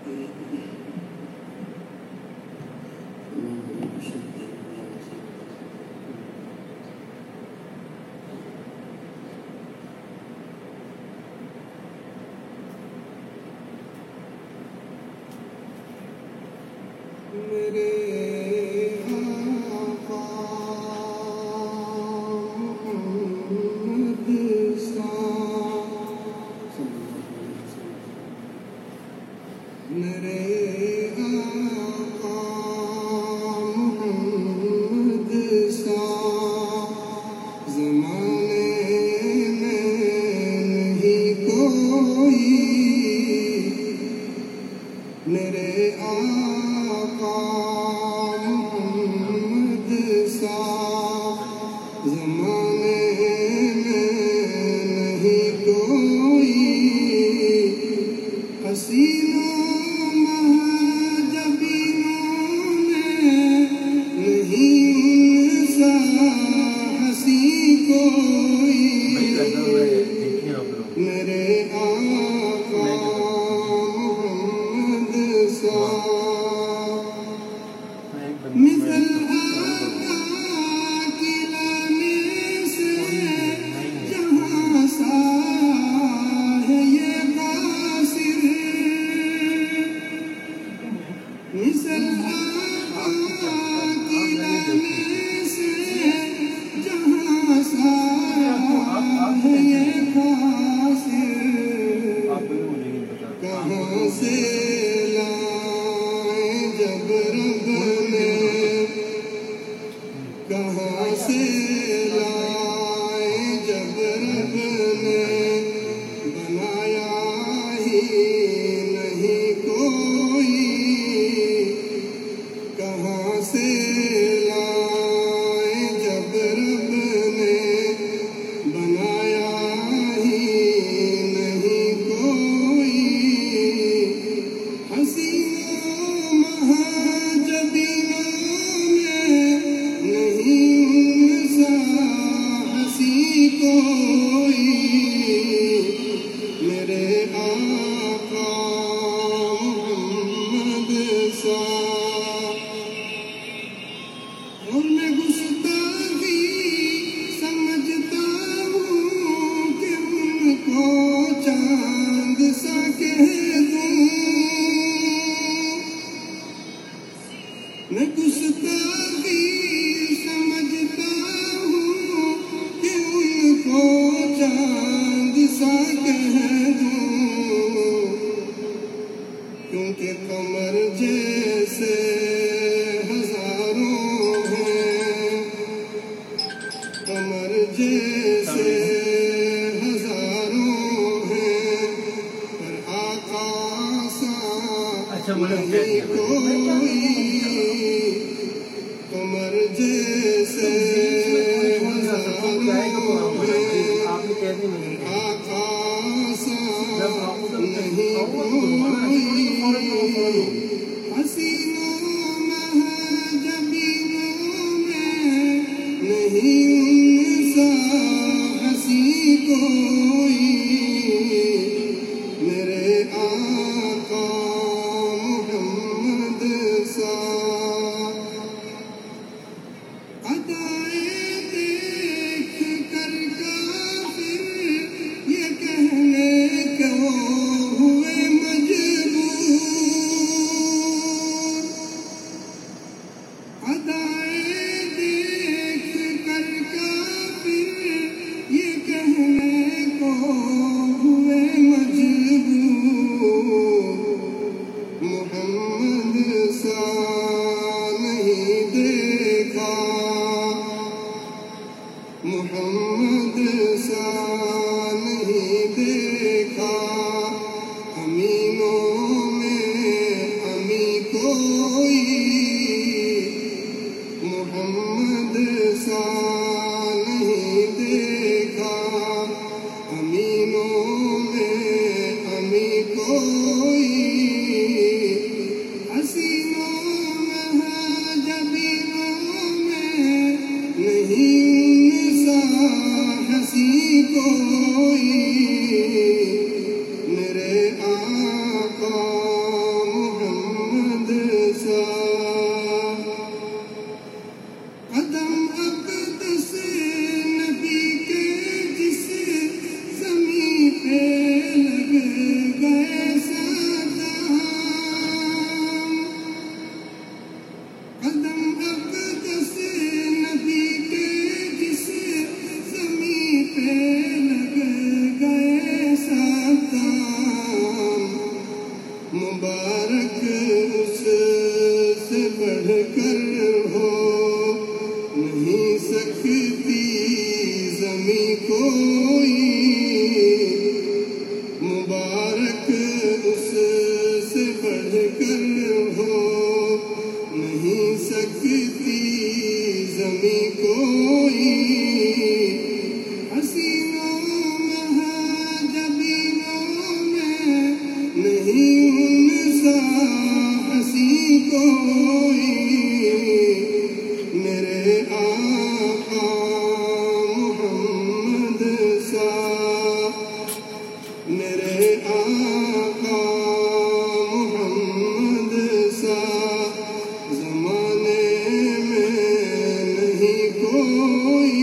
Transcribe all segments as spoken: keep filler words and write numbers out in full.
ہوئے مجبور مبارک اس سے بڑھ کر ہو نہیں سکتی زمیں کوئی، مبارک اس سے بڑھ کر ہو نہیں سکتی زمیں کوئی، حسینوں میں ہے جبینوں میں نہیں ان سا حسین کوئی، میرے آقا محمد سا، میرے آقا محمد سا زمانے میں نہیں کوئی،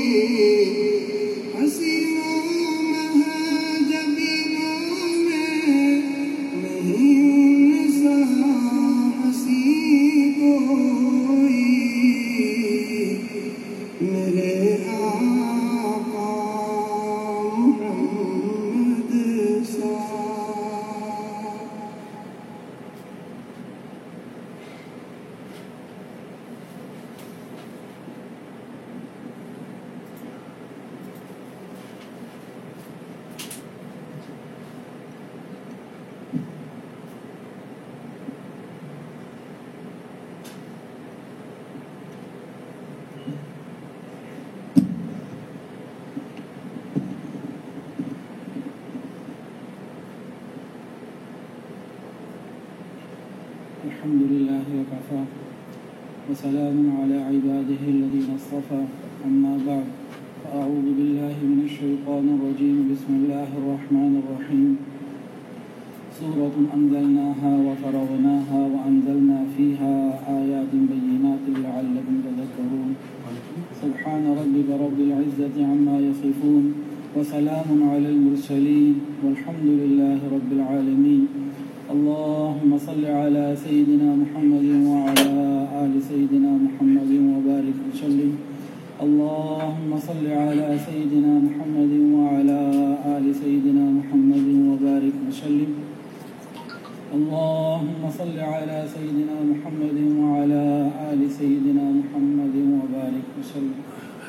حسینوں میں ہے جبینوں میں نہیں ان سا حسین کوئی، میرے آقا محمد سا۔ الحمد لله وكفى وسلام على عباده الذين اصطفى، أما بعد فأعوذ بالله من الشيطان الرجيم، بسم الله الرحمن الرحيم، سورة أنزلناها وفرضناها وأنزلنا فيها آيات بينات لعلكم تذكرون، سبحان ربك رب العزة عما يصفون وسلام على المرسلين والحمد لله رب العالمين، اللهم صل على سيدنا محمد وعلى آل سيدنا محمد وبارك وسلم، اللهم صل على سيدنا محمد وعلى آل سيدنا محمد وبارك وسلم، اللهم صل على سيدنا محمد وعلى آل سيدنا محمد وبارك وسلم۔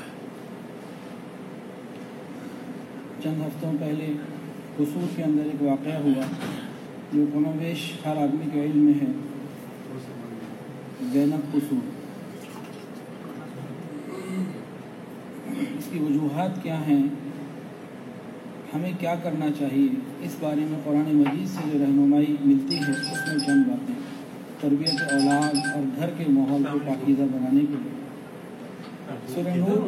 چند ہفتوں پہلے قصور کے اندر ایک واقعہ ہوا جو کم و بیش ہر آدمی کے علم میں ہے، زینب قصور۔ اس کی وجوہات کیا ہیں، ہمیں کیا کرنا چاہیے، اس بارے میں قرآن مجید سے جو رہنمائی ملتی ہے اس میں چند باتیں تربیت اولاد اور گھر کے ماحول کو پاکیزہ بنانے کے لیے۔ سورہ نور،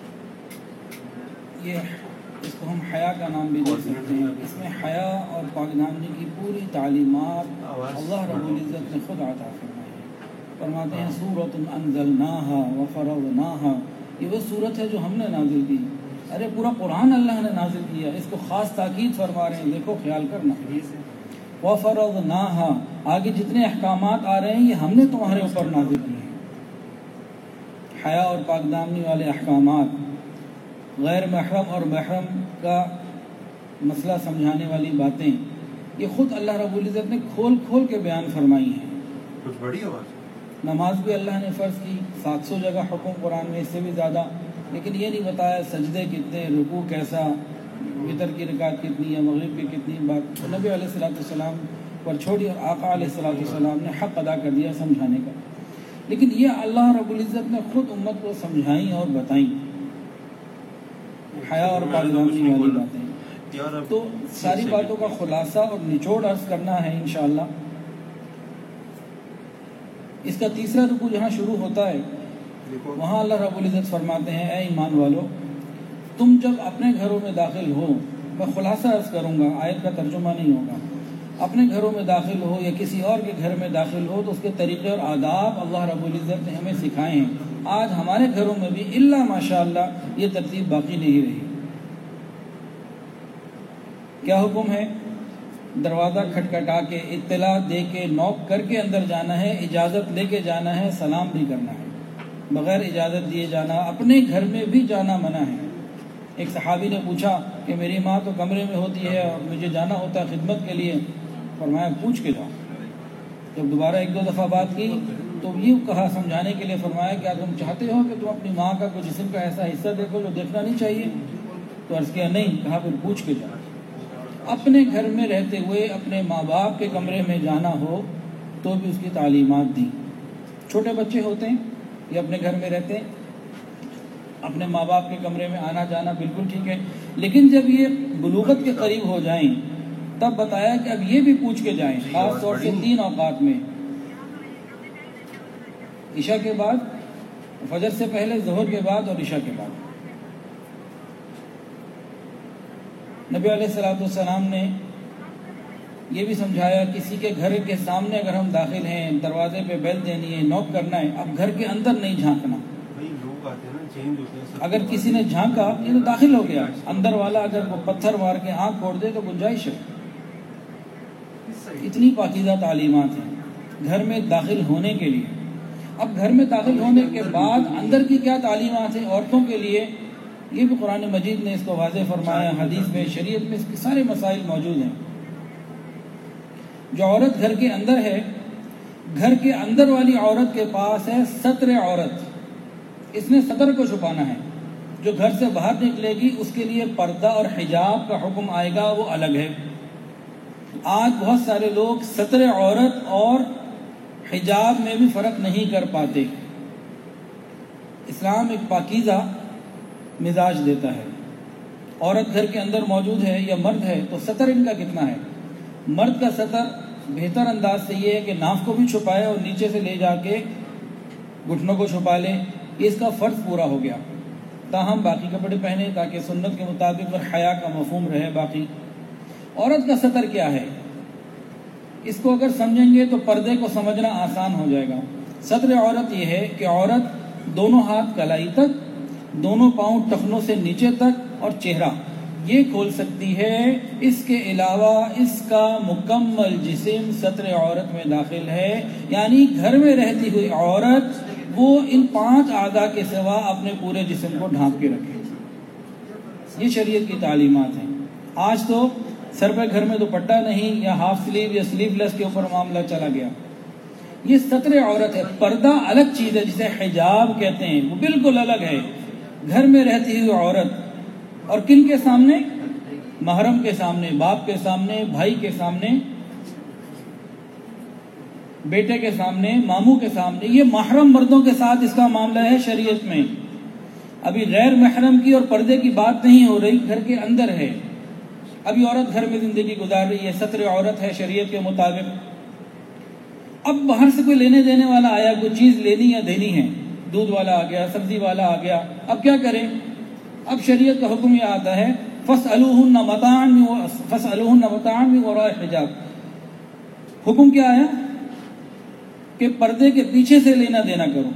یہ اس کو ہم حیا کا نام بھی دے سکتے ہیں، اس میں حیا اور پاکدامنی کی پوری تعلیمات اللہ رب العزت نے خود عطا فرمائی ہے۔ فرماتے ہیں سورۃ انزلناہا وفرضناہا، یہ وہ صورت ہے جو ہم نے نازل کی۔ ارے پورا قرآن اللہ نے نازل کیا، اس کو خاص تاکید فرما رہے ہیں، دیکھو خیال کرنا۔ وفرضناہا، آگے جتنے احکامات آ رہے ہیں یہ ہم نے تمہارے اوپر نازل کیے ہیں۔ حیا اور پاکدامنی والے احکامات، غیر محرم اور محرم کا مسئلہ سمجھانے والی باتیں، یہ خود اللہ رب العزت نے کھول کھول کے بیان فرمائی ہیں۔ کچھ بڑی آواز، نماز بھی اللہ نے فرض کی، سات سو جگہ حکم قرآن میں، اس سے بھی زیادہ، لیکن یہ نہیں بتایا سجدے کتنے، رکوع کیسا، وتر کی رکعت کتنی ہے، مغرب کی کتنی، بات نبی علیہ الصلوۃ والسلام پر چھوڑی اور آقا علیہ الصلوۃ والسلام نے حق ادا کر دیا سمجھانے کا۔ لیکن یہ اللہ رب العزت نے خود امت کو سمجھائیں اور بتائیں، حیا اور پاکدامنی والی باتیں۔ تو ساری باتوں کا خلاصہ اور نچوڑ عرض کرنا ہے انشاءاللہ۔ اس کا تیسرا رکوع جہاں شروع ہوتا ہے وہاں اللہ رب العزت فرماتے ہیں اے ایمان والو، تم جب اپنے گھروں میں داخل ہو، میں خلاصہ عرض کروں گا، آیت کا ترجمہ نہیں ہوگا، اپنے گھروں میں داخل ہو یا کسی اور کے گھر میں داخل ہو تو اس کے طریقے اور آداب اللہ رب العزت نے ہمیں سکھائے ہیں۔ آج ہمارے گھروں میں بھی الا ماشاء اللہ یہ ترتیب باقی نہیں رہی۔ کیا حکم ہے؟ دروازہ کھٹکھٹا کے، اطلاع دے کے، نوک کر کے اندر جانا ہے، اجازت لے کے جانا ہے، سلام بھی کرنا ہے، بغیر اجازت دیے جانا، اپنے گھر میں بھی جانا منع ہے۔ ایک صحابی نے پوچھا کہ میری ماں تو کمرے میں ہوتی ہے اور مجھے جانا ہوتا ہے خدمت کے لیے، فرمایا پوچھ کے جاؤ، جب دوبارہ ایک دو دفعہ بات کی تو یہ کہا سمجھانے کے لیے فرمایا کہ تم چاہتے ہو کہ تم اپنی ماں کا کوئی جسم کا ایسا حصہ دیکھو جو دیکھنا نہیں چاہیے؟ تو عرض کیا نہیں. کہا پھر پوچھ کے جا. اپنے گھر میں رہتے ہوئے اپنے ماں باپ کے کمرے میں جانا ہو تو بھی اس کی تعلیمات دی. چھوٹے بچے ہوتے ہیں یہ اپنے گھر میں رہتے ہیں, اپنے ماں باپ کے کمرے میں آنا جانا بالکل ٹھیک ہے, لیکن جب یہ بلوغت کے قریب ہو جائیں تب بتایا کہ اب یہ بھی پوچھ کے جائیں, خاص طور سے تین اوقات میں, عشاء کے بعد, فجر سے پہلے, ظہر کے بعد اور عشاء کے بعد. نبی علیہ الصلوۃ والسلام نے یہ بھی سمجھایا کسی کے گھر کے سامنے اگر ہم داخل ہیں, دروازے پہ بیل دینی ہے, نوک کرنا ہے, اب گھر کے اندر نہیں جھانکنا. اگر کسی نے جھانکا یہ تو داخل ہو گیا, اندر والا اگر وہ پتھر مار کے آنکھ پھوڑ دے تو گنجائش ہے. اتنی پاکیزہ تعلیمات ہیں گھر میں داخل ہونے کے لیے. اب گھر میں داخل ہونے کے بعد اندر کی کیا تعلیمات ہیں عورتوں کے لیے, یہ بھی قرآن مجید نے اس کو واضح فرمایا, حدیث میں, شریعت میں اس کے سارے مسائل موجود ہیں. جو عورت گھر کے اندر ہے, گھر کے اندر والی عورت کے پاس ہے ستر عورت, اس نے ستر کو چھپانا ہے. جو گھر سے باہر نکلے گی اس کے لیے پردہ اور حجاب کا حکم آئے گا, وہ الگ ہے. آج بہت سارے لوگ ستر عورت اور حجاب میں بھی فرق نہیں کر پاتے. اسلام ایک پاکیزہ مزاج دیتا ہے. عورت گھر کے اندر موجود ہے یا مرد ہے تو ستر ان کا کتنا ہے؟ مرد کا ستر بہتر انداز سے یہ ہے کہ ناف کو بھی چھپائے اور نیچے سے لے جا کے گھٹنوں کو چھپا لے, اس کا فرض پورا ہو گیا. تاہم باقی کپڑے پہنے تاکہ سنت کے مطابق اور حیا کا مفہوم رہے. باقی عورت کا ستر کیا ہے, اس کو اگر سمجھیں گے تو پردے کو سمجھنا آسان ہو جائے گا. ستر عورت یہ ہے کہ عورت دونوں ہاتھ کلائی تک, دونوں پاؤں ٹخنوں سے نیچے تک اور چہرہ یہ کھول سکتی ہے. اس کے علاوہ اس کا مکمل جسم ستر عورت میں داخل ہے. یعنی گھر میں رہتی ہوئی عورت وہ ان پانچ اعضاء کے سوا اپنے پورے جسم کو ڈھانپ کے رکھے. یہ شریعت کی تعلیمات ہیں. آج تو سر پہ گھر میں دوپٹہ نہیں یا ہاف سلیو یا سلیو لیس کے اوپر معاملہ چلا گیا. یہ ستر عورت ہے. پردہ الگ چیز ہے جسے حجاب کہتے ہیں, وہ بالکل الگ ہے. گھر میں رہتی ہوئی عورت, اور کن کے سامنے؟ محرم کے سامنے, باپ کے سامنے, بھائی کے سامنے, بیٹے کے سامنے, ماموں کے سامنے. یہ محرم مردوں کے ساتھ اس کا معاملہ ہے شریعت میں. ابھی غیر محرم کی اور پردے کی بات نہیں ہو رہی, گھر کے اندر ہے. ابھی عورت گھر میں زندگی گزار رہی ہے, ستر عورت ہے شریعت کے مطابق. اب باہر سے کوئی لینے دینے والا آیا, کوئی چیز لینی یا دینی ہے, دودھ والا آ گیا, سبزی والا آ گیا, اب کیا کریں؟ اب شریعت کا حکم یہ آتا ہے فَاسْأَلُوهُنَّ مَتَاعًا فَاسْأَلُوهُنَّ مَتَاعًا مِنْ وَرَاءِ حِجَابٍ. حکم کیا آیا کہ پردے کے پیچھے سے لینا دینا کرو.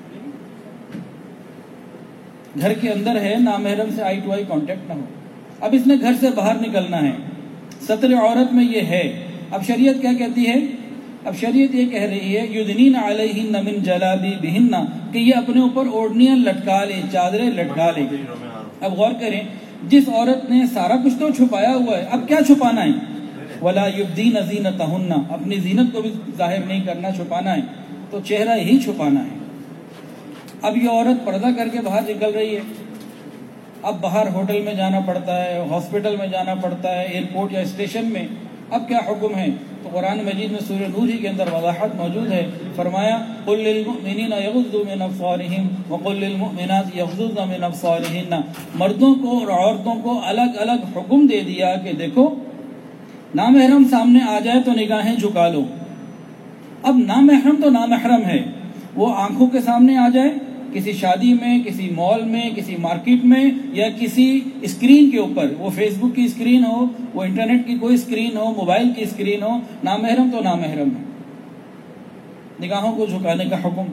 گھر کے اندر ہے, نامحرم سے آئی ٹو آئی کانٹیکٹ نہ ہو. اب اس نے گھر سے باہر نکلنا ہے, ستر عورت میں یہ ہے. اب شریعت کیا کہتی ہے؟ اب شریعت یہ کہہ رہی ہے یدنین علیہن من جلابیبہن, کہ یہ اپنے اوپر اوڑھنیاں لٹکا لیں, چادریں لٹکا لیں. اب غور کریں, جس عورت نے سارا کچھ تو چھپایا ہوا ہے, اب کیا چھپانا ہے؟ ولا یبدین زینتہن, اپنی زینت کو بھی ظاہر نہیں کرنا, چھپانا ہے تو چہرہ ہی چھپانا ہے. اب یہ عورت پردہ کر کے باہر نکل رہی ہے. اب باہر ہوٹل میں جانا پڑتا ہے, ہاسپٹل میں جانا پڑتا ہے, ایئرپورٹ یا اسٹیشن میں. اب کیا حکم ہے؟ تو قرآن مجید میں سورہ نور ہی کے اندر وضاحت موجود ہے. فرمایا قل للمؤمنین یغضوا من ابصارہم وقل للمؤمنات یغضضن من ابصارہن. مردوں کو اور عورتوں کو الگ الگ حکم دے دیا کہ دیکھو نامحرم سامنے آ جائے تو نگاہیں جھکا لو. اب نامحرم تو نامحرم ہے, وہ آنکھوں کے سامنے آ جائے کسی شادی میں, کسی مال میں, کسی مارکیٹ میں, یا کسی اسکرین کے اوپر, وہ فیس بک کی اسکرین ہو, وہ انٹرنیٹ کی کوئی اسکرین ہو, موبائل کی اسکرین ہو, نامحرم تو نامحرم ہے. نگاہوں کو جھکانے کا حکم.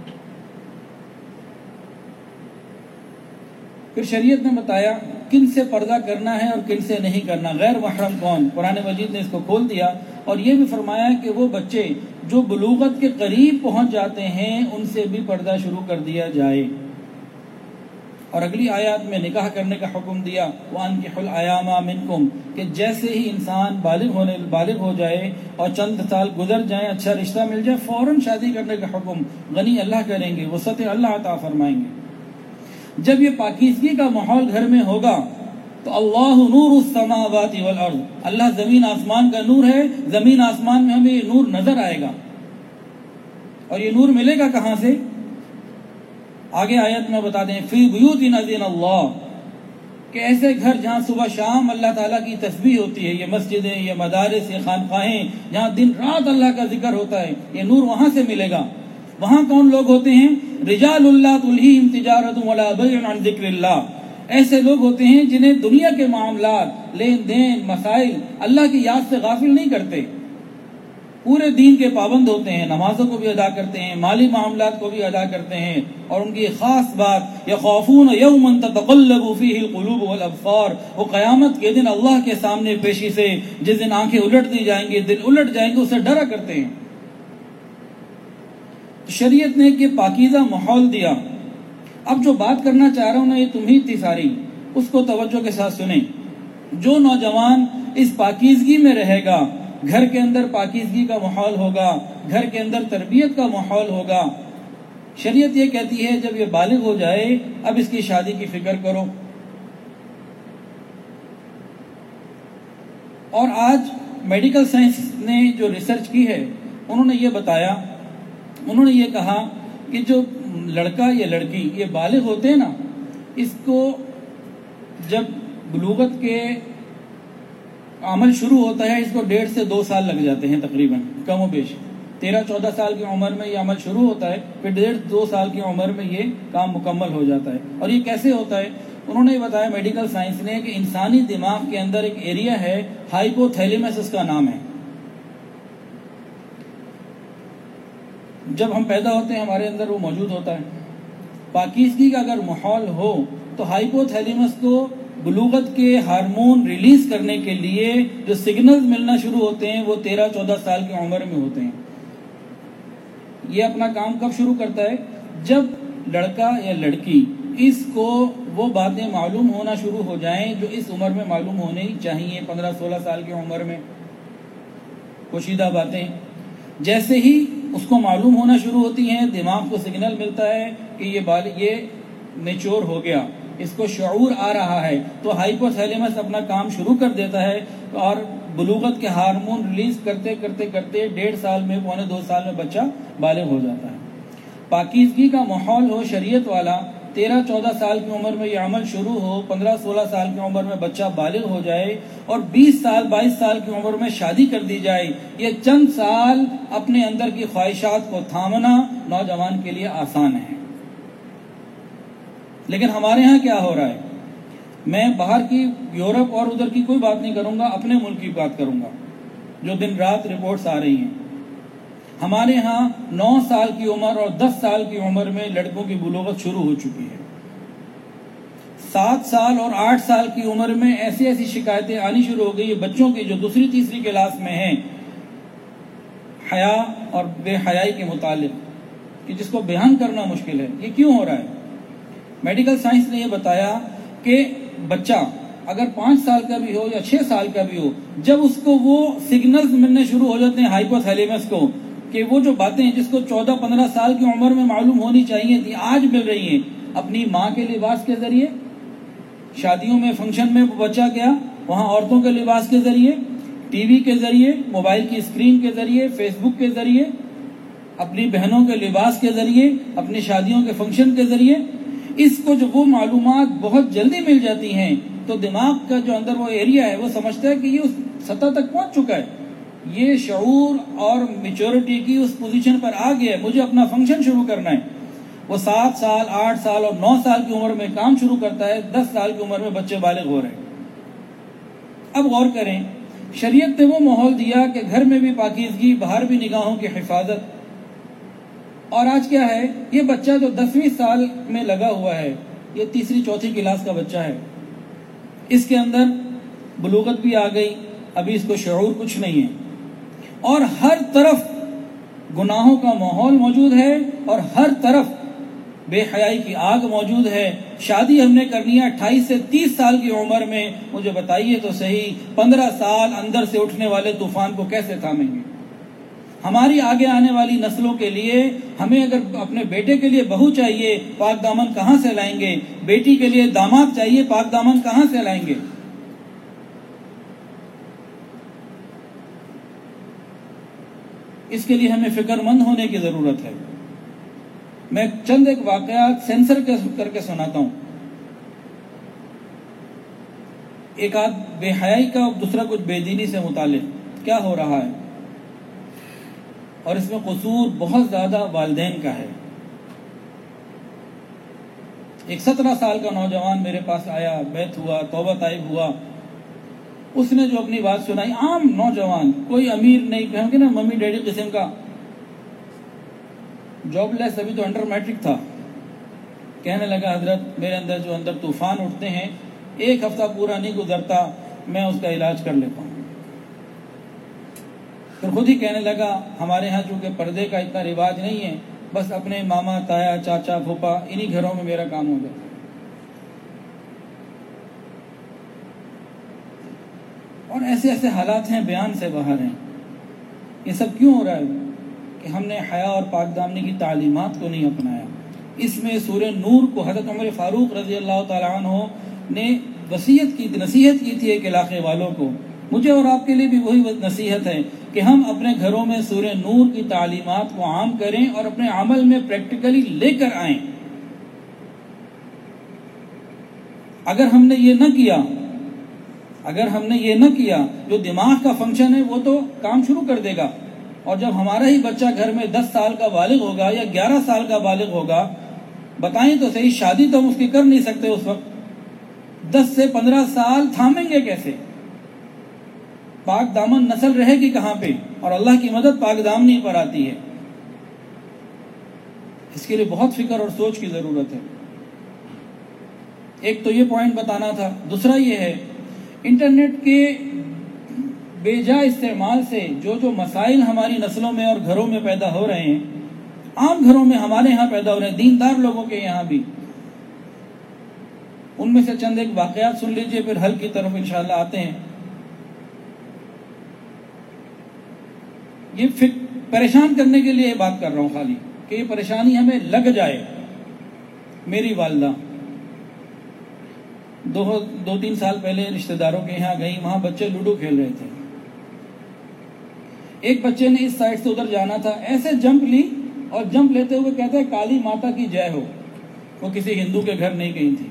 پھر شریعت نے بتایا کن سے پردہ کرنا ہے اور کن سے نہیں کرنا. غیر محرم کون؟ قرآن مجید نے اس کو کھول دیا اور یہ بھی فرمایا کہ وہ بچے جو بلوغت کے قریب پہنچ جاتے ہیں ان سے بھی پردہ شروع کر دیا جائے. اور اگلی آیات میں نکاح کرنے کا حکم دیا، وَأَنكِحُوا الْأَيَامَ مِنكُمْ، کہ جیسے ہی انسان بالغ ہونے بالغ ہو جائے اور چند سال گزر جائیں، اچھا رشتہ مل جائے، فوراً شادی کرنے کا حکم غنی اللہ کریں گے، وسعت اللہ عطا فرمائیں گے۔ جب یہ پاکیزگی کا ماحول گھر میں ہوگا تو اللہ نور السماوات والارض، اللہ زمین آسمان کا نور ہے، زمین آسمان میں ہمیں یہ نور نظر آئے گا۔ اور یہ نور ملے گا کہاں سے؟ آگے آیت میں بتا دیں، فی بیوت اذن اللہ، کہ ایسے گھر جہاں صبح شام اللہ تعالیٰ کی تسبیح ہوتی ہے، یہ مسجدیں، یہ مدارس، یہ خانقاہیں، جہاں دن رات اللہ کا ذکر ہوتا ہے، یہ نور وہاں سے ملے گا۔ وہاں کون لوگ ہوتے ہیں؟ رجال اللہ تلہیہم تجارت ولا بیع عن ذکر اللہ، ایسے لوگ ہوتے ہیں جنہیں دنیا کے معاملات، لین دین، مسائل اللہ کی یاد سے غافل نہیں کرتے، پورے دین کے پابند ہوتے ہیں، نمازوں کو بھی ادا کرتے ہیں، مالی معاملات کو بھی ادا کرتے ہیں، اور ان کی خاص بات یخافون یوما تتقلب فیہ القلوب والابصار، وہ قیامت کے دن اللہ کے سامنے پیشی سے جس دن آنکھیں الٹ دی جائیں گی، دل الٹ جائیں گے، اسے ڈرا کرتے ہیں۔ شریعت نے کہ پاکیزہ ماحول دیا۔ اب جو بات کرنا چاہ رہا ہوں نا، یہ تمہیں تھی ساری، اس کو توجہ کے ساتھ سنیں۔ جو نوجوان اس پاکیزگی میں رہے گا، گھر کے اندر پاکیزگی کا ماحول ہوگا، گھر کے اندر تربیت کا ماحول ہوگا، شریعت یہ کہتی ہے جب یہ بالغ ہو جائے اب اس کی شادی کی فکر کرو۔ اور آج میڈیکل سائنس نے جو ریسرچ کی ہے، انہوں نے یہ بتایا، انہوں نے یہ کہا کہ جو لڑکا یا لڑکی یہ بالغ ہوتے ہیں نا، اس کو جب بلوغت کے عمل شروع ہوتا ہے، اس کو ڈیڑھ سے دو سال لگ جاتے ہیں تقریباً، کم و بیش۔ تیرہ چودہ سال کی عمر میں یہ عمل شروع ہوتا ہے، پھر ڈیڑھ دو سال کی عمر میں یہ کام مکمل ہو جاتا ہے۔ اور یہ کیسے ہوتا ہے؟ انہوں نے بتایا میڈیکل سائنس نے کہ انسانی دماغ کے اندر ایک ایریا ہے، ہائپوتھیلیمس اس کا نام ہے۔ جب ہم پیدا ہوتے ہیں ہمارے اندر وہ موجود ہوتا ہے۔ پاکیزگی کا اگر ماحول ہو تو ہائپوتھیلیمس کو بلوغت کے ہارمون ریلیز کرنے کے لیے جو سگنلز ملنا شروع ہوتے ہیں وہ تیرہ چودہ سال کی عمر میں ہوتے ہیں۔ یہ اپنا کام کب شروع کرتا ہے؟ جب لڑکا یا لڑکی اس کو وہ باتیں معلوم ہونا شروع ہو جائیں جو اس عمر میں معلوم ہونے چاہیے، پندرہ سولہ سال کی عمر میں پوشیدہ باتیں جیسے ہی اس کو معلوم ہونا شروع ہوتی ہیں، دماغ کو سگنل ملتا ہے کہ یہ بال یہ میچور ہو گیا، اس کو شعور آ رہا ہے، تو ہائپوتھیلیمس اپنا کام شروع کر دیتا ہے اور بلوغت کے ہارمون ریلیز کرتے کرتے کرتے ڈیڑھ سال میں پونے دو سال میں بچہ بالغ ہو جاتا ہے۔ پاکیزگی کا ماحول ہو شریعت والا، تیرہ چودہ سال کی عمر میں یہ عمل شروع ہو، پندرہ سولہ سال کی عمر میں بچہ بالغ ہو جائے اور بیس سال بائیس سال کی عمر میں شادی کر دی جائے، یہ چند سال اپنے اندر کی خواہشات کو تھامنا نوجوان کے لیے آسان ہے۔ لیکن ہمارے ہاں کیا ہو رہا ہے؟ میں باہر کی یورپ اور ادھر کی کوئی بات نہیں کروں گا، اپنے ملک کی بات کروں گا جو دن رات رپورٹس آ رہی ہیں۔ ہمارے ہاں نو سال کی عمر اور دس سال کی عمر میں لڑکوں کی بلوغت شروع ہو چکی ہے۔ سات سال اور آٹھ سال کی عمر میں ایسی ایسی شکایتیں آنی شروع ہو گئی ہے بچوں کی جو دوسری تیسری کلاس میں ہیں، حیا اور بے حیائی کے متعلق، کہ جس کو بیان کرنا مشکل ہے۔ یہ کیوں ہو رہا ہے؟ میڈیکل سائنس نے یہ بتایا کہ بچہ اگر پانچ سال کا بھی ہو یا چھ سال کا بھی ہو، جب اس کو وہ سگنلز ملنے شروع ہو جاتے ہیں ہائپوتھیلیمس کو، کہ وہ جو باتیں جس کو چودہ پندرہ سال کی عمر میں معلوم ہونی چاہیے تھی آج مل رہی ہیں، اپنی ماں کے لباس کے ذریعے، شادیوں میں فنکشن میں بچہ گیا وہاں عورتوں کے لباس کے ذریعے، ٹی وی کے ذریعے، موبائل کی اسکرین کے ذریعے، فیس بک کے ذریعے، اپنی بہنوں کے لباس کے ذریعے، اپنی شادیوں کے فنکشن کے ذریعے، اس کو جب وہ معلومات بہت جلدی مل جاتی ہیں تو دماغ کا جو اندر وہ ایریا ہے وہ سمجھتا ہے کہ یہ اس سطح تک پہنچ چکا ہے، یہ شعور اور میچورٹی کی اس پوزیشن پر آ گیا ہے، مجھے اپنا فنکشن شروع کرنا ہے۔ وہ سات سال آٹھ سال اور نو سال کی عمر میں کام شروع کرتا ہے، دس سال کی عمر میں بچے بالغ ہو رہے ہیں۔ اب غور کریں، شریعت نے وہ ماحول دیا کہ گھر میں بھی پاکیزگی، باہر بھی نگاہوں کی حفاظت، اور آج کیا ہے، یہ بچہ جو دسویں سال میں لگا ہوا ہے، یہ تیسری چوتھی کلاس کا بچہ ہے، اس کے اندر بلوغت بھی آ گئی، ابھی اس کو شعور کچھ نہیں ہے، اور ہر طرف گناہوں کا ماحول موجود ہے اور ہر طرف بے حیائی کی آگ موجود ہے. شادی ہم نے کرنی ہے اٹھائیس سے تیس سال کی عمر میں. مجھے بتائیے تو صحیح پندرہ سال اندر سے اٹھنے والے طوفان کو کیسے تھامیں گے؟ ہماری آگے آنے والی نسلوں کے لیے ہمیں اگر اپنے بیٹے کے لیے بہو چاہیے پاک دامن کہاں سے لائیں گے؟ بیٹی کے لیے داماد چاہیے پاک دامن کہاں سے لائیں گے؟ اس کے لیے ہمیں فکر مند ہونے کی ضرورت ہے. میں چند ایک واقعات سینسر کر کے سناتا ہوں. ایک آدھ بے حیائی کا اور دوسرا کچھ بے دینی سے متعلق کیا ہو رہا ہے، اور اس میں قصور بہت زیادہ والدین کا ہے. ایک سترہ سال کا نوجوان میرے پاس آیا، بیت ہوا، توبہ طائب ہوا. اس نے جو اپنی بات سنائی، عام نوجوان، کوئی امیر نہیں، کہیں گے نا ممی ڈیڈی قسم کا، جاب لیس، ابھی تو انڈر میٹرک تھا. کہنے لگا حضرت میرے اندر جو اندر طوفان اٹھتے ہیں ایک ہفتہ پورا نہیں گزرتا میں اس کا علاج کر لیتا ہوں. پھر خود ہی کہنے لگا ہمارے ہاں چونکہ پردے کا اتنا رواج نہیں ہے، بس اپنے ماما تایا چاچا پھوپھا انہی گھروں میں میرا کام ہو جاتا. اور ایسے ایسے حالات ہیں بیان سے باہر ہیں. یہ سب کیوں ہو رہا ہے؟ کہ ہم نے حیا اور پاک دامنی کی تعلیمات کو نہیں اپنایا. اس میں سورہ نور کو حضرت عمر فاروق رضی اللہ تعالیٰ عنہ نے وصیت کی نصیحت کی تھی ایک علاقے والوں کو. مجھے اور آپ کے لیے بھی وہی نصیحت ہے کہ ہم اپنے گھروں میں سورہ نور کی تعلیمات کو عام کریں اور اپنے عمل میں پریکٹیکلی لے کر آئیں. اگر ہم نے یہ نہ کیا اگر ہم نے یہ نہ کیا جو دماغ کا فنکشن ہے وہ تو کام شروع کر دے گا. اور جب ہمارا ہی بچہ گھر میں دس سال کا بالغ ہوگا یا گیارہ سال کا بالغ ہوگا، بتائیں تو صحیح، شادی تو ہم اس کی کر نہیں سکتے اس وقت، دس سے پندرہ سال تھامیں گے کیسے؟ پاک دامن نسل رہے گی کہاں پہ؟ اور اللہ کی مدد پاک دامنی پر آتی ہے. اس کے لیے بہت فکر اور سوچ کی ضرورت ہے. ایک تو یہ پوائنٹ بتانا تھا. دوسرا یہ ہے انٹرنیٹ کے بے جا استعمال سے جو جو مسائل ہماری نسلوں میں اور گھروں میں پیدا ہو رہے ہیں، عام گھروں میں ہمارے ہاں پیدا ہو رہے ہیں، دیندار لوگوں کے یہاں بھی، ان میں سے چند ایک واقعات سن لیجئے، پھر حل کی طرف انشاءاللہ آتے ہیں. یہ پریشان کرنے کے لیے بات کر رہا ہوں خالی کہ یہ پریشانی ہمیں لگ جائے. میری والدہ دو دو تین سال پہلے رشتہ داروں کے یہاں گئی، وہاں بچے لوڈو کھیل رہے تھے. ایک بچے نے اس سائڈ سے ادھر جانا تھا، ایسے جمپ لی اور جمپ لیتے ہوئے کہتا ہے کالی ماتا کی جے ہو. وہ کسی ہندو کے گھر نہیں گئی تھی.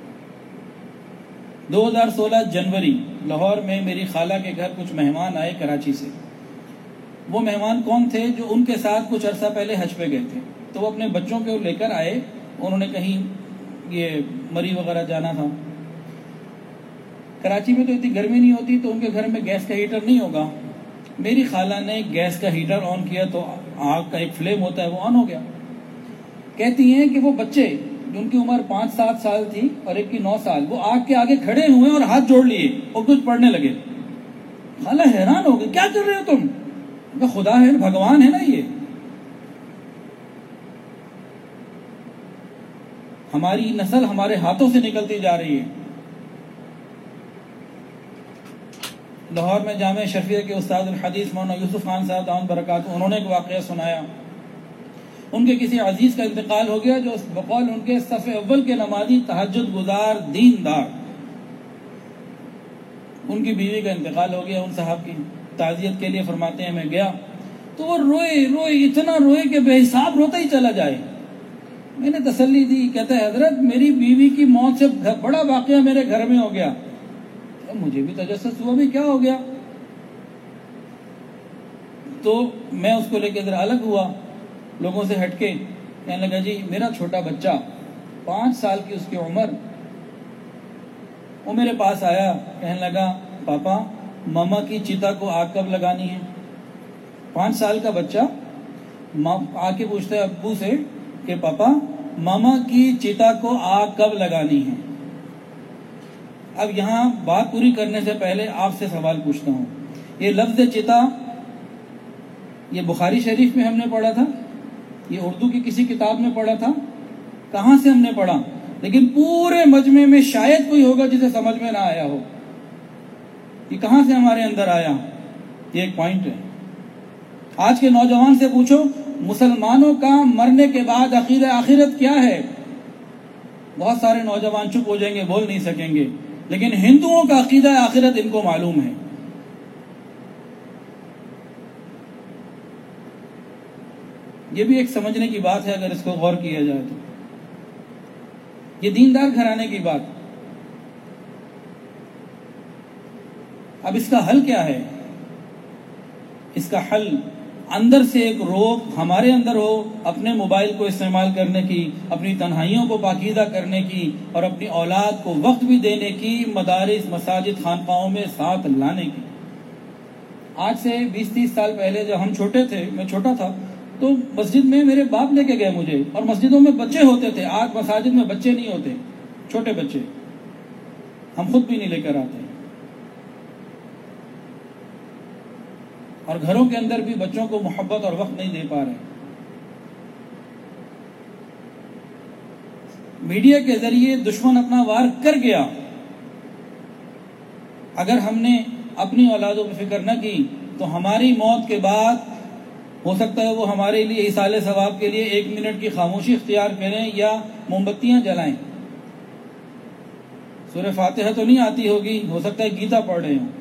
دو ہزار سولہ جنوری لاہور میں میری خالہ کے گھر کچھ مہمان آئے کراچی سے. وہ مہمان کون تھے؟ جو ان کے ساتھ کچھ عرصہ پہلے حج پہ گئے تھے. تو وہ اپنے بچوں کو لے کر آئے، انہوں نے کہیں یہ مری وغیرہ جانا تھا. کراچی میں تو اتنی گرمی نہیں ہوتی تو ان کے گھر میں گیس کا ہیٹر نہیں ہوگا. میری خالہ نے گیس کا ہیٹر آن کیا تو آگ کا ایک فلیم ہوتا ہے وہ آن ہو گیا. کہتی ہیں کہ وہ بچے جن کی عمر پانچ سات سال تھی اور ایک کی نو سال، وہ آگ کے آگے کھڑے ہوئے اور ہاتھ جوڑ لیے اور کچھ پڑھنے لگے. خالہ حیران ہو گئی، کیا کر رہے ہو تم؟ خدا ہے، بھگوان ہے نا. یہ ہماری نسل ہمارے ہاتھوں سے نکلتی جا رہی ہے. لاہور میں جامعہ شرفیہ کے استاد الحدیث مولانا یوسف خان صاحب دامن برکاتہ، انہوں نے ایک واقعہ سنایا. ان کے کسی عزیز کا انتقال ہو گیا جو بقول ان کے صف اول کے نمازی، تہجد گزار، دین دار. ان کی بیوی کا انتقال ہو گیا. ان صاحب کی تعزیت کے لیے فرماتے ہیں میں گیا تو وہ روئے روئے اتنا روئے کہ بے حساب روتا ہی چلا جائے. میں نے تسلی دی. کہتا ہے حضرت میری بیوی کی موت سے بڑا واقعہ میرے گھر میں ہو گیا. مجھے بھی تجسس ہوا بھی کیا ہو گیا. تو میں اس کو لے کے ادھر الگ ہوا لوگوں سے ہٹ کے. کہنے لگا جی میرا چھوٹا بچہ پانچ سال کی اس کی عمر، وہ میرے پاس آیا، کہنے لگا پاپا ماما کی چیتا کو آگ کب لگانی ہے؟ پانچ سال کا بچہ آ کے پوچھتا ہے ابو سے کہ پاپا ماما کی چیتا کو آگ کب لگانی ہے؟ اب یہاں بات پوری کرنے سے پہلے آپ سے سوال پوچھتا ہوں. یہ لفظ چتا یہ بخاری شریف میں ہم نے پڑھا تھا؟ یہ اردو کی کسی کتاب میں پڑھا تھا؟ کہاں سے ہم نے پڑھا، لیکن پورے مجمع میں شاید کوئی ہوگا جسے سمجھ میں نہ آیا ہو. یہ کہاں سے ہمارے اندر آیا؟ یہ ایک پوائنٹ ہے. آج کے نوجوان سے پوچھو مسلمانوں کا مرنے کے بعد عقیدہ آخرت کیا ہے، بہت سارے نوجوان چپ ہو جائیں گے، بول نہیں سکیں گے. لیکن ہندوؤں کا عقیدہ آخرت ان کو معلوم ہے. یہ بھی ایک سمجھنے کی بات ہے اگر اس کو غور کیا جائے تو. یہ دیندار گھرانے کی بات. اب اس کا حل کیا ہے؟ اس کا حل اندر سے ایک روک ہمارے اندر ہو، اپنے موبائل کو استعمال کرنے کی، اپنی تنہائیوں کو پاکیزہ کرنے کی، اور اپنی اولاد کو وقت بھی دینے کی، مدارس، مساجد، خانقاہوں میں ساتھ لانے کی. آج سے بیس تیس سال پہلے جب ہم چھوٹے تھے، میں چھوٹا تھا، تو مسجد میں میرے باپ لے کے گئے مجھے، اور مسجدوں میں بچے ہوتے تھے. آج مساجد میں بچے نہیں ہوتے، چھوٹے بچے، ہم خود بھی نہیں لے کر آتے. اور گھروں کے اندر بھی بچوں کو محبت اور وقت نہیں دے پا رہے. میڈیا کے ذریعے دشمن اپنا وار کر گیا. اگر ہم نے اپنی اولادوں پہ فکر نہ کی تو ہماری موت کے بعد ہو سکتا ہے وہ ہمارے لیے ایصال ثواب کے لیے ایک منٹ کی خاموشی اختیار کریں یا موم بتیاں جلائیں. سورہ فاتحہ تو نہیں آتی ہوگی، ہو سکتا ہے گیتا پڑھ رہے ہوں.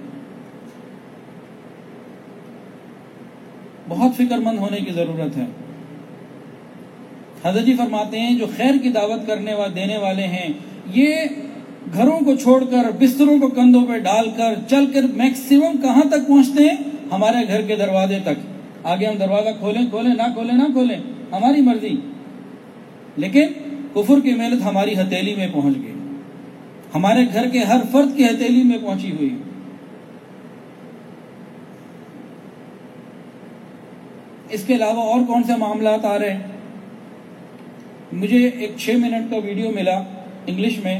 بہت فکر مند ہونے کی ضرورت ہے. حضرت جی فرماتے ہیں جو خیر کی دعوت کرنے والے دینے والے ہیں، یہ گھروں کو چھوڑ کر، بستروں کو کندھوں پہ ڈال کر چل کر میکسیمم کہاں تک پہنچتے ہیں؟ ہمارے گھر کے دروازے تک. آگے ہم دروازہ کھولیں کھولیں نہ کھولیں نہ کھولیں، ہماری مرضی. لیکن کفر کی محنت ہماری ہتھیلی میں پہنچ گئی، ہمارے گھر کے ہر فرد کی ہتھیلی میں پہنچی ہوئی. اس کے علاوہ اور کون سے معاملات آ رہے ہیں؟ مجھے ایک چھ منٹ کا ویڈیو ملا انگلش میں.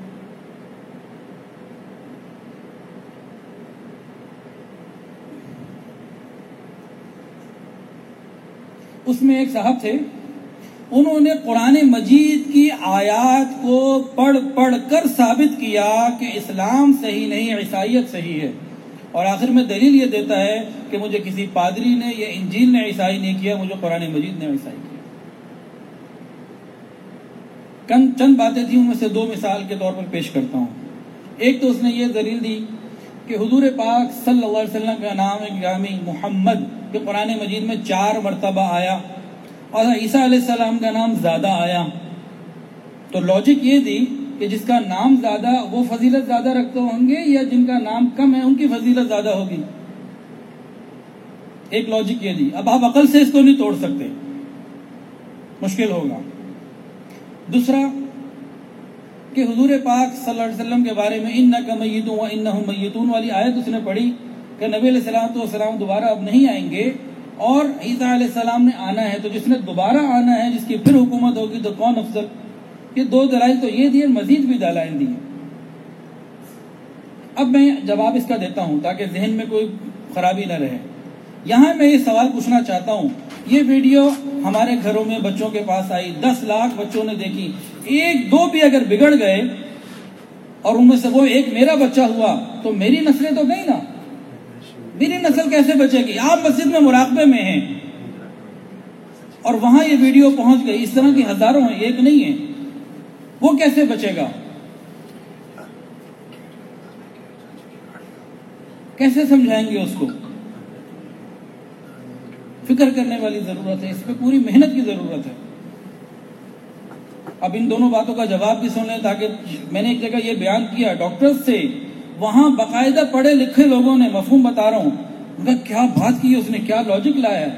اس میں ایک صاحب تھے، انہوں نے قرآن مجید کی آیات کو پڑھ پڑھ کر ثابت کیا کہ اسلام صحیح نہیں، عیسائیت صحیح ہے. اور آخر میں دلیل یہ دیتا ہے کہ مجھے کسی پادری نے یا انجیل نے عیسائی نہیں کیا، مجھے قرآن مجید نے عیسائی کیا. چند باتیں تھیں، ان میں سے دو مثال کے طور پر پیش کرتا ہوں. ایک تو اس نے یہ دلیل دی کہ حضور پاک صلی اللہ علیہ وسلم کا نام گرامی محمد کہ قرآن مجید میں چار مرتبہ آیا، اور عیسیٰ علیہ السلام کا نام زیادہ آیا. تو لاجک یہ دی کہ جس کا نام زیادہ وہ فضیلت زیادہ رکھتے ہوں گے، یا جن کا نام کم ہے ان کی فضیلت زیادہ ہوگی. ایک لاجک یہ دی. اب آپ عقل سے اس کو نہیں توڑ سکتے، مشکل ہوگا. دوسرا کہ حضور پاک صلی اللہ علیہ وسلم کے بارے میں انک میت و انہم میتون والی آیت اس نے پڑھی کہ نبی علیہ السلام والسلام دوبارہ اب نہیں آئیں گے، اور عیسیٰ علیہ السلام نے آنا ہے. تو جس نے دوبارہ آنا ہے، جس کی پھر حکومت ہوگی، تو کون افضل؟ یہ دو دلائل تو یہ دیے، مزید بھی دلائل دیے. اب میں جواب اس کا دیتا ہوں تاکہ ذہن میں کوئی خرابی نہ رہے. یہاں میں یہ سوال پوچھنا چاہتا ہوں، یہ ویڈیو ہمارے گھروں میں بچوں کے پاس آئی، دس لاکھ بچوں نے دیکھی. ایک دو بھی اگر بگڑ گئے اور ان میں سے وہ ایک میرا بچہ ہوا تو میری نسلیں تو گئی نا. میری نسل کیسے بچے گی؟ آپ مسجد میں مراقبے میں ہیں اور وہاں یہ ویڈیو پہنچ گئی، اس طرح کی ہزاروں ہیں، ایک نہیں ہے. وہ کیسے بچے گا؟ کیسے سمجھائیں گے اس کو؟ فکر کرنے والی ضرورت ہے، اس پہ پوری محنت کی ضرورت ہے. اب ان دونوں باتوں کا جواب بھی سن لیں، تاکہ میں نے ایک جگہ یہ بیان کیا ڈاکٹرز سے، وہاں باقاعدہ پڑھے لکھے لوگوں نے، مفہوم بتا رہا ہوں، ان کا کیا بات کی، اس نے کیا لاجک لایا.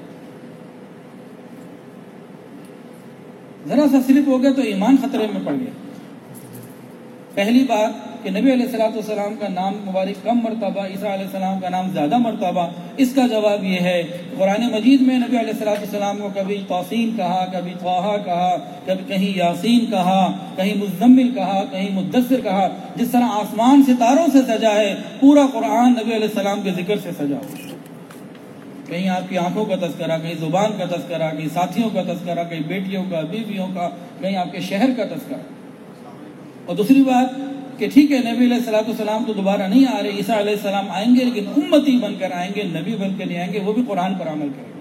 ذرا سا سلپ ہو گیا تو ایمان خطرے میں پڑ گیا. پہلی بات کہ نبی علیہ الصلوۃ والسلام کا نام مبارک کم مرتبہ، عیسیٰ علیہ السلام کا نام زیادہ مرتبہ. اس کا جواب یہ ہے، قرآن مجید میں نبی علیہ الصلوۃ والسلام کو کبھی طاسین کہا، کبھی طٰہٰ کہا، کبھی کہیں یاسین کہا، کہیں مزمل کہا، کہیں مدثر کہا. جس طرح آسمان ستاروں سے سجا ہے، پورا قرآن نبی علیہ السلام کے ذکر سے سجا ہو. کہیں آپ کی آنکھوں کا تذکرہ، کہیں زبان کا تذکرہ، کہیں ساتھیوں کا تذکرہ، کہیں بیٹیوں کا، بیویوں کا، کہیں آپ کے شہر کا تذکرہ۔ اور دوسری بات کہ ٹھیک ہے نبی علیہ الصلوۃ والسلام تو دوبارہ نہیں آ رہے، عیسیٰ علیہ السلام آئیں گے، لیکن امتی بن کر آئیں گے، نبی بن کر نہیں آئیں گے، وہ بھی قرآن پر عمل کریں گے۔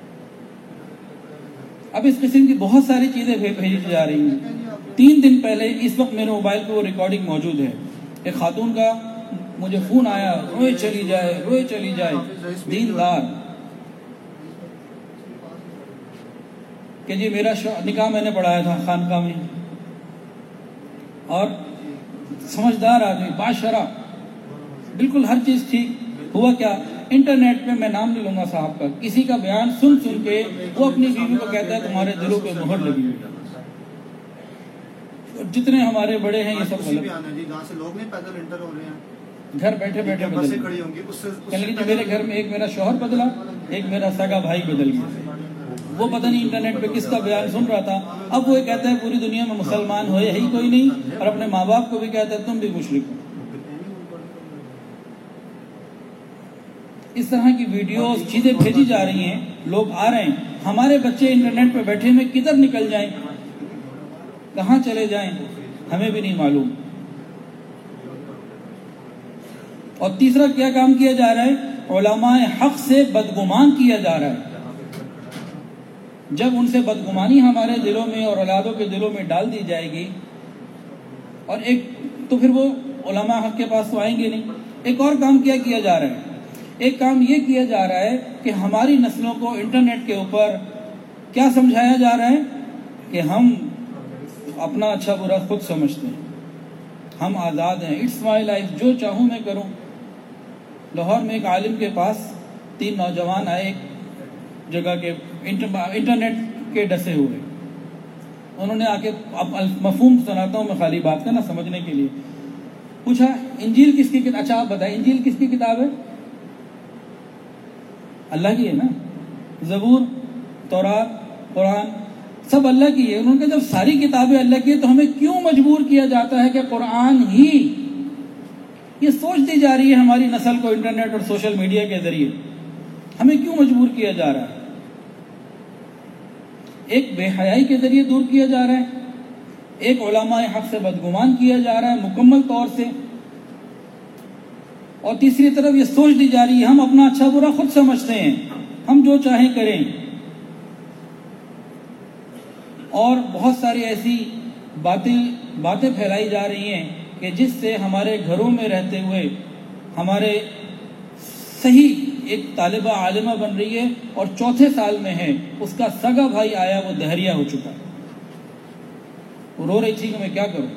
اب اس قسم کی بہت ساری چیزیں بھیجی جا رہی ہیں۔ تین دن پہلے اس وقت میرے موبائل پہ وہ ریکارڈنگ موجود ہے، ایک خاتون کا مجھے فون آیا، روئے چلی جائے روئے چلی جائے دیندار، کہ جی میرا نکاح میں نے پڑھایا تھا خانقاہ میں، اور سمجھدار آدمی، باشرہ، بالکل ہر چیز ٹھیک۔ ہوا کیا، انٹرنیٹ پہ میں نام نہیں لوں گا صاحب کا، کسی کا بیان سن سن کے وہ اپنی بیوی کو کہتا ہے تمہارے دلوں پہ مہر لگی ہوئی ہے۔ جتنے ہمارے بڑے ہیں یہ سب غلط، جہاں سے لوگ نہیں پیدل انٹر ہو رہے ہیں، گھر بیٹھے بیٹھے بدل گئے۔ میرے گھر میں ایک میرا شوہر بدلا، ایک میرا سگا بھائی بدل گیا، وہ پتہ نہیں انٹرنیٹ پہ کس کا بیان سن رہا تھا، اب وہ کہتا ہے پوری دنیا میں مسلمان ہوئے ہی کوئی نہیں، اور اپنے ماں باپ کو بھی کہتا ہے تم بھی مشرک ہو۔ اس طرح کی ویڈیوز چیزیں بھیجی جا رہی ہیں، لوگ آ رہے ہیں، ہمارے بچے انٹرنیٹ پہ بیٹھے میں کدھر نکل جائیں، کہاں چلے جائیں، ہمیں بھی نہیں معلوم۔ اور تیسرا کیا کام کیا جا رہا ہے، علماء حق سے بدگمان کیا جا رہا ہے۔ جب ان سے بدگمانی ہمارے دلوں میں اور اولادوں کے دلوں میں ڈال دی جائے گی، اور ایک تو پھر وہ علماء حق کے پاس تو آئیں گے نہیں۔ ایک اور کام کیا کیا جا رہا ہے، ایک کام یہ کیا جا رہا ہے کہ ہماری نسلوں کو انٹرنیٹ کے اوپر کیا سمجھایا جا رہا ہے کہ ہم اپنا اچھا برا خود سمجھتے ہیں، ہم آزاد ہیں، اٹس مائی لائف، جو چاہوں میں کروں۔ لاہور میں ایک عالم کے پاس تین نوجوان آئے ایک جگہ کے انٹرنیٹ کے ڈسے ہوئے، انہوں نے آ کے اب مفہوم سناتا ہوں میں خالی بات کا نا سمجھنے کے لیے، پوچھا انجیل کس کی کتاب، اچھا آپ بتائیں انجیل کس کی کتاب ہے؟ اللہ کی ہے نا، زبور، تورات، قرآن سب اللہ کی ہے۔ انہوں نے کہا جب ساری کتابیں اللہ کی ہے تو ہمیں کیوں مجبور کیا جاتا ہے کہ قرآن ہی، یہ سوچ دی جا رہی ہے ہماری نسل کو انٹرنیٹ اور سوشل میڈیا کے ذریعے، ہمیں کیوں مجبور کیا جا رہا ہے؟ ایک بے حیائی کے ذریعے دور کیا جا رہا ہے، ایک علماء حق سے بدگمان کیا جا رہا ہے مکمل طور سے، اور تیسری طرف یہ سوچ دی جا رہی ہے ہم اپنا اچھا برا خود سمجھتے ہیں، ہم جو چاہیں کریں۔ اور بہت ساری ایسی باتیں باتیں پھیلائی جا رہی ہیں کہ جس سے ہمارے گھروں میں رہتے ہوئے ہمارے صحیح ایک طالبہ عالمہ بن رہی ہے اور چوتھے سال میں ہے، اس کا سگا بھائی آیا وہ دہریہ ہو چکا، وہ رو رہی تھی کہ میں کیا کروں۔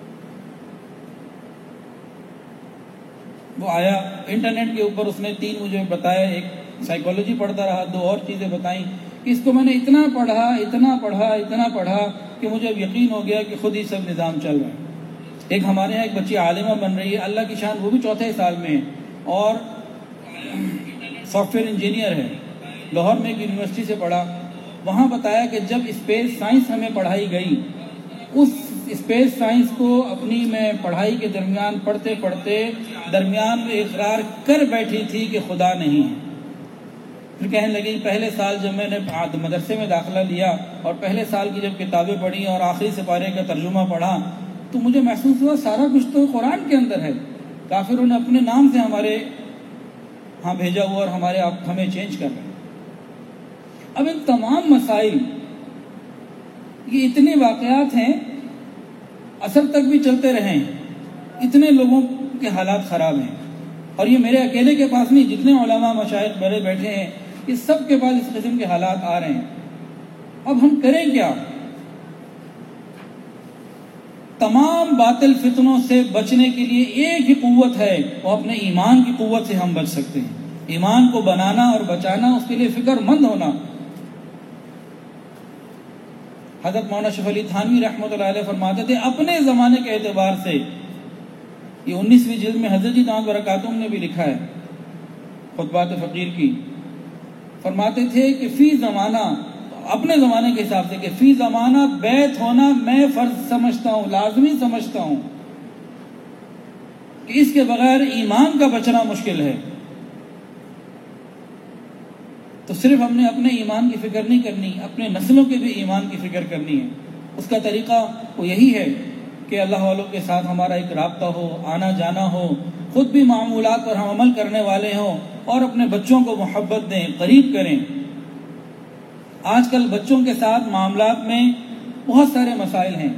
وہ آیا انٹرنیٹ کے اوپر، اس نے تین مجھے بتایا، ایک سائیکالوجی پڑھتا رہا، دو اور چیزیں بتائیں کہ اس کو میں نے اتنا پڑھا اتنا پڑھا اتنا پڑھا کہ مجھے اب یقین ہو گیا کہ خود ہی سب نظام چل رہا ہے۔ ایک ہمارے یہاں ایک بچی عالمہ بن رہی ہے، اللہ کی شان، وہ بھی چوتھے سال میں ہے اور سافٹ ویئر انجینئر ہے، لاہور میں ایک یونیورسٹی سے پڑھا۔ وہاں بتایا کہ جب اسپیس سائنس ہمیں پڑھائی گئی، اس اسپیس سائنس کو اپنی میں پڑھائی کے درمیان پڑھتے پڑھتے درمیان میں اقرار کر بیٹھی تھی کہ خدا نہیں ہے۔ پھر کہنے لگی پہلے سال جب میں نے مدرسے میں داخلہ لیا اور پہلے سال کی جب کتابیں پڑھی اور آخری سپارے کا ترجمہ پڑھا تو مجھے محسوس ہوا سارا کچھ تو قرآن کے اندر ہے، کافروں نے اپنے نام سے ہمارے ہاں بھیجا ہوا اور ہمارے آپ ہمیں چینج کر رہے ہیں۔ اب ان تمام مسائل، یہ اتنے واقعات ہیں، اثر تک بھی چلتے رہیں، اتنے لوگوں کے حالات خراب ہیں، اور یہ میرے اکیلے کے پاس نہیں، جتنے علماء مشائخ بڑے بیٹھے ہیں یہ سب کے پاس اس قسم کے حالات آ رہے ہیں۔ اب ہم کریں کیا؟ تمام باطل فتنوں سے بچنے کے لیے ایک ہی قوت ہے، وہ اپنے ایمان کی قوت سے ہم بچ سکتے ہیں۔ ایمان کو بنانا اور بچانا، اس کے لیے فکر مند ہونا۔ حضرت مولانا شریف علی تھانوی رحمۃ اللہ علیہ فرماتے تھے اپنے زمانے کے اعتبار سے، یہ انیسویں جلد میں حضرت جی دامت برکاتہم نے بھی لکھا ہے خطبات فقیر کی، فرماتے تھے کہ فی زمانہ، اپنے زمانے کے حساب سے، کہ فی زمانہ بیت ہونا میں فرض سمجھتا ہوں، لازمی سمجھتا ہوں، کہ اس کے بغیر ایمان کا بچنا مشکل ہے۔ تو صرف ہم نے اپنے ایمان کی فکر نہیں کرنی، اپنے نسلوں کے بھی ایمان کی فکر کرنی ہے۔ اس کا طریقہ وہ یہی ہے کہ اللہ والوں کے ساتھ ہمارا ایک رابطہ ہو، آنا جانا ہو، خود بھی معمولات پر ہم عمل کرنے والے ہوں، اور اپنے بچوں کو محبت دیں، قریب کریں۔ آج کل بچوں کے ساتھ معاملات میں بہت سارے مسائل ہیں۔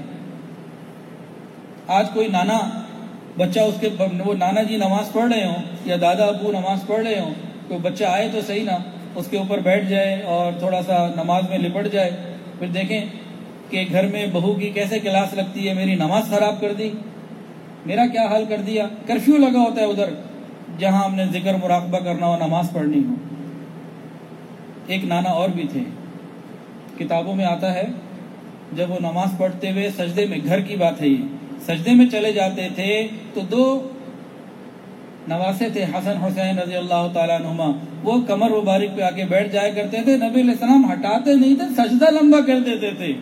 آج کوئی نانا بچہ، اس کے وہ نانا جی نماز پڑھ رہے ہوں یا دادا ابو نماز پڑھ رہے ہوں، کوئی بچہ آئے تو صحیح نا، اس کے اوپر بیٹھ جائے اور تھوڑا سا نماز میں لپٹ جائے، پھر دیکھیں کہ گھر میں بہو کی کیسے کلاس لگتی ہے، میری نماز خراب کر دی، میرا کیا حال کر دیا۔ کرفیو لگا ہوتا ہے ادھر جہاں ہم نے ذکر مراقبہ کرنا ہو، نماز پڑھنی ہو۔ ایک نانا اور بھی تھے، کتابوں میں آتا ہے جب وہ نماز پڑھتے ہوئے سجدے میں، گھر کی بات ہے یہ، سجدے میں چلے جاتے تھے تو دو نواسے تھے حسن حسین رضی اللہ تعالیٰ عنہما، وہ کمر مبارک پہ آ کے بیٹھ جایا کرتے تھے، نبی علیہ السلام ہٹاتے نہیں تھے، سجدہ لمبا کر دیتے تھے،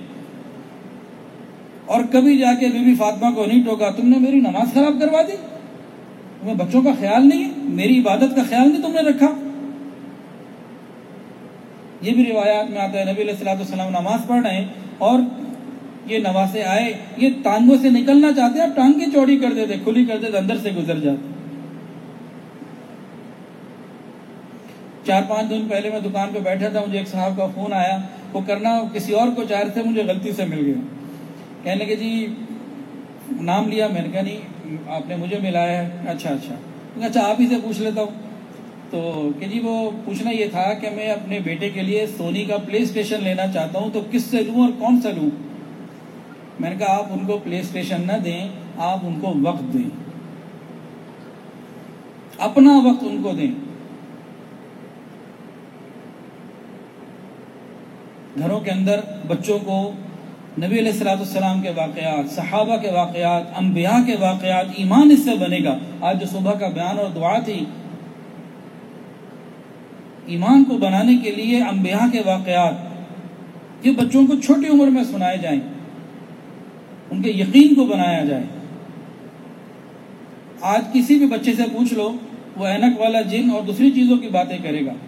اور کبھی جا کے بی بی فاطمہ کو نہیں ٹوکا، تم نے میری نماز خراب کروا دی، تمہیں بچوں کا خیال نہیں ہے، میری عبادت کا خیال نہیں تم نے رکھا۔ یہ بھی روایات میں آتا ہے نبی علیہ الصلوۃ والسلام نماز پڑھ رہے ہیں اور یہ نواسے آئے، یہ ٹانگوں سے نکلنا چاہتے ہیں، ٹانگیں چوڑی کر دیتے، کھلی کر دیتے، اندر سے گزر جاتے۔ چار پانچ دن پہلے میں دکان پہ بیٹھا تھا، مجھے ایک صاحب کا فون آیا، وہ کرنا کسی اور کو چاہ رہے تھے، مجھے غلطی سے مل گیا، کہنے لگے جی نام لیا، میں نے کہا نہیں آپ نے مجھے ملایا ہے، اچھا اچھا اچھا آپ ہی سے پوچھ لیتا ہوں، تو کہ جی وہ پوچھنا یہ تھا کہ میں اپنے بیٹے کے لیے سونی کا پلے اسٹیشن لینا چاہتا ہوں، تو کس سے لوں اور کون سا لوں؟ میں نے کہا آپ ان کو پلے اسٹیشن نہ دیں، آپ ان کو وقت دیں، اپنا وقت ان کو دیں۔ گھروں کے اندر بچوں کو نبی علیہ الصلوۃ والسلام کے واقعات، صحابہ کے واقعات، انبیاء کے واقعات، ایمان اس سے بنے گا۔ آج جو صبح کا بیان اور دعا تھی، ایمان کو بنانے کے لیے انبیاء کے واقعات یہ بچوں کو چھوٹی عمر میں سنائے جائیں، ان کے یقین کو بنایا جائے۔ آج کسی بھی بچے سے پوچھ لو، وہ اینک والا جن اور دوسری چیزوں کی باتیں کرے گا،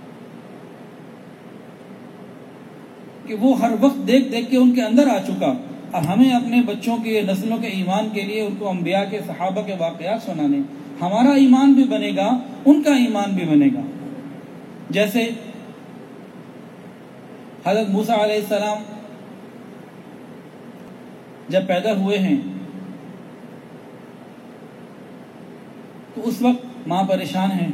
کہ وہ ہر وقت دیکھ دیکھ کے ان کے اندر آ چکا۔ اب ہمیں اپنے بچوں کے نسلوں کے ایمان کے لیے ان کو انبیاء کے، صحابہ کے واقعات سنانے، ہمارا ایمان بھی بنے گا، ان کا ایمان بھی بنے گا۔ جیسے حضرت موسیٰ علیہ السلام جب پیدا ہوئے ہیں تو اس وقت ماں پریشان ہیں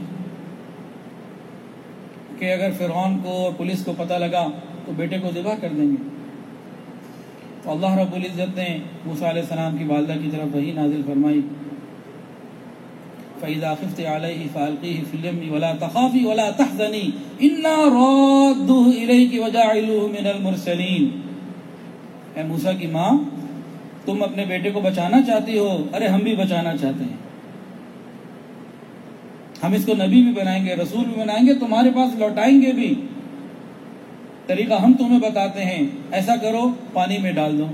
کہ اگر فرعون کو اور پولیس کو پتہ لگا تو بیٹے کو ذبح کر دیں گے۔ تو اللہ رب العزت نے موسیٰ علیہ السلام کی والدہ کی طرف وحی نازل فرمائی، فَإِذَا خِفْتِ عَلَيْهِ فَأَلْقِيهِ فِي الْيَمِّ وَلَا تَخَافِي وَلَا تَحْزَنِي إِنَّا رَادُّوهُ إِلَيْكِ وَجَاعِلُوهُ مِنَ الْمُرْسَلِينَ۔ اے موسیٰ کی ماں، تم اپنے بیٹے کو بچانا چاہتی ہو، ارے ہم بھی بچانا چاہتے ہیں، ہم اس کو نبی بھی بنائیں گے، رسول بھی بنائیں گے، تمہارے پاس لوٹائیں گے بھی۔ طریقہ ہم تمہیں بتاتے ہیں، ایسا کرو پانی میں ڈال دو۔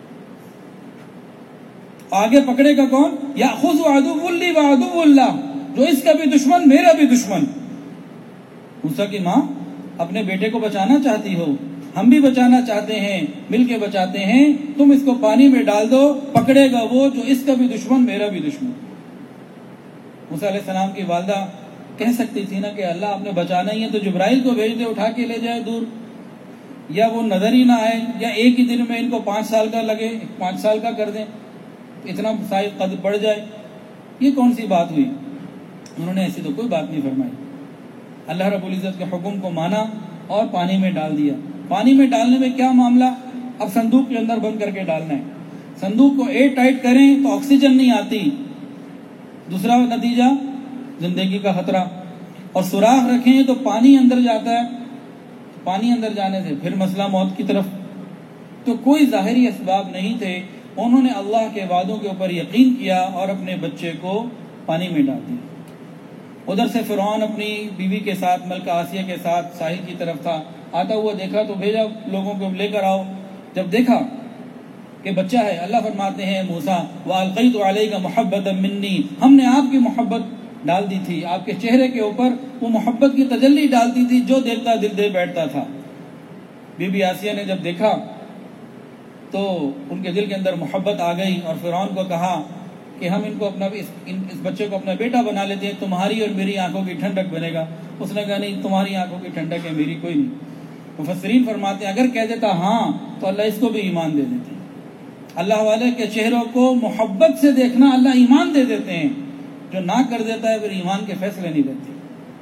آگے پکڑے گا کون؟ یأخذ عدو لی وعدو اللہ، جو اس کا بھی دشمن میرا بھی دشمن۔ موسیٰ کی ماں اپنے بیٹے کو بچانا چاہتی ہو، ہم بھی بچانا چاہتے ہیں، مل کے بچاتے ہیں، تم اس کو پانی میں ڈال دو، پکڑے گا وہ جو اس کا بھی دشمن میرا بھی دشمن۔ موسیٰ علیہ السلام کی والدہ کہہ سکتی تھی نا کہ اللہ آپ نے بچانا ہی ہے تو جبرائیل کو بھیج دے، اٹھا کے لے جائے دور، یا وہ نظر ہی نہ آئے، یا ایک ہی دن میں ان کو پانچ سال کا لگے، پانچ سال کا کر دیں، اتنا سائز قد بڑھ جائے۔ یہ کون سی بات ہوئی؟ انہوں نے ایسی تو کوئی بات نہیں فرمائی۔ اللہ رب العزت کے حکم کو مانا اور پانی میں ڈال دیا۔ پانی میں ڈالنے میں کیا معاملہ؟ اب صندوق کے اندر بند کر کے ڈالنا ہے، صندوق کو ایئر ٹائٹ کریں تو آکسیجن نہیں آتی، دوسرا نتیجہ زندگی کا خطرہ، اور سوراخ رکھیں تو پانی اندر جاتا ہے، پانی اندر جانے سے پھر مسئلہ موت کی طرف۔ تو کوئی ظاہری اسباب نہیں تھے، انہوں نے اللہ کے وعدوں کے اوپر یقین کیا اور اپنے بچے کو پانی میں ڈال دیا۔ ادھر سے فرعون اپنی بیوی کے ساتھ، ملکہ آسیہ کے ساتھ ساحل کی طرف تھا، آتا ہوا دیکھا تو بھیجا لوگوں کو لے کر آؤ۔ جب دیکھا کہ بچہ ہے، اللہ فرماتے ہیں موسیٰ وَأَلْقَيْتُ عَلَيْكَ مُحَبَّةً مِّنِّي، ہم نے آپ کی محبت ڈال دی تھی، آپ کے چہرے کے اوپر وہ محبت کی تجلی ڈالتی تھی جو دیکھتا دل دے بیٹھتا تھا۔ بی بی آسیہ نے جب دیکھا تو ان کے دل کے اندر محبت آ گئی اور فرعون کو کہا کہ ہم ان کو اپنا اس, اس بچے کو اپنا بیٹا بنا لیتے ہیں، تمہاری اور میری آنکھوں کی ٹھنڈک بنے گا۔ اس نے کہا نہیں، تمہاری آنکھوں کی ٹھنڈک ہے، میری کوئی نہیں۔ مفسرین فرماتے ہیں اگر کہہ دیتا ہاں تو اللہ اس کو بھی ایمان دے دیتے۔ اللہ والے کے چہروں کو محبت سے دیکھنا اللہ ایمان دے دیتے ہیں، جو نہ کر دیتا ہے پھر ایمان کے فیصلے نہیں دیتے۔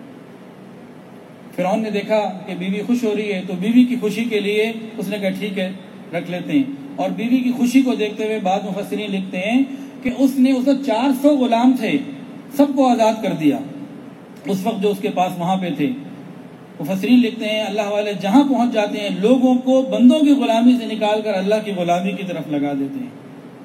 فرعون نے دیکھا کہ بیوی خوش ہو رہی ہے تو بیوی کی خوشی کے لیے اس نے کہا ٹھیک ہے رکھ لیتے ہیں، اور بیوی کی خوشی کو دیکھتے ہوئے بعض مفسرین لکھتے ہیں کہ اس نے اس وقت چار سو غلام تھے، سب کو آزاد کر دیا اس وقت جو اس کے پاس وہاں پہ تھے۔ مفسرین لکھتے ہیں اللہ والے جہاں پہنچ جاتے ہیں لوگوں کو بندوں کی غلامی سے نکال کر اللہ کی غلامی کی طرف لگا دیتے ہیں۔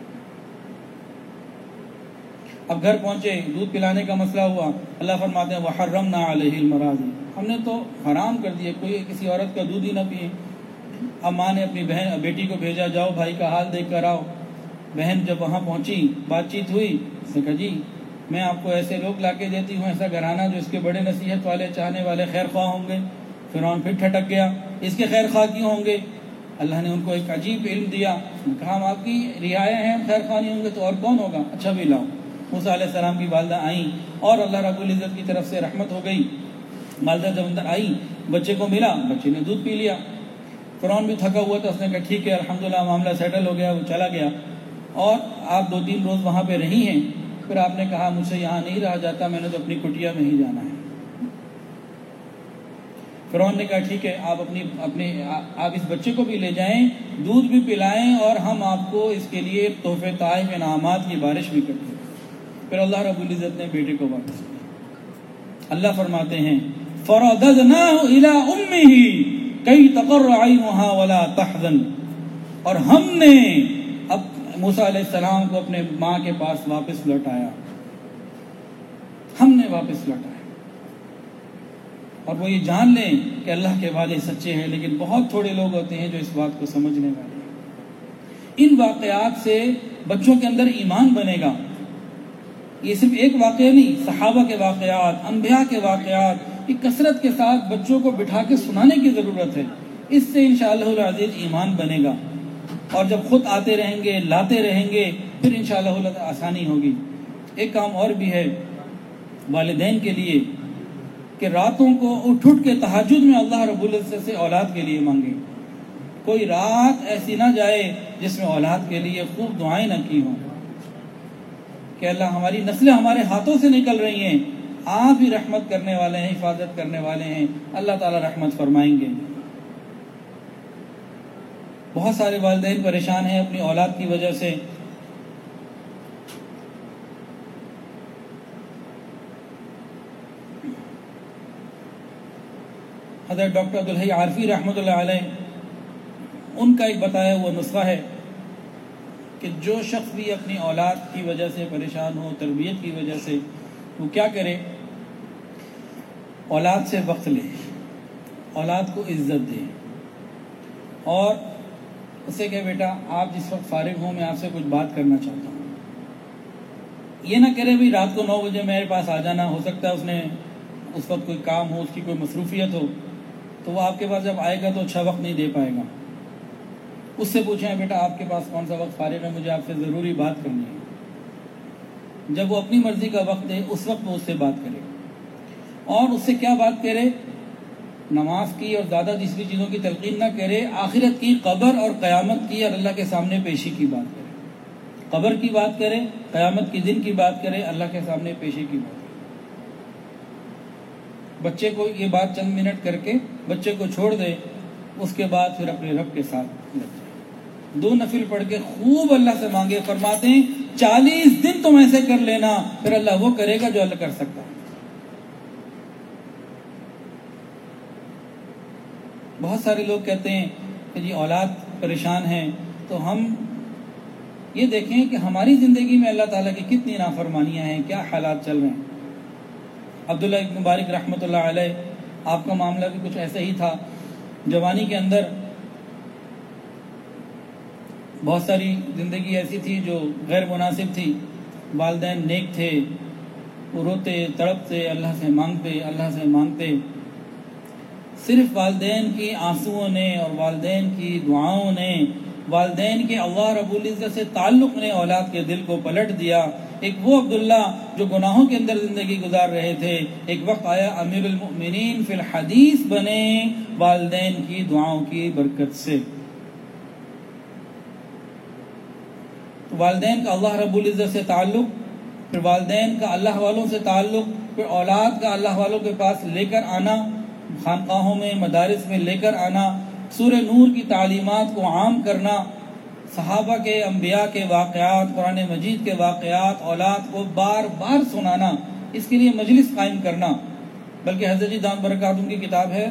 اب گھر پہنچے، دودھ پلانے کا مسئلہ ہوا، اللہ فرماتے ہیں وَحَرَّمْنَا عَلَيْهِ الْمَرَاضِعَ، ہم نے تو حرام کر دیا کوئی کسی عورت کا دودھ ہی نہ پیے۔ اب ماں نے اپنی بہن بیٹی کو بھیجا، جاؤ بھائی کا حال دیکھ کر آؤ۔ بہن جب وہاں پہنچی، بات چیت ہوئی، اس نے کہا جی میں آپ کو ایسے لوگ لا کے دیتی ہوں، ایسا گھرانہ جو اس کے بڑے نصیحت والے چاہنے والے خیر خواہ ہوں گے۔ فرعون پھر ٹھٹک گیا، اس کے خیر خواہ کیوں ہوں گے؟ اللہ نے ان کو ایک عجیب علم دیا، کہا ہم آپ کی رعایا ہیں، خیر خواہ نہیں ہوں گے تو اور کون ہوگا؟ اچھا بھی لاؤ۔ موسیٰ علیہ السلام کی والدہ آئیں اور اللہ رب العزت کی طرف سے رحمت ہو گئی۔ والدہ جب اندر آئی، بچے کو ملا، بچے نے دودھ پی لیا۔ فرعون بھی تھکا ہوا تھا، اس نے کہا ٹھیک ہے الحمدللہ معاملہ سیٹل ہو گیا، وہ چلا گیا۔ اور آپ دو تین روز وہاں پہ رہی ہیں، پھر آپ نے کہا مجھ سے یہاں نہیں رہا جاتا، میں نے تو اپنی کٹیا میں ہی جانا ہے۔ فرعون نے کہا ٹھیک ہے آپ اپنی اپنے آپ اس بچے کو بھی لے جائیں، دودھ بھی پلائیں، اور ہم آپ کو اس کے لیے تحفے تحائف انعامات کی بارش بھی کرتے ہیں۔ پھر اللہ رب العزت نے بیٹے کو واپس کیا۔ اللہ فرماتے ہیں فَرَدَدْنَاهُ إِلَىٰ أُمِّهِ كَيْ تَقَرَّ عَيْنُهَا وَلَا تَحْزَنْ، اور ہم نے اب موسیٰ علیہ السلام کو اپنے ماں کے پاس واپس لوٹایا، ہم نے واپس لوٹایا۔ اور وہ یہ جان لیں کہ اللہ کے وعدے سچے ہیں، لیکن بہت تھوڑے لوگ ہوتے ہیں جو اس بات کو سمجھنے والے ہیں۔ ان واقعات سے بچوں کے اندر ایمان بنے گا۔ یہ صرف ایک واقعہ نہیں، صحابہ کے واقعات، انبیاء کے واقعات، یہ کثرت کے ساتھ بچوں کو بٹھا کے سنانے کی ضرورت ہے۔ اس سے انشاءاللہ العزیز ایمان بنے گا، اور جب خود آتے رہیں گے، لاتے رہیں گے، پھر انشاءاللہ آسانی ہوگی۔ ایک کام اور بھی ہے والدین کے لیے کہ راتوں کو اٹھ اٹھ کے تہجد میں اللہ رب العزت سے اولاد کے لیے مانگیں۔ کوئی رات ایسی نہ جائے جس میں اولاد کے لیے خوب دعائیں نہ کی ہوں کہ اللہ ہماری نسلیں ہمارے ہاتھوں سے نکل رہی ہیں، آپ ہی رحمت کرنے والے ہیں، حفاظت کرنے والے ہیں، اللہ تعالی رحمت فرمائیں گے۔ بہت سارے والدین پریشان ہیں اپنی اولاد کی وجہ سے۔ حضرت ڈاکٹر عبدالحی عارفی رحمۃ اللہ علیہ، ان کا ایک بتایا ہوا نسخہ ہے کہ جو شخص بھی اپنی اولاد کی وجہ سے پریشان ہو، تربیت کی وجہ سے، وہ کیا کرے؟ اولاد سے وقت لے، اولاد کو عزت دے، اور اسے کہ بیٹا آپ جس وقت فارغ ہوں میں آپ سے کچھ بات کرنا چاہتا ہوں۔ یہ نہ کرے بھی رات کو نو بجے میرے پاس آ جانا، ہو سکتا ہے اس نے اس وقت کوئی کام ہو، اس کی کوئی مصروفیت ہو، تو وہ آپ کے پاس جب آئے گا تو اچھا وقت نہیں دے پائے گا۔ اس سے پوچھیں بیٹا آپ کے پاس کون سا وقت فارغ ہے، مجھے آپ سے ضروری بات کرنی ہے۔ جب وہ اپنی مرضی کا وقت دے اس وقت وہ اس سے بات کرے، اور اس سے کیا بات کرے؟ نماز کی اور زیادہ دوسری چیزوں کی تلقین نہ کرے، آخرت کی، قبر اور قیامت کی اور اللہ کے سامنے پیشی کی بات کرے۔ قبر کی بات کرے، قیامت کے دن کی بات کرے، اللہ کے سامنے پیشی کی بات کرے۔ بچے کو یہ بات چند منٹ کر کے بچے کو چھوڑ دے، اس کے بعد پھر اپنے رب کے ساتھ لگ جائے، دو نفل پڑھ کے خوب اللہ سے مانگے۔ فرماتے ہیں چالیس دن تم ایسے کر لینا، پھر اللہ وہ کرے گا جو اللہ کر سکتا ہے۔ بہت سارے لوگ کہتے ہیں کہ جی اولاد پریشان ہیں، تو ہم یہ دیکھیں کہ ہماری زندگی میں اللہ تعالیٰ کی کتنی نافرمانیاں ہیں، کیا حالات چل رہے ہیں۔ عبداللہ ابن مبارک رحمۃ اللہ علیہ، آپ کا معاملہ بھی کچھ ایسا ہی تھا۔ جوانی کے اندر بہت ساری زندگی ایسی تھی جو غیر مناسب تھی، والدین نیک تھے، وہ روتے تڑپتے اللہ سے مانگتے اللہ سے مانگتے صرف والدین کی آنسوؤں نے اور والدین کی دعاؤں نے، والدین کے اللہ رب العزت سے تعلق نے اولاد کے دل کو پلٹ دیا۔ ایک وہ عبداللہ جو گناہوں کے اندر زندگی گزار رہے تھے، ایک وقت آیا امیر المؤمنین فی الحدیث بنے والدین کی دعاؤں کی برکت سے۔ تو والدین کا اللہ رب العزت سے تعلق، پھر والدین کا اللہ والوں سے تعلق، پھر اولاد کا اللہ والوں کے پاس لے کر آنا، خانقاہوں میں مدارس میں لے کر آنا، سورہ نور کی تعلیمات کو عام کرنا، صحابہ کے انبیاء کے واقعات، قرآن مجید کے واقعات اولاد کو بار بار سنانا، اس کے لیے مجلس قائم کرنا۔ بلکہ حضرت جی دامت برکاتہم کی کتاب ہے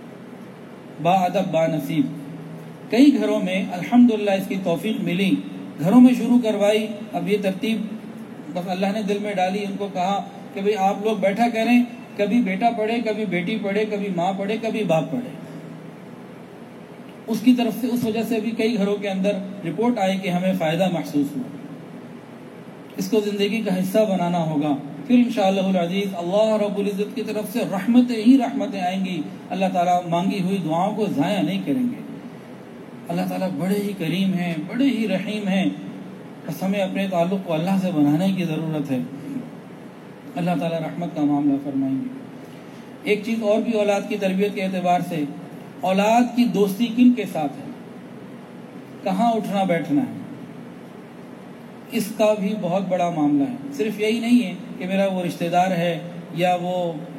با ادب با نصیب، کئی گھروں میں الحمدللہ اس کی توفیق ملی، گھروں میں شروع کروائی۔ اب یہ ترتیب بس اللہ نے دل میں ڈالی، ان کو کہا کہ بھئی آپ لوگ بیٹھا کریں، کبھی بیٹا پڑھے، کبھی بیٹی پڑھے، کبھی ماں پڑھے، کبھی باپ پڑھے۔ اس کی طرف سے اس وجہ سے بھی کئی گھروں کے اندر رپورٹ آئی کہ ہمیں فائدہ محسوس ہوا۔ اس کو زندگی کا حصہ بنانا ہوگا، پھر انشاءاللہ العزیز اللہ رب العزت کی طرف سے رحمتیں ہی رحمتیں آئیں گی۔ اللہ تعالیٰ مانگی ہوئی دعاؤں کو ضائع نہیں کریں گے۔ اللہ تعالیٰ بڑے ہی کریم ہیں، بڑے ہی رحیم ہیں، بس ہمیں اپنے تعلق کو اللہ سے بنانے کی ضرورت ہے۔ اللہ تعالیٰ رحمت کا معاملہ فرمائیں گے۔ ایک چیز اور بھی اولاد کی تربیت کے اعتبار سے، اولاد کی دوستی کن کے ساتھ ہے، کہاں اٹھنا بیٹھنا ہے، اس کا بھی بہت بڑا معاملہ ہے۔ صرف یہی نہیں ہے کہ میرا وہ رشتہ دار ہے یا وہ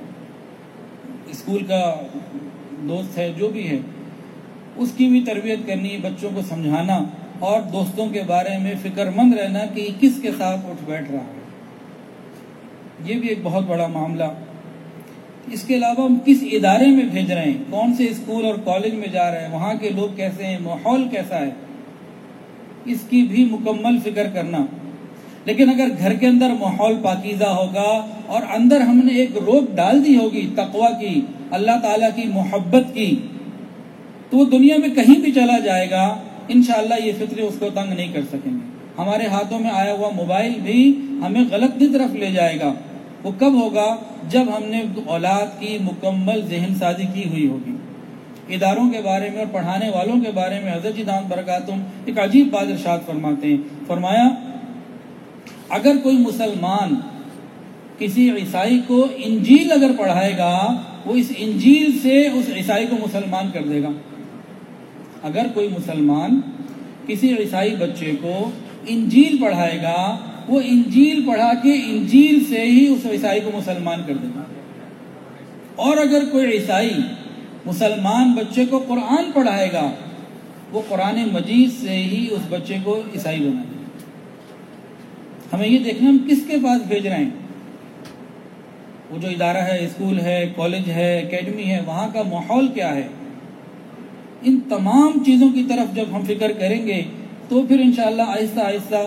اسکول کا دوست ہے، جو بھی ہے اس کی بھی تربیت کرنی، بچوں کو سمجھانا اور دوستوں کے بارے میں فکر مند رہنا کہ کس کے ساتھ اٹھ بیٹھ رہا ہے، یہ بھی ایک بہت بڑا معاملہ۔ اس کے علاوہ ہم کس ادارے میں بھیج رہے ہیں، کون سے اسکول اور کالج میں جا رہے ہیں، وہاں کے لوگ کیسے ہیں، ماحول کیسا ہے، اس کی بھی مکمل فکر کرنا۔ لیکن اگر گھر کے اندر ماحول پاکیزہ ہوگا اور اندر ہم نے ایک روک ڈال دی ہوگی تقویٰ کی، اللہ تعالیٰ کی محبت کی، تو وہ دنیا میں کہیں بھی چلا جائے گا انشاءاللہ یہ فطرے اس کو تنگ نہیں کر سکیں گے۔ ہمارے ہاتھوں میں آیا ہوا موبائل بھی ہمیں غلط کی طرف لے جائے گا۔ وہ کب ہوگا؟ جب ہم نے اولاد کی مکمل ذہن سازی کی ہوئی ہوگی۔ اداروں کے بارے میں اور پڑھانے والوں کے بارے میں حضرت جی دامت برکاتہم ایک عجیب بات ارشاد فرماتے ہیں، فرمایا اگر کوئی مسلمان کسی عیسائی کو انجیل اگر پڑھائے گا، وہ اس انجیل سے اس عیسائی کو مسلمان کر دے گا۔ اگر کوئی مسلمان کسی عیسائی بچے کو انجیل پڑھائے گا، وہ انجیل پڑھا کے انجیل سے ہی اس عیسائی کو مسلمان کر دے گا۔ اور اگر کوئی عیسائی مسلمان بچے کو قرآن پڑھائے گا، وہ قرآن مجید سے ہی اس بچے کو عیسائی بنا دے گا۔ ہمیں یہ دیکھنا ہم کس کے پاس بھیج رہے ہیں۔ وہ جو ادارہ ہے، اسکول ہے، کالج ہے، اکیڈمی ہے، وہاں کا ماحول کیا ہے، ان تمام چیزوں کی طرف جب ہم فکر کریں گے تو پھر انشاءاللہ آہستہ آہستہ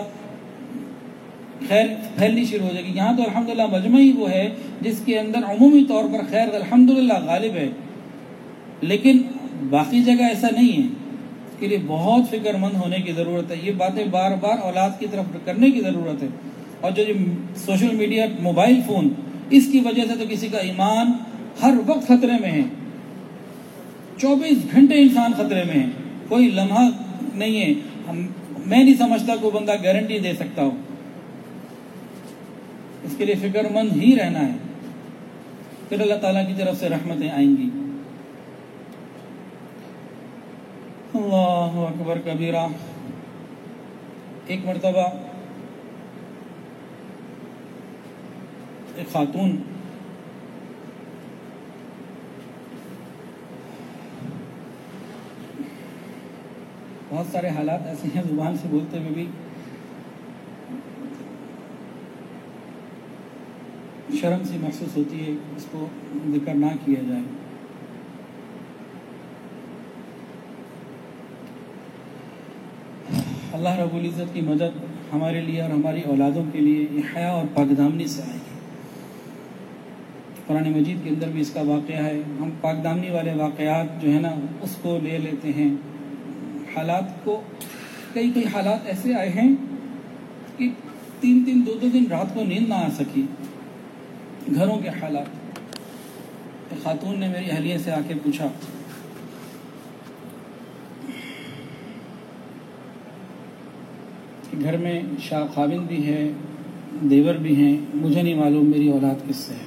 خیر پھیلنی شروع ہو جائے گی۔ یہاں تو الحمدللہ مجمع ہی وہ ہے جس کے اندر عمومی طور پر خیر الحمدللہ غالب ہے، لیکن باقی جگہ ایسا نہیں ہے۔ اس کے لیے بہت فکر مند ہونے کی ضرورت ہے، یہ باتیں بار بار اولاد کی طرف کرنے کی ضرورت ہے۔ اور جو سوشل میڈیا، موبائل فون، اس کی وجہ سے تو کسی کا ایمان ہر وقت خطرے میں ہے، چوبیس گھنٹے انسان خطرے میں ہے، کوئی لمحہ نہیں ہے، میں نہیں سمجھتا کوئی بندہ گارنٹی دے سکتا ہو۔ اس کے لیے فکر مند ہی رہنا ہے، پھر اللہ تعالیٰ کی طرف سے رحمتیں آئیں گی۔ اللہ اکبر کبیرہ۔ ایک مرتبہ ایک خاتون بہت سارے حالات ایسے ہیں زبان سے بولتے ہوئے بھی شرم سی محسوس ہوتی ہے، اس کو ذکر نہ کیا جائے۔ اللہ رب العزت کی مدد ہمارے لیے اور ہماری اولادوں کے لیے یہ حیا اور پاکدامنی سے آئے گی۔ قرآن مجید کے اندر بھی اس کا واقعہ ہے۔ ہم پاکدامنی والے واقعات جو ہے نا اس کو لے لیتے ہیں، حالات کو، کئی کئی حالات ایسے آئے ہیں کہ تین تین دو دو دن رات کو نیند نہ آ سکی، گھروں کے حالات. ایک خاتون نے میری اہلیہ سے آ کے پوچھا کہ گھر میں شاہ خاوند بھی ہے، دیور بھی ہیں، مجھے نہیں معلوم میری اولاد کس سے ہے.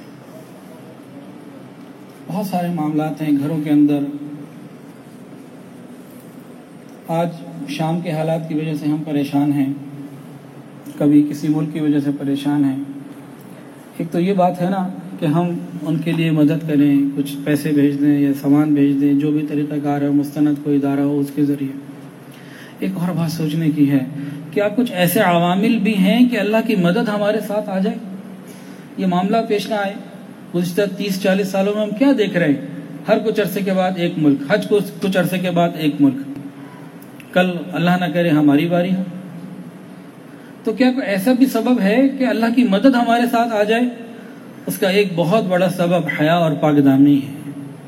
بہت سارے معاملات ہیں گھروں کے اندر. آج شام کے حالات کی وجہ سے ہم پریشان ہیں، کبھی کسی ملک کی وجہ سے پریشان ہیں. ایک تو یہ بات ہے نا کہ ہم ان کے لیے مدد کریں، کچھ پیسے بھیج دیں یا سامان بھیج دیں، جو بھی طریقہ کار ہے، مستند کوئی ادارہ ہو اس کے ذریعے. ایک اور بات سوچنے کی ہے، کیا کچھ ایسے عوامل بھی ہیں کہ اللہ کی مدد ہمارے ساتھ آ جائے، یہ معاملہ پیش نہ آئے؟ گزشتہ تیس چالیس سالوں میں ہم کیا دیکھ رہے ہیں؟ ہر کچھ عرصے کے بعد ایک ملک، حج کو کچھ عرصے کے بعد ایک ملک. کل اللہ نہ کرے ہماری باری ہو. تو کیا کوئی ایسا بھی سبب ہے کہ اللہ کی مدد ہمارے ساتھ آ جائے؟ اس کا ایک بہت بڑا سبب حیا اور پاک دامنی ہے.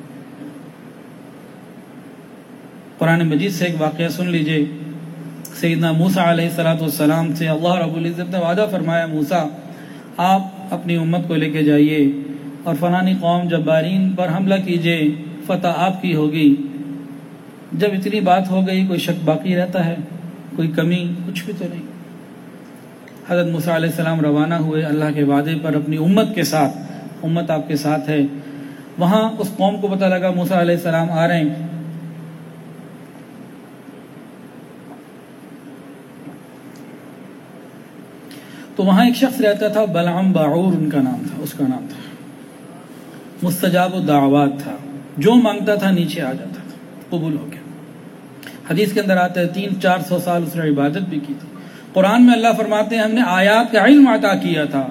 قرآن مجید سے ایک واقعہ سن لیجئے. سیدنا موسیٰ علیہ الصلوۃ والسلام سے اللہ رب العزت نے وعدہ فرمایا، موسیٰ آپ اپنی امت کو لے کے جائیے اور فلانی قوم جبارین پر حملہ کیجئے، فتح آپ کی ہوگی. جب اتنی بات ہو گئی کوئی شک باقی رہتا ہے؟ کوئی کمی؟ کچھ بھی تو نہیں. حضرت موسیٰ علیہ السلام روانہ ہوئے اللہ کے وعدے پر اپنی امت کے ساتھ. امت آپ کے ساتھ ہے. وہاں اس قوم کو پتہ لگا موسیٰ علیہ السلام آ رہے ہیں. تو وہاں ایک شخص رہتا تھا، بلعم باعور ان کا نام تھا، اس کا نام تھا. مستجاب الدعوات تھا، جو مانگتا تھا نیچے آ جاتا تھا، قبول ہو گیا. حدیث کے اندر آتا ہے تین چار سو سال اس نے عبادت بھی کی تھی. قرآن میں اللہ فرماتے ہیں ہم نے آیات کا علم عطا کیا تھا.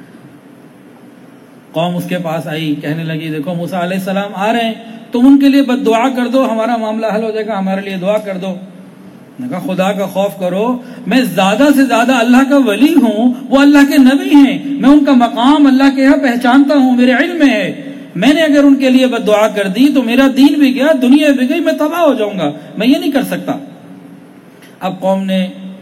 قوم اس کے پاس آئی، کہنے لگی دیکھو موسیٰ علیہ السلام آ رہے ہیں، تم ان کے لیے بد دعا کر دو، ہمارا معاملہ حل ہو جائے گا، ہمارے لیے دعا کر دو. نے کہا خدا کا خوف کرو، میں زیادہ سے زیادہ اللہ کا ولی ہوں، وہ اللہ کے نبی ہیں، میں ان کا مقام اللہ کے یہاں پہچانتا ہوں، میرے علم میں ہے. میں نے اگر ان کے لیے بد دعا کر دی تو میرا دین بھی گیا، دنیا بھی گئی، میں تباہ ہو جاؤں گا، میں یہ نہیں کر سکتا. اب قوم نے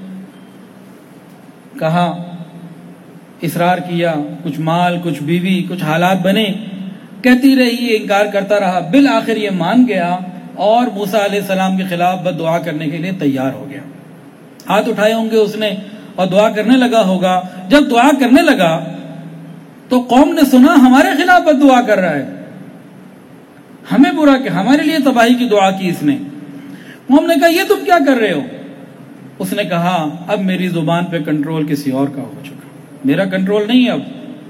کہا، اصرار کیا، کچھ مال، کچھ بیوی، کچھ حالات بنے، کہتی رہی، انکار کرتا رہا. بالآخر یہ مان گیا اور موسیٰ علیہ السلام کے خلاف بد دعا کرنے کے لیے تیار ہو گیا. ہاتھ اٹھائے ہوں گے اس نے اور دعا کرنے لگا ہوگا. جب دعا کرنے لگا تو قوم نے سنا ہمارے خلاف بد دعا کر رہا ہے، ہمیں برا کہ ہمارے لیے تباہی کی دعا کی اس نے. قوم نے کہا یہ تم کیا کر رہے ہو؟ اس نے کہا اب میری زبان پہ کنٹرول کسی اور کا ہو چکا، میرا کنٹرول نہیں. اب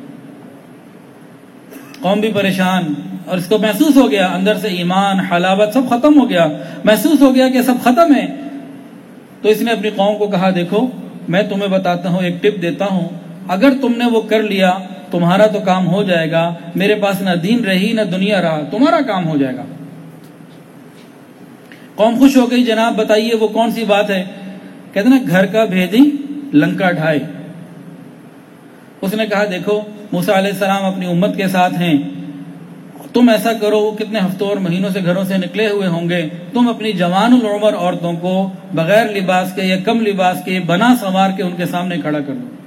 قوم بھی پریشان، اور اس کو محسوس ہو گیا اندر سے ایمان، حلاوت سب ختم ہو گیا، محسوس ہو گیا کہ سب ختم ہے. تو اس نے اپنی قوم کو کہا دیکھو میں تمہیں بتاتا ہوں، ایک ٹپ دیتا ہوں، اگر تم نے وہ کر لیا تمہارا تو کام ہو جائے گا، میرے پاس نہ دین رہی نہ دنیا رہا، تمہارا کام ہو جائے گا. قوم خوش ہو گئی، جناب بتائیے وہ کون سی بات ہے؟ کہتے نا گھر کا بھیدی لنکا ڈھائے. اس نے کہا دیکھو موسیٰ علیہ السلام اپنی امت کے ساتھ ہیں، تم ایسا کرو، وہ کتنے ہفتوں اور مہینوں سے گھروں سے نکلے ہوئے ہوں گے، تم اپنی جوان العمر عورتوں کو بغیر لباس کے یا کم لباس کے بنا سنوار کے ان کے سامنے کھڑا کر دو.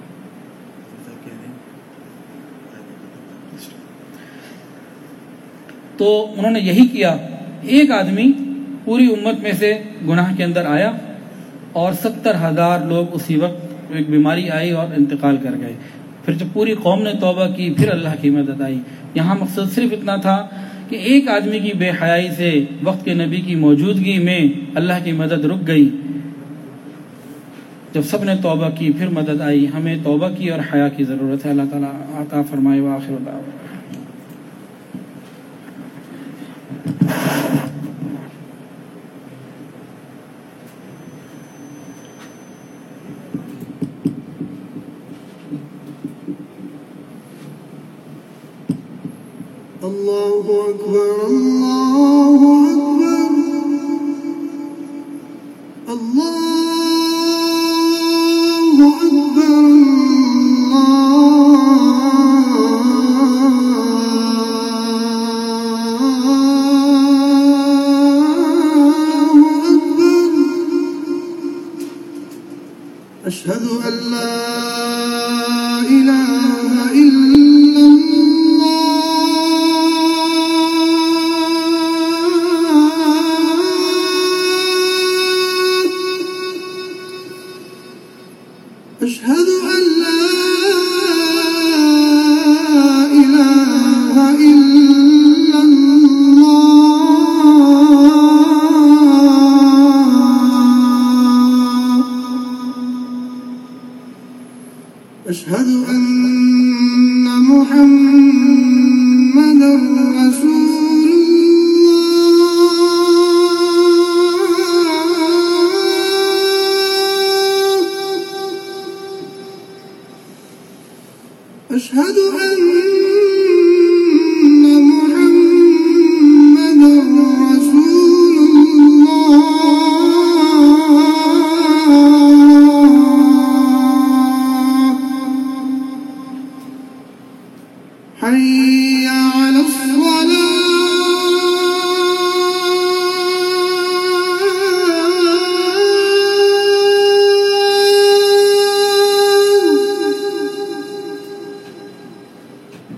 تو انہوں نے یہی کیا. ایک آدمی پوری امت میں سے گناہ کے اندر آیا اور ستر ہزار لوگ اسی وقت ایک بیماری آئی اور انتقال کر گئے. پھر جب پوری قوم نے توبہ کی پھر اللہ کی مدد آئی. یہاں مقصد صرف اتنا تھا کہ ایک آدمی کی بے حیائی سے وقت کے نبی کی موجودگی میں اللہ کی مدد رک گئی. جب سب نے توبہ کی پھر مدد آئی. ہمیں توبہ کی اور حیا کی ضرورت ہے. اللہ تعالیٰ عطا فرمائے. وآخر دعوانا اللہ اکبر اللہ اکبر اللہ اکبر اشہد ان لا الہ الا اللہ أشهد أن لا إله إلا الله أشهد أن محمدا رسول الله أشهد أن محمدا رسول الله حي على الصلاة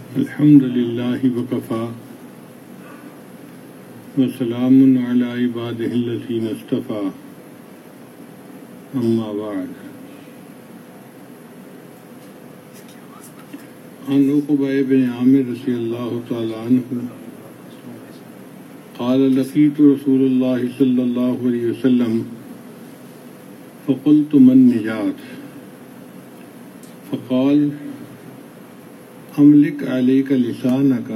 الحمد للہ وکفا وسلام علی عبادہ الذین اصطفی اما بعد عن عقبہ بن عامر رضی اللہ تعالی عنہ قال لقیت رسول اللہ صلی اللہ علیہ وسلم فقلت من نجات فقال املک علیک لسانک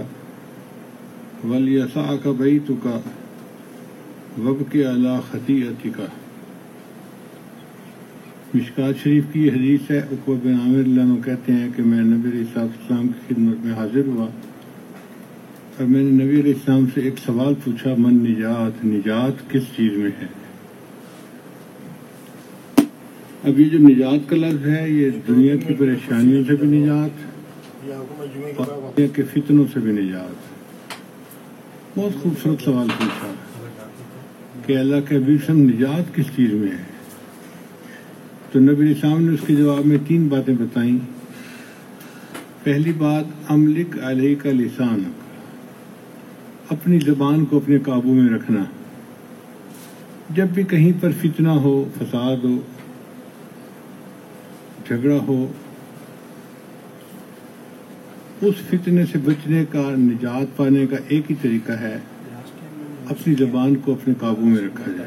ولیسعک بیتک وابکی علی خطیئتک۔ مشکات شریف کی یہ حدیث ہے۔ عقبہ بن عامر اللہ عنہ کہتے ہیں کہ میں نبی علیہ السلام کی خدمت میں حاضر ہوا اور میں نے نبی علیہ السلام سے ایک سوال پوچھا، من نجات، نجات کس چیز میں ہے؟ اب یہ جو نجات کا لفظ ہے یہ دنیا کی پریشانیوں سے بھی نجات اور دنیا کے فتنوں سے بھی نجات۔ بہت خوبصورت سوال پوچھا کہ اللہ کے حبیب سے نجات کس چیز میں ہے؟ تو نبی علیہ السلام نے اس کے جواب میں تین باتیں بتائیں۔ پہلی بات، املک علیک لسانک، اپنی زبان کو اپنے قابو میں رکھنا۔ جب بھی کہیں پر فتنہ ہو، فساد ہو، جھگڑا ہو، اس فتنے سے بچنے کا، نجات پانے کا ایک ہی طریقہ ہے، اپنی زبان کو اپنے قابو میں رکھا جائے۔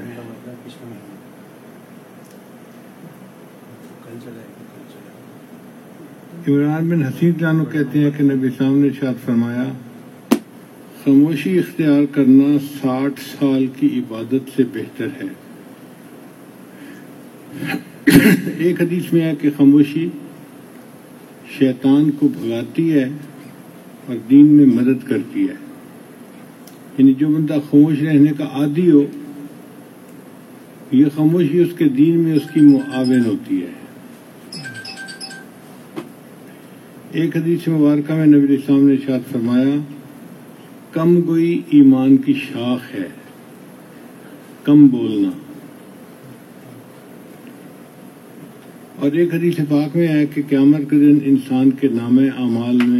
عمران بن حسین جانو کہتے ہیں کہ نبی اسلام نے ارشاد فرمایا، خاموشی اختیار کرنا ساٹھ سال کی عبادت سے بہتر ہے۔ ایک حدیث میں ہے کہ خاموشی شیطان کو بھگاتی ہے اور دین میں مدد کرتی ہے۔ یعنی جو بندہ خاموش رہنے کا عادی ہو، یہ خاموشی اس کے دین میں اس کی معاون ہوتی ہے۔ ایک حدیث مبارکہ میں نبی علیہ السلام نے ارشاد فرمایا، کم گوئی ایمان کی شاخ ہے، کم بولنا۔ اور ایک حدیث پاک میں ہے کہ قیامت کے دن انسان کے نامہ اعمال میں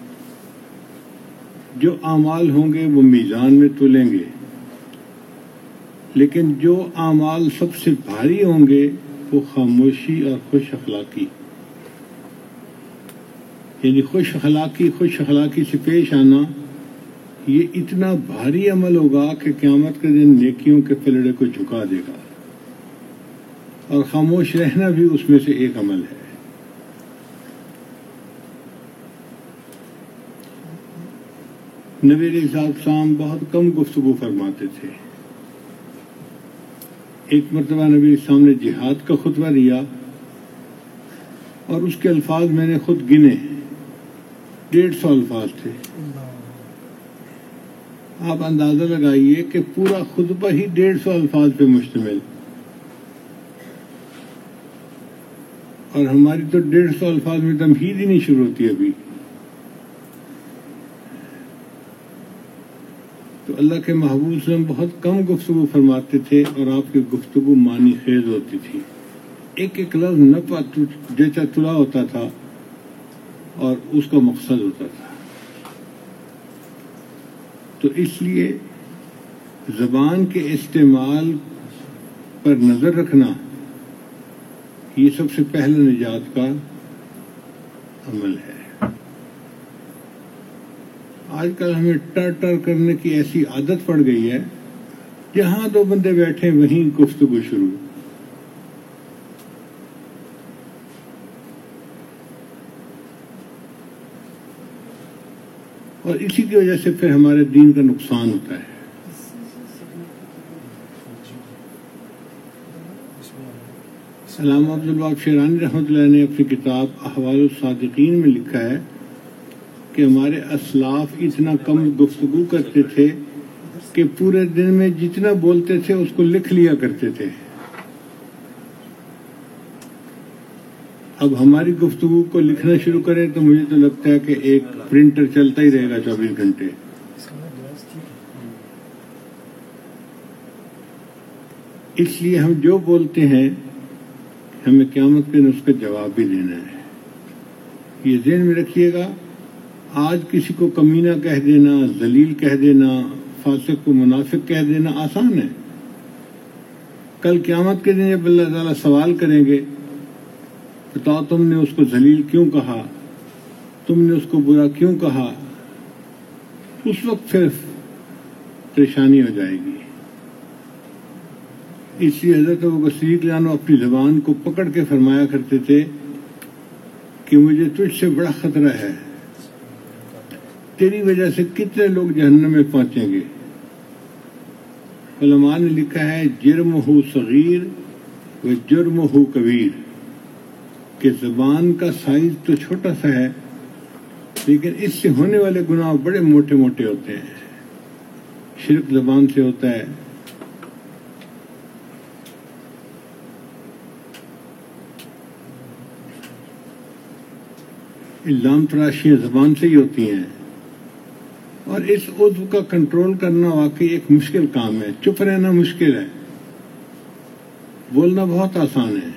جو اعمال ہوں گے وہ میزان میں تولیں گے، لیکن جو اعمال سب سے بھاری ہوں گے وہ خاموشی اور خوش اخلاقی، یعنی خوش اخلاقی خوش اخلاقی سے پیش آنا، یہ اتنا بھاری عمل ہوگا کہ قیامت کے دن نیکیوں کے پلڑے کو جھکا دے گا، اور خاموش رہنا بھی اس میں سے ایک عمل ہے۔ نبی علیہ السلام بہت کم گفتگو فرماتے تھے۔ ایک مرتبہ نبی علیہ السلام نے جہاد کا خطبہ دیا اور اس کے الفاظ میں نے خود گنے، ڈیڑھ سو الفاظ تھے۔ آپ اندازہ لگائیے کہ پورا خطبہ ہی ڈیڑھ سو الفاظ پہ مشتمل، اور ہماری تو ڈیڑھ سو الفاظ میں تمہید ہی نہیں شروع ہوتی ابھی۔ تو اللہ کے محبوب صلی اللہ علیہ وسلم بہت کم گفتگو فرماتے تھے اور آپ کی گفتگو معنی خیز ہوتی تھی۔ ایک ایک لفظ نپا جیسا تلا ہوتا تھا اور اس کا مقصد ہوتا تھا۔ تو اس لیے زبان کے استعمال پر نظر رکھنا یہ سب سے پہلا نجات کا عمل ہے۔ آج کل ہمیں ٹر ٹر کرنے کی ایسی عادت پڑ گئی ہے، جہاں دو بندے بیٹھے وہیں گفتگو شروع۔ اور اسی کی وجہ سے پھر ہمارے دین کا نقصان ہوتا ہے۔ علامہ عبدالوہاب شیرانی رحمۃ اللہ نے اپنی کتاب احوال الصادقین میں لکھا ہے کہ ہمارے اسلاف اتنا کم گفتگو کرتے تھے کہ پورے دن میں جتنا بولتے تھے اس کو لکھ لیا کرتے تھے۔ اب ہماری گفتگو کو لکھنا شروع کریں تو مجھے تو لگتا ہے کہ ایک پرنٹر چلتا ہی رہے گا چوبیس گھنٹے۔ اس لیے ہم جو بولتے ہیں ہمیں قیامت کے دن اس کا جواب بھی دینا ہے۔ یہ ذہن میں رکھیے گا، آج کسی کو کمینہ کہہ دینا، ذلیل کہہ دینا، فاسق کو منافق کہہ دینا آسان ہے. کل قیامت کے دن جب اللہ تعالیٰ سوال کریں گے، بتاؤ تم نے اس کو ذلیل کیوں کہا، تم نے اس کو برا کیوں کہا، اس وقت پھر پریشانی ہو جائے گی. اس لیے حضرت ابوبکر صدیق رضی اللہ عنہ اپنی زبان کو پکڑ کے فرمایا کرتے تھے کہ مجھے تجھ سے بڑا خطرہ ہے، تیری وجہ سے کتنے لوگ جہنم میں پہنچیں گے. علماء نے لکھا ہے جرم ہو صغیر و جرم ہو کبیر، کہ زبان کا سائز تو چھوٹا سا ہے لیکن اس سے ہونے والے گناہ بڑے موٹے موٹے ہوتے ہیں. شرک زبان سے ہوتا ہے، الزام تراشیاں زبان سے ہی ہوتی ہیں، اور اس عضو کا کنٹرول کرنا واقعی ایک مشکل کام ہے. چپ رہنا مشکل ہے، بولنا بہت آسان ہے.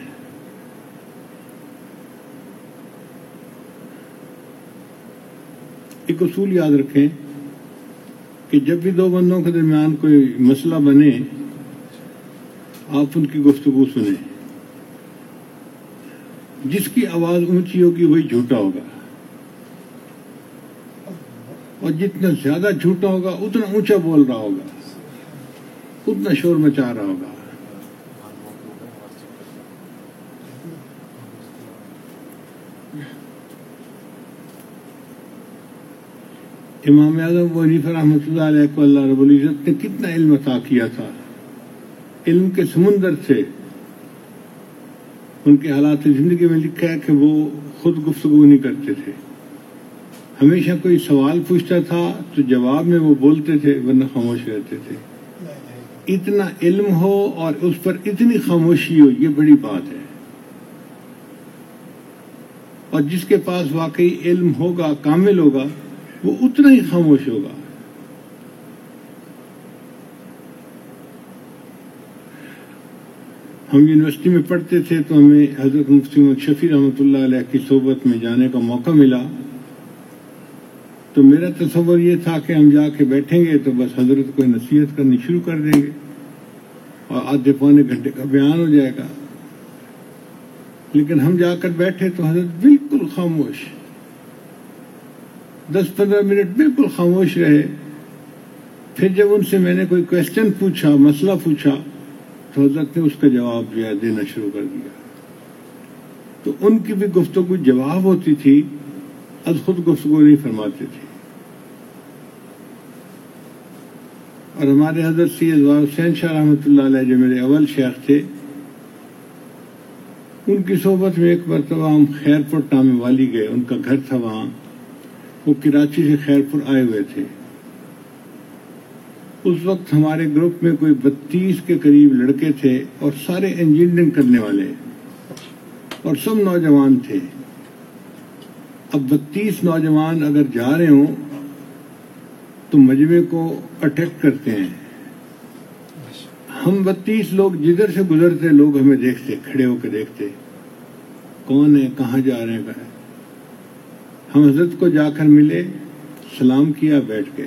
ایک اصول یاد رکھیں کہ جب بھی دو بندوں کے درمیان کوئی مسئلہ بنے، آپ ان کی گفتگو سنیں. جس کی آواز اونچی ہوگی وہی جھوٹا ہوگا، اور جتنا زیادہ جھوٹا ہوگا اتنا اونچا بول رہا ہوگا، اتنا شور مچا رہا ہوگا. امام اعظم ابو حنیفہ رحمۃ اللہ علیہ کو اللہ رب العزت نے کتنا علم عطا کیا تھا. علم کے سمندر سے ان کے حالات زندگی میں لکھا ہے کہ وہ خود گفتگو نہیں کرتے تھے. ہمیشہ کوئی سوال پوچھتا تھا تو جواب میں وہ بولتے تھے، ورنہ خاموش رہتے تھے. اتنا علم ہو اور اس پر اتنی خاموشی ہو، یہ بڑی بات ہے. اور جس کے پاس واقعی علم ہوگا، کامل ہوگا، وہ اتنا ہی خاموش ہوگا. ہم یونیورسٹی میں پڑھتے تھے تو ہمیں حضرت مفتی محمد شفیع رحمۃ اللہ علیہ کی صحبت میں جانے کا موقع ملا. تو میرا تصور یہ تھا کہ ہم جا کے بیٹھیں گے تو بس حضرت کو نصیحت کرنی شروع کر دیں گے اور آدھے پونے گھنٹے کا بیان ہو جائے گا. لیکن ہم جا کر بیٹھے تو حضرت بالکل خاموش، دس پندرہ منٹ بالکل خاموش رہے. پھر جب ان سے میں نے کوئی کویسچن پوچھا، مسئلہ پوچھا، تو حضرت نے اس کا جواب جو ہے دینا شروع کر دیا. تو ان کی بھی گفتگو جواب ہوتی تھی، از خود گفتگو نہیں فرماتے تھے. اور ہمارے حضرت سید وار حسین شاہ رحمۃ اللہ علیہ جو میرے اول شیخ تھے، ان کی صحبت میں ایک مرتبہ ہم خیر پور ٹامے والی گئے. ان کا گھر تھا وہاں، وہ کراچی سے خیر پور آئے ہوئے تھے. اس وقت ہمارے گروپ میں کوئی بتیس کے قریب لڑکے تھے اور سارے انجینئرنگ کرنے والے اور سب نوجوان تھے. اب بتیس نوجوان اگر جا رہے ہوں تو مجمع کو اٹیک کرتے ہیں. ہم بتیس لوگ جدھر سے گزرتے لوگ ہمیں دیکھتے، کھڑے ہو کے دیکھتے کون ہے، کہاں جا رہے ہیں. ہم حضرت کو جا کر ملے، سلام کیا، بیٹھ گئے.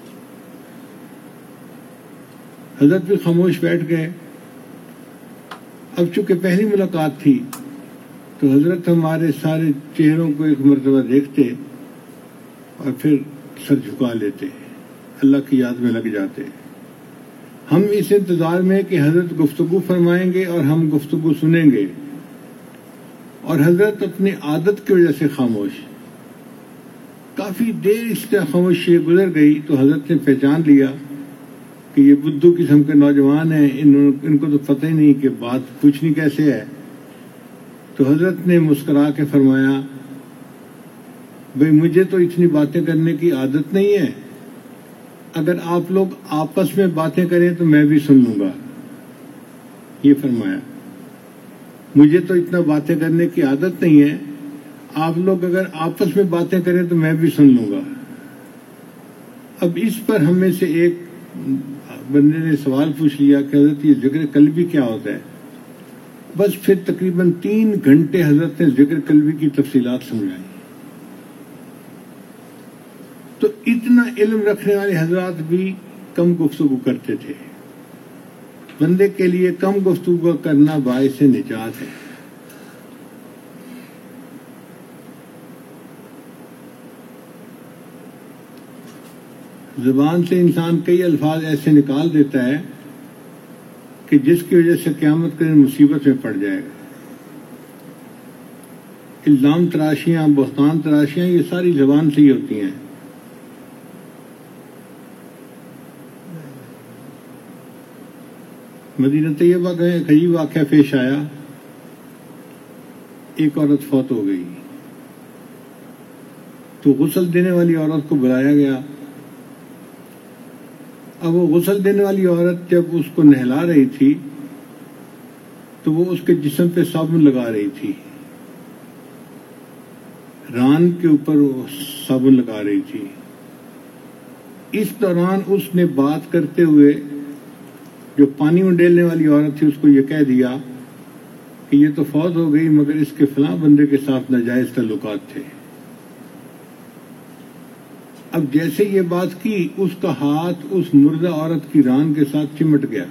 حضرت بھی خاموش بیٹھ گئے. اب چونکہ پہلی ملاقات تھی تو حضرت ہمارے سارے چہروں کو ایک مرتبہ دیکھتے اور پھر سر جھکا لیتے، اللہ کی یاد میں لگ جاتے. ہم اس انتظار میں کہ حضرت گفتگو فرمائیں گے اور ہم گفتگو سنیں گے، اور حضرت اپنی عادت کی وجہ سے خاموش. کافی دیر اس طرح خاموشی گزر گئی تو حضرت نے پہچان لیا کہ یہ بدھو قسم کے نوجوان ہیں، ان کو تو پتہ ہی نہیں کہ بات پوچھنی کیسے ہے. تو حضرت نے مسکرا کے فرمایا، بھئی مجھے تو اتنی باتیں کرنے کی عادت نہیں ہے، اگر آپ لوگ آپس میں باتیں کریں تو میں بھی سن لوں گا. یہ فرمایا، مجھے تو اتنا باتیں کرنے کی عادت نہیں ہے، آپ لوگ اگر آپس میں باتیں کریں تو میں بھی سن لوں گا. اب اس پر ہم میں سے ایک بندے نے سوال پوچھ لیا کہ حضرت یہ ذکر قلبی کیا ہوتا ہے؟ بس پھر تقریباً تین گھنٹے حضرت نے ذکر قلبی کی تفصیلات سمجھائی. تو اتنا علم رکھنے والے حضرات بھی کم گفتگو کرتے تھے. بندے کے لیے کم گفتگو کرنا باعث نجات ہے. زبان سے انسان کئی الفاظ ایسے نکال دیتا ہے کہ جس کی وجہ سے قیامت کے دن مصیبت میں پڑ جائے گا. الزام تراشیاں، بہتان تراشیاں، یہ ساری زبان سے ہی ہوتی ہیں. مدینہ طیبہ کا ایک عجیب واقعہ پیش آیا. ایک عورت فوت ہو گئی تو غسل دینے والی عورت کو بلایا گیا. اب وہ غسل دینے والی عورت جب اس کو نہلا رہی تھی تو وہ اس کے جسم پہ صابن لگا رہی تھی، ران کے اوپر وہ صابن لگا رہی تھی. اس دوران اس نے بات کرتے ہوئے جو پانی انڈیلنے والی عورت تھی اس کو یہ کہہ دیا کہ یہ تو فوت ہو گئی مگر اس کے فلاں بندے کے ساتھ ناجائز تعلقات تھے. اب جیسے یہ بات کی اس کا ہاتھ اس مردہ عورت کی ران کے ساتھ چمٹ گیا.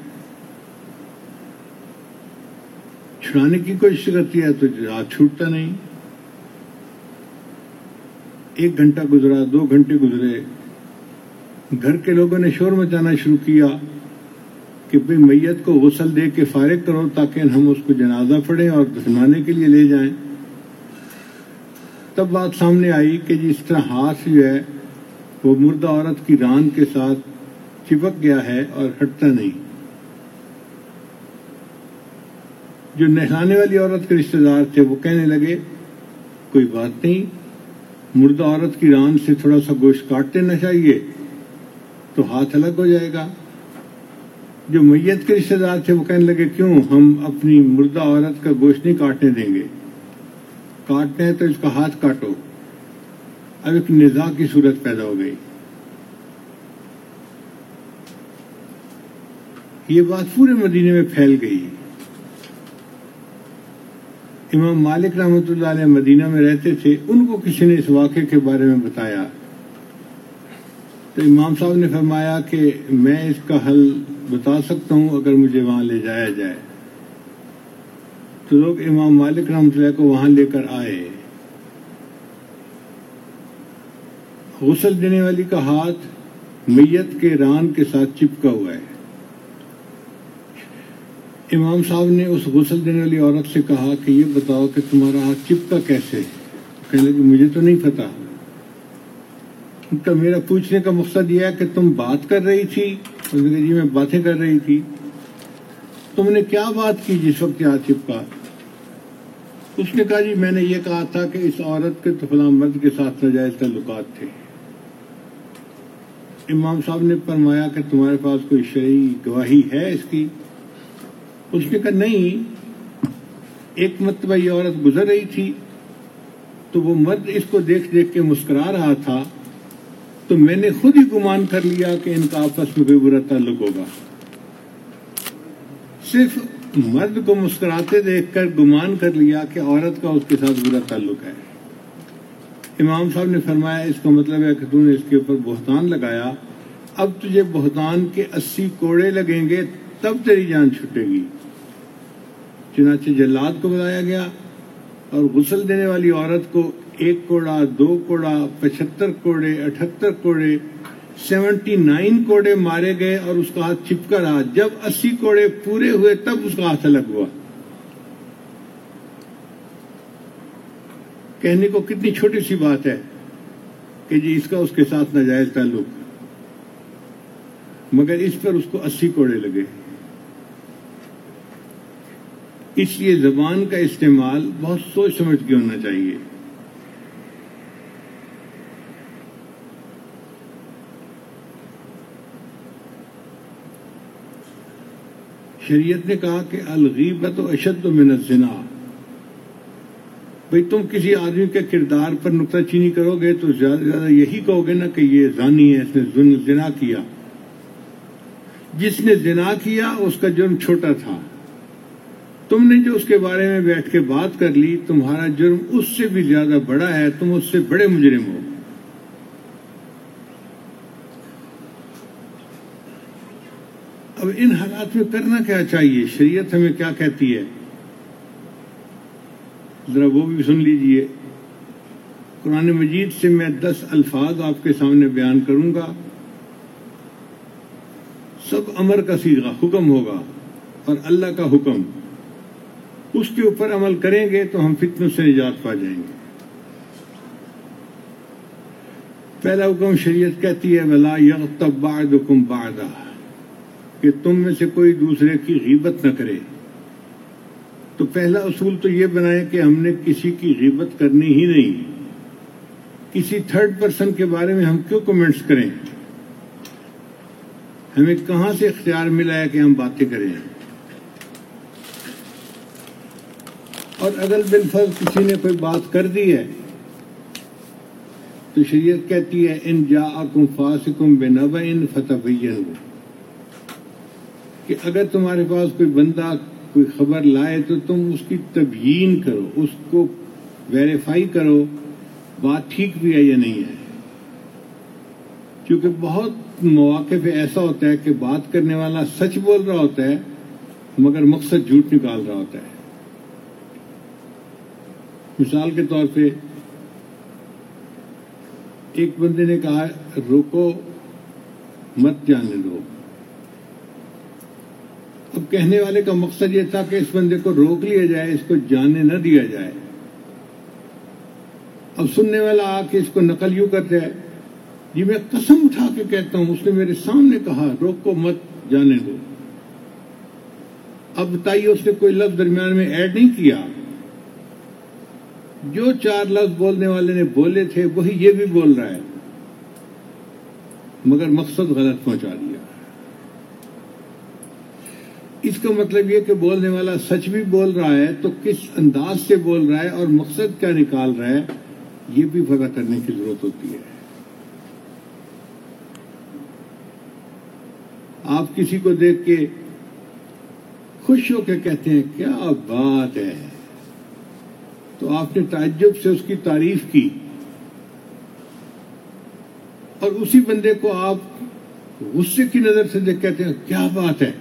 چھڑانے کی کوشش کرتی ہے تو ہاتھ چھوٹتا نہیں. ایک گھنٹہ گزرا، دو گھنٹے گزرے، گھر کے لوگوں نے شور مچانا شروع کیا کہ بھئی میت کو غسل دے کے فارغ کرو تاکہ ہم اس کو جنازہ پڑھیں اور دفنانے کے لیے لے جائیں. تب بات سامنے آئی کہ جس طرح ہاتھ جو ہے وہ مردہ عورت کی ران کے ساتھ چپک گیا ہے اور ہٹتا نہیں. جو نہلانے والی عورت کے رشتہ دار تھے وہ کہنے لگے کوئی بات نہیں، مردہ عورت کی ران سے تھوڑا سا گوشت کاٹ دینا چاہیے تو ہاتھ الگ ہو جائے گا. جو میت کے رشتہ دار تھے وہ کہنے لگے کیوں، ہم اپنی مردہ عورت کا گوشت نہیں کاٹنے دیں گے، کاٹنے ہیں تو اس کا ہاتھ کاٹو. اب ایک نزاع کی صورت پیدا ہو گئی. یہ بات پورے مدینے میں پھیل گئی. امام مالک رحمۃ اللہ علیہ مدینہ میں رہتے تھے، ان کو کسی نے اس واقعے کے بارے میں بتایا تو امام صاحب نے فرمایا کہ میں اس کا حل بتا سکتا ہوں اگر مجھے وہاں لے جایا جائے. تو لوگ امام مالک رحمۃ اللہ کو وہاں لے کر آئے. غسل دینے والی کا ہاتھ میت کے ران کے ساتھ چپکا ہوا ہے. امام صاحب نے اس غسل دینے والی عورت سے کہا کہ یہ بتاؤ کہ تمہارا ہاتھ چپکا کیسے؟ کہنے لگے مجھے تو نہیں پتا. تو میرا پوچھنے کا مقصد یہ ہے کہ تم بات کر رہی تھی؟ اس نے کہا جی میں باتیں کر رہی تھی. تم نے کیا بات کی جس وقت ہاتھ چپکا؟ اس نے کہا جی میں نے یہ کہا تھا کہ اس عورت کے تو فلاں مرد کے ساتھ ناجائز تعلقات تھے. امام صاحب نے فرمایا کہ تمہارے پاس کوئی شرعی گواہی ہے اس کی؟ اس نے کہا نہیں، ایک مرتبہ یہ عورت گزر رہی تھی تو وہ مرد اس کو دیکھ دیکھ کے مسکرا رہا تھا تو میں نے خود ہی گمان کر لیا کہ ان کا آپس میں کوئی برا تعلق ہوگا. صرف مرد کو مسکراتے دیکھ کر گمان کر لیا کہ عورت کا اس کے ساتھ برا تعلق ہے. امام صاحب نے فرمایا اس کا مطلب ہے کہ تم نے اس کے اوپر بہتان لگایا، اب تجھے بہتان کے اسی کوڑے لگیں گے تب تیری جان چھٹے گی. چنانچہ جلاد کو بلایا گیا اور غسل دینے والی عورت کو ایک کوڑا، دو کوڑا، پچہتر کوڑے، اٹھہتر کوڑے، سیونٹی نائن کوڑے مارے گئے اور اس کا ہاتھ چپکا رہا. جب اسی کوڑے پورے ہوئے تب اس کا ہاتھ الگ ہوا. کہنے کو کتنی چھوٹی سی بات ہے کہ جی اس کا اس کے ساتھ ناجائز تعلق، مگر اس پر اس کو اسی کوڑے لگے. اس لیے زبان کا استعمال بہت سوچ سمجھ کے ہونا چاہیے. شریعت نے کہا کہ الغیبۃ اشد من الزنا. بھئی تم کسی آدمی کے کردار پر نکتہ چینی کرو گے تو زیادہ سے زیادہ یہی کہو گے نا کہ یہ زانی ہے، اس نے زنا کیا. جس نے زنا کیا اس کا جرم چھوٹا تھا، تم نے جو اس کے بارے میں بیٹھ کے بات کر لی تمہارا جرم اس سے بھی زیادہ بڑا ہے، تم اس سے بڑے مجرم ہو. اب ان حالات میں کرنا کیا چاہیے؟ شریعت ہمیں کیا کہتی ہے ذرا وہ بھی سن لیجئے۔ قرآن مجید سے میں دس الفاظ آپ کے سامنے بیان کروں گا، سب امر کا صیغہ حکم ہوگا اور اللہ کا حکم، اس کے اوپر عمل کریں گے تو ہم فتنوں سے نجات پا جائیں گے۔ پہلا حکم شریعت کہتی ہے وَلَا يَغْتَبْ بَعْضُكُمْ بَعْضًا، کہ تم میں سے کوئی دوسرے کی غیبت نہ کرے۔ تو پہلا اصول تو یہ بنائے کہ ہم نے کسی کی غیبت کرنی ہی نہیں، کسی تھرڈ پرسن کے بارے میں ہم کیوں کمنٹس کریں؟ ہمیں کہاں سے اختیار ملا ہے کہ ہم باتیں کریں؟ اور اگر بالفرض کسی نے کوئی بات کر دی ہے تو شریعت کہتی ہے ان جاءکم فاسق بنبأ فتبینوا، کہ اگر تمہارے پاس کوئی بندہ کوئی خبر لائے تو تم اس کی تبیین کرو، اس کو ویریفائی کرو بات ٹھیک بھی ہے یا نہیں ہے۔ کیونکہ بہت مواقع پہ ایسا ہوتا ہے کہ بات کرنے والا سچ بول رہا ہوتا ہے مگر مقصد جھوٹ نکال رہا ہوتا ہے۔ مثال کے طور پہ ایک بندے نے کہا روکو مت جانے دو، اب کہنے والے کا مقصد یہ تھا کہ اس بندے کو روک لیا جائے، اس کو جانے نہ دیا جائے۔ اب سننے والا آ کے اس کو نقل یوں کرتا ہے جی میں قسم اٹھا کے کہتا ہوں اس نے میرے سامنے کہا روکو مت جانے دو۔ اب بتائیے اس نے کوئی لفظ درمیان میں ایڈ نہیں کیا، جو چار لفظ بولنے والے نے بولے تھے وہی یہ بھی بول رہا ہے مگر مقصد غلط پہنچا دیا۔ اس کا مطلب یہ کہ بولنے والا سچ بھی بول رہا ہے تو کس انداز سے بول رہا ہے اور مقصد کیا نکال رہا ہے یہ بھی پتہ کرنے کی ضرورت ہوتی ہے۔ آپ کسی کو دیکھ کے خوش ہو کے کہتے ہیں کیا بات ہے، تو آپ نے تعجب سے اس کی تعریف کی، اور اسی بندے کو آپ غصے کی نظر سے دیکھ کہتے ہیں کیا بات ہے۔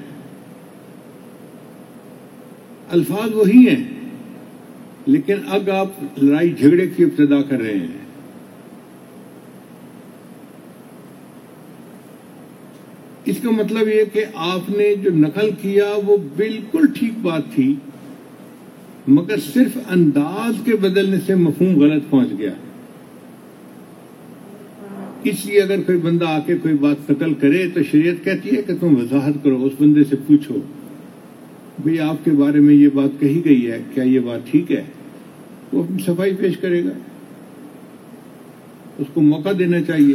الفاظ وہی ہیں لیکن اب آپ لڑائی جھگڑے کی ابتدا کر رہے ہیں۔ اس کا مطلب یہ کہ آپ نے جو نقل کیا وہ بالکل ٹھیک بات تھی مگر صرف انداز کے بدلنے سے مفہوم غلط پہنچ گیا۔ اس لیے اگر کوئی بندہ آ کے کوئی بات نقل کرے تو شریعت کہتی ہے کہ تم وضاحت کرو، اس بندے سے پوچھو بھئی آپ کے بارے میں یہ بات کہی گئی ہے، کیا یہ بات ٹھیک ہے؟ وہ اپنی صفائی پیش کرے گا، اس کو موقع دینا چاہیے۔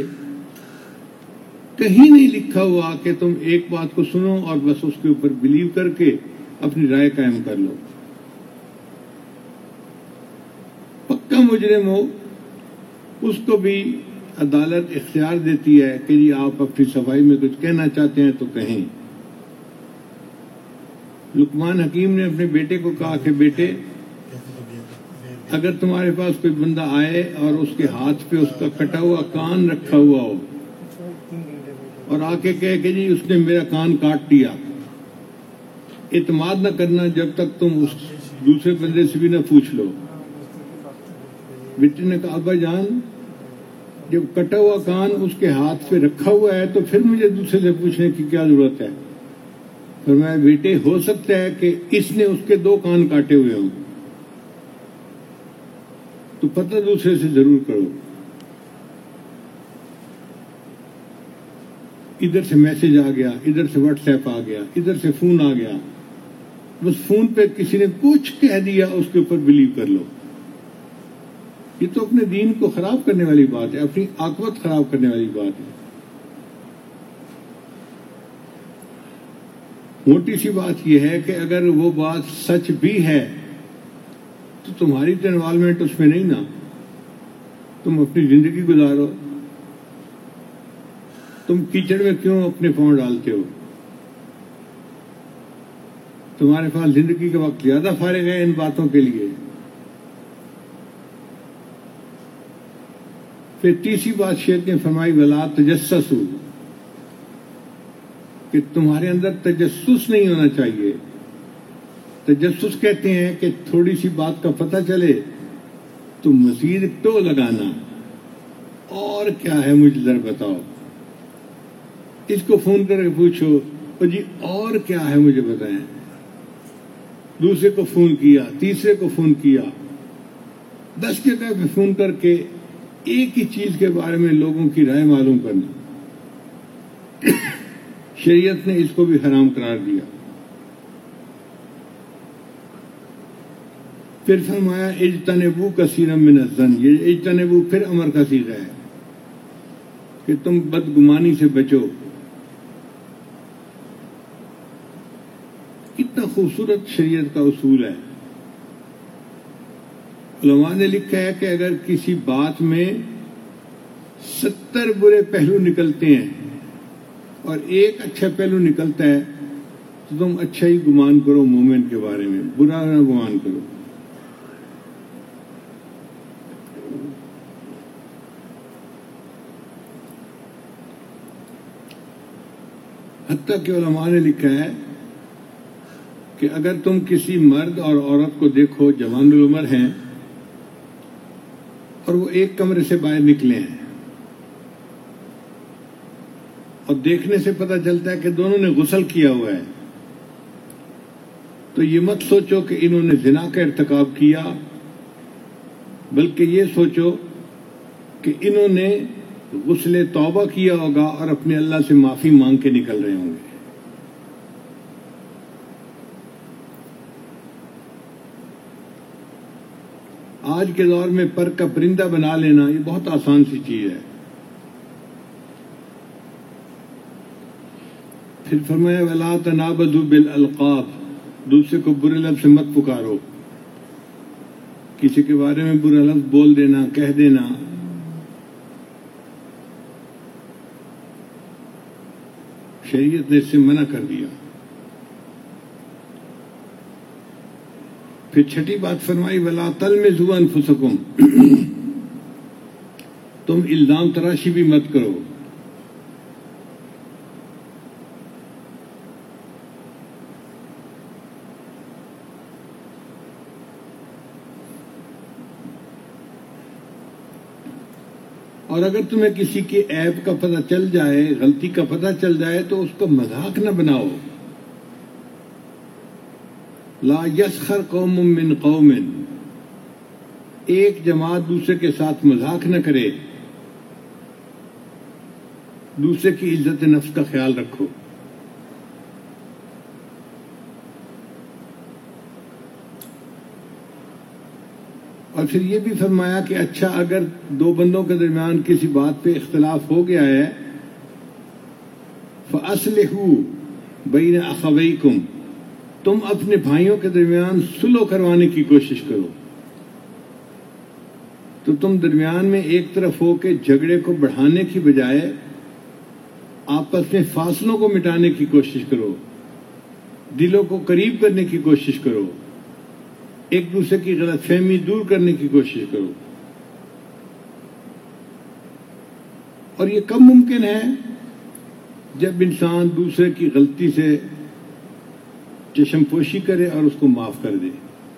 کہیں نہیں لکھا ہوا کہ تم ایک بات کو سنو اور بس اس کے اوپر بلیو کر کے اپنی رائے قائم کر لو۔ پکا مجرم ہو اس کو بھی عدالت اختیار دیتی ہے کہ جی آپ اپنی صفائی میں کچھ کہنا چاہتے ہیں تو کہیں۔ لقمان حکیم نے اپنے بیٹے کو کہا کہ بیٹے اگر تمہارے پاس کوئی بندہ آئے اور اس کے ہاتھ پہ اس کا کٹا ہوا کان رکھا ہوا ہو اور آ کے کہے کہ جی اس نے میرا کان کاٹ دیا، اعتماد نہ کرنا جب تک تم اس دوسرے بندے سے بھی نہ پوچھ لو۔ بیٹے نے کہا ابا جان جب کٹا ہوا کان اس کے ہاتھ پہ رکھا ہوا ہے تو پھر مجھے دوسرے سے پوچھنے کی کیا ضرورت ہے؟ فرمایا بیٹے ہو سکتا ہے کہ اس نے اس کے دو کان کاٹے ہوئے ہوں، تو پتہ دوسرے سے ضرور کرو۔ ادھر سے میسج آ گیا، ادھر سے واٹس ایپ آ گیا، ادھر سے فون آ گیا، بس فون پہ کسی نے کچھ کہہ دیا اس کے اوپر بلیو کر لو۔ یہ تو اپنے دین کو خراب کرنے والی بات ہے، اپنی عاقبت خراب کرنے والی بات ہے۔ موٹی سی بات یہ ہے کہ اگر وہ بات سچ بھی ہے تو تمہاری تو انوالومنٹ اس میں نہیں نا، تم اپنی زندگی گزارو، تم کیچڑ میں کیوں اپنے پاؤں ڈالتے ہو؟ تمہارے پاس زندگی کا وقت زیادہ فارغ ہے ان باتوں کے لیے۔ پھر تیسری بات شیخ نے فرمائی ولا تجسسوا، کہ تمہارے اندر تجسس نہیں ہونا چاہیے. تجسس کہتے ہیں کہ تھوڑی سی بات کا پتہ چلے تو مزید ٹو لگانا، اور کیا ہے مجھے ذرا بتاؤ. اس کو فون کر کے پوچھو اور جی اور کیا ہے مجھے بتائیں. دوسرے کو فون کیا، تیسرے کو فون کیا، دس جگہ پہ فون کر کے ایک ہی چیز کے بارے میں لوگوں کی رائے معلوم کرنا. شریعت نے اس کو بھی حرام قرار دیا. پھر فرمایا اجتنبوا کثیرا من الظن. یہ اجتنبوا پھر امر کا صیغہ ہے کہ تم بدگمانی سے بچو. کتنا خوبصورت شریعت کا اصول ہے. علماء نے لکھا ہے کہ اگر کسی بات میں ستر برے پہلو نکلتے ہیں اور ایک اچھا پہلو نکلتا ہے تو تم اچھا ہی گمان کرو مومن کے بارے میں، برا نہ گمان کرو. حتیٰ کہ علماء نے لکھا ہے کہ اگر تم کسی مرد اور عورت کو دیکھو جوان العمر ہیں اور وہ ایک کمرے سے باہر نکلے ہیں اور دیکھنے سے پتہ چلتا ہے کہ دونوں نے غسل کیا ہوا ہے، تو یہ مت سوچو کہ انہوں نے زنا کا ارتکاب کیا، بلکہ یہ سوچو کہ انہوں نے غسل توبہ کیا ہوگا اور اپنے اللہ سے معافی مانگ کے نکل رہے ہوں گے. آج کے دور میں پر کا پرندہ بنا لینا یہ بہت آسان سی چیز ہے. پھر فرمایا وَلَا تَنَابَذُوا بِالْأَلْقَابِ. دوسرے کو برے لفظ سے مت پکارو. کسی کے بارے میں برا لفظ بول دینا، کہہ دینا، شریعت نے اس سے منع کر دیا. پھر چھٹی بات فرمائی وَلَا تَلْمِزُوا أَنفُسَكُمْ. تم الزام تراشی بھی مت کرو. اور اگر تمہیں کسی کے عیب کا پتہ چل جائے، غلطی کا پتہ چل جائے تو اس کو مذاق نہ بناؤ. لا یسخر قوم من قوم. ایک جماعت دوسرے کے ساتھ مذاق نہ کرے. دوسرے کی عزت نفس کا خیال رکھو. اور پھر یہ بھی فرمایا کہ اچھا اگر دو بندوں کے درمیان کسی بات پہ اختلاف ہو گیا ہے فَأَصْلِحُوا بَيْنَ أَخَوَيْكُمْ. تم اپنے بھائیوں کے درمیان صلح کروانے کی کوشش کرو. تو تم درمیان میں ایک طرف ہو کے جھگڑے کو بڑھانے کی بجائے آپس میں فاصلوں کو مٹانے کی کوشش کرو، دلوں کو قریب کرنے کی کوشش کرو، ایک دوسرے کی غلط فہمی دور کرنے کی کوشش کرو. اور یہ کب ممکن ہے؟ جب انسان دوسرے کی غلطی سے چشم پوشی کرے اور اس کو معاف کر دے.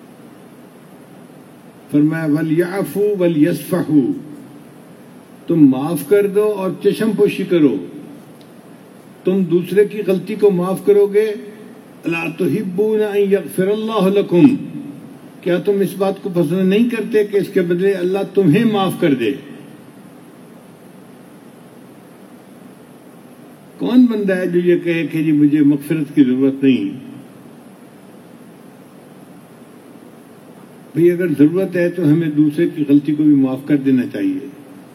فرمایا وَلْيَعْفُوا وَلْيَصْفَحُوا. تم معاف کر دو اور چشم پوشی کرو. تم دوسرے کی غلطی کو معاف کرو گے. أَلَا تُحِبُّونَ أَن يَغْفِرَ اللَّهُ لَكُمْ. کیا تم اس بات کو پسند نہیں کرتے کہ اس کے بدلے اللہ تمہیں معاف کر دے؟ کون بندہ ہے جو یہ کہے کہ جی مجھے مغفرت کی ضرورت نہیں؟ بھئی اگر ضرورت ہے تو ہمیں دوسرے کی غلطی کو بھی معاف کر دینا چاہیے.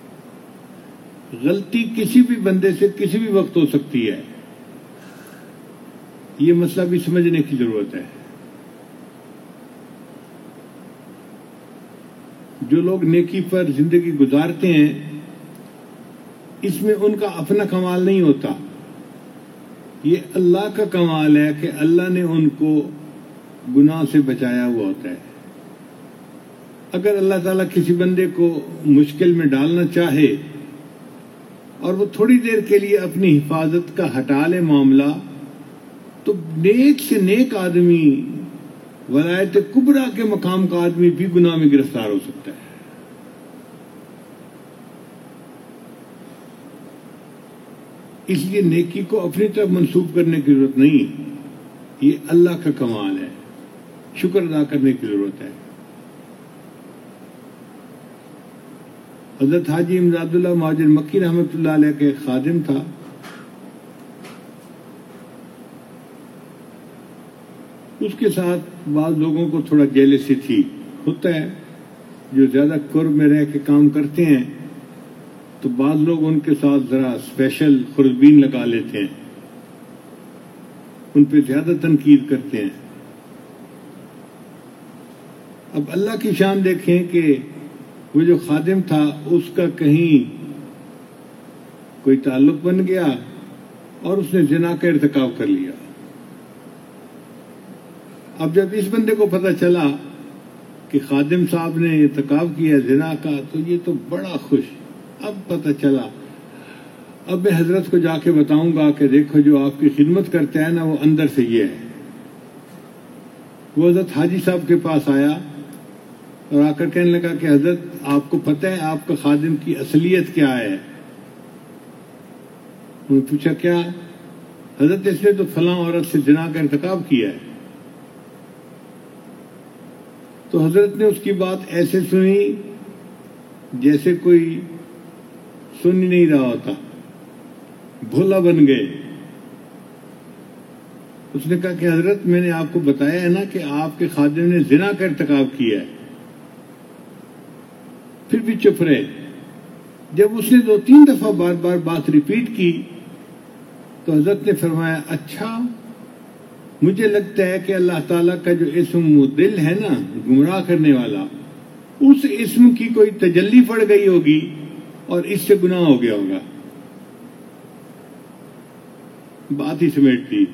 غلطی کسی بھی بندے سے کسی بھی وقت ہو سکتی ہے. یہ مسئلہ بھی سمجھنے کی ضرورت ہے. جو لوگ نیکی پر زندگی گزارتے ہیں اس میں ان کا اپنا کمال نہیں ہوتا، یہ اللہ کا کمال ہے کہ اللہ نے ان کو گناہ سے بچایا ہوا ہوتا ہے. اگر اللہ تعالیٰ کسی بندے کو مشکل میں ڈالنا چاہے اور وہ تھوڑی دیر کے لیے اپنی حفاظت کا ہٹا لے معاملہ تو نیک سے نیک آدمی، ولایت کبریٰ کے مقام کا آدمی بھی گناہ میں گرفتار ہو سکتا ہے۔ اس لیے نیکی کو اپنی طرف منسوب کرنے کی ضرورت نہیں، یہ اللہ کا کمال ہے، شکر ادا کرنے کی ضرورت ہے۔ حضرت حاجی امداد اللہ مہاجر مکی رحمۃ اللہ علیہ کا ایک خادم تھا، اس کے ساتھ بعض لوگوں کو تھوڑا جیلسی تھی، ہوتا ہے جو زیادہ قرب میں رہ کے کام کرتے ہیں تو بعض لوگ ان کے ساتھ ذرا اسپیشل خوردبین لگا لیتے ہیں، ان پہ زیادہ تنقید کرتے ہیں۔ اب اللہ کی شان دیکھیں کہ وہ جو خادم تھا اس کا کہیں کوئی تعلق بن گیا اور اس نے زنا کا ارتکاب کر لیا۔ اب جب اس بندے کو پتہ چلا کہ خادم صاحب نے ارتکاب کیا زنا کا تو یہ تو بڑا خوش، اب پتہ چلا، اب میں حضرت کو جا کے بتاؤں گا کہ دیکھو جو آپ کی خدمت کرتا ہے نا وہ اندر سے یہ ہے۔ وہ حضرت حاجی صاحب کے پاس آیا اور آ کر کہنے لگا کہ حضرت آپ کو پتہ ہے آپ کا خادم کی اصلیت کیا ہے؟ انہوں نے پوچھا کیا؟ حضرت اس نے تو فلاں عورت سے زنا کا ارتکاب کیا ہے۔ تو حضرت نے اس کی بات ایسے سنی جیسے کوئی سن ہی نہیں رہا ہوتا، بھولا بن گئے۔ اس نے کہا کہ حضرت میں نے آپ کو بتایا ہے نا کہ آپ کے خادم نے زنا کا ارتکاب کیا ہے، پھر بھی چپ رہے۔ جب اس نے دو تین دفعہ بار بار بات ریپیٹ کی تو حضرت نے فرمایا اچھا مجھے لگتا ہے کہ اللہ تعالیٰ کا جو اسم مضل ہے نا، گمراہ کرنے والا، اس اسم کی کوئی تجلی پڑ گئی ہوگی اور اس سے گناہ ہو گیا ہوگا۔ بات ہی سمیٹ دی۔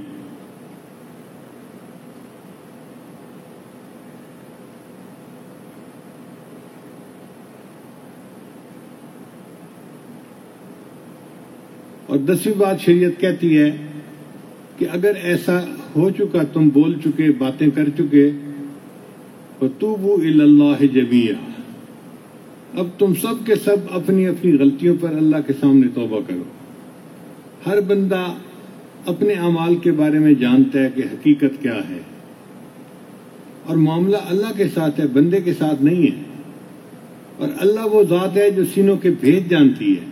اور دسویں بات شریعت کہتی ہے کہ اگر ایسا ہو چکا، تم بول چکے، باتیں کر چکے، وَتُوبُوا إِلَى اللَّهِ جَمِيعًا، اب تم سب کے سب اپنی اپنی غلطیوں پر اللہ کے سامنے توبہ کرو۔ ہر بندہ اپنے اعمال کے بارے میں جانتا ہے کہ حقیقت کیا ہے، اور معاملہ اللہ کے ساتھ ہے، بندے کے ساتھ نہیں ہے، اور اللہ وہ ذات ہے جو سینوں کے بھید جانتی ہے۔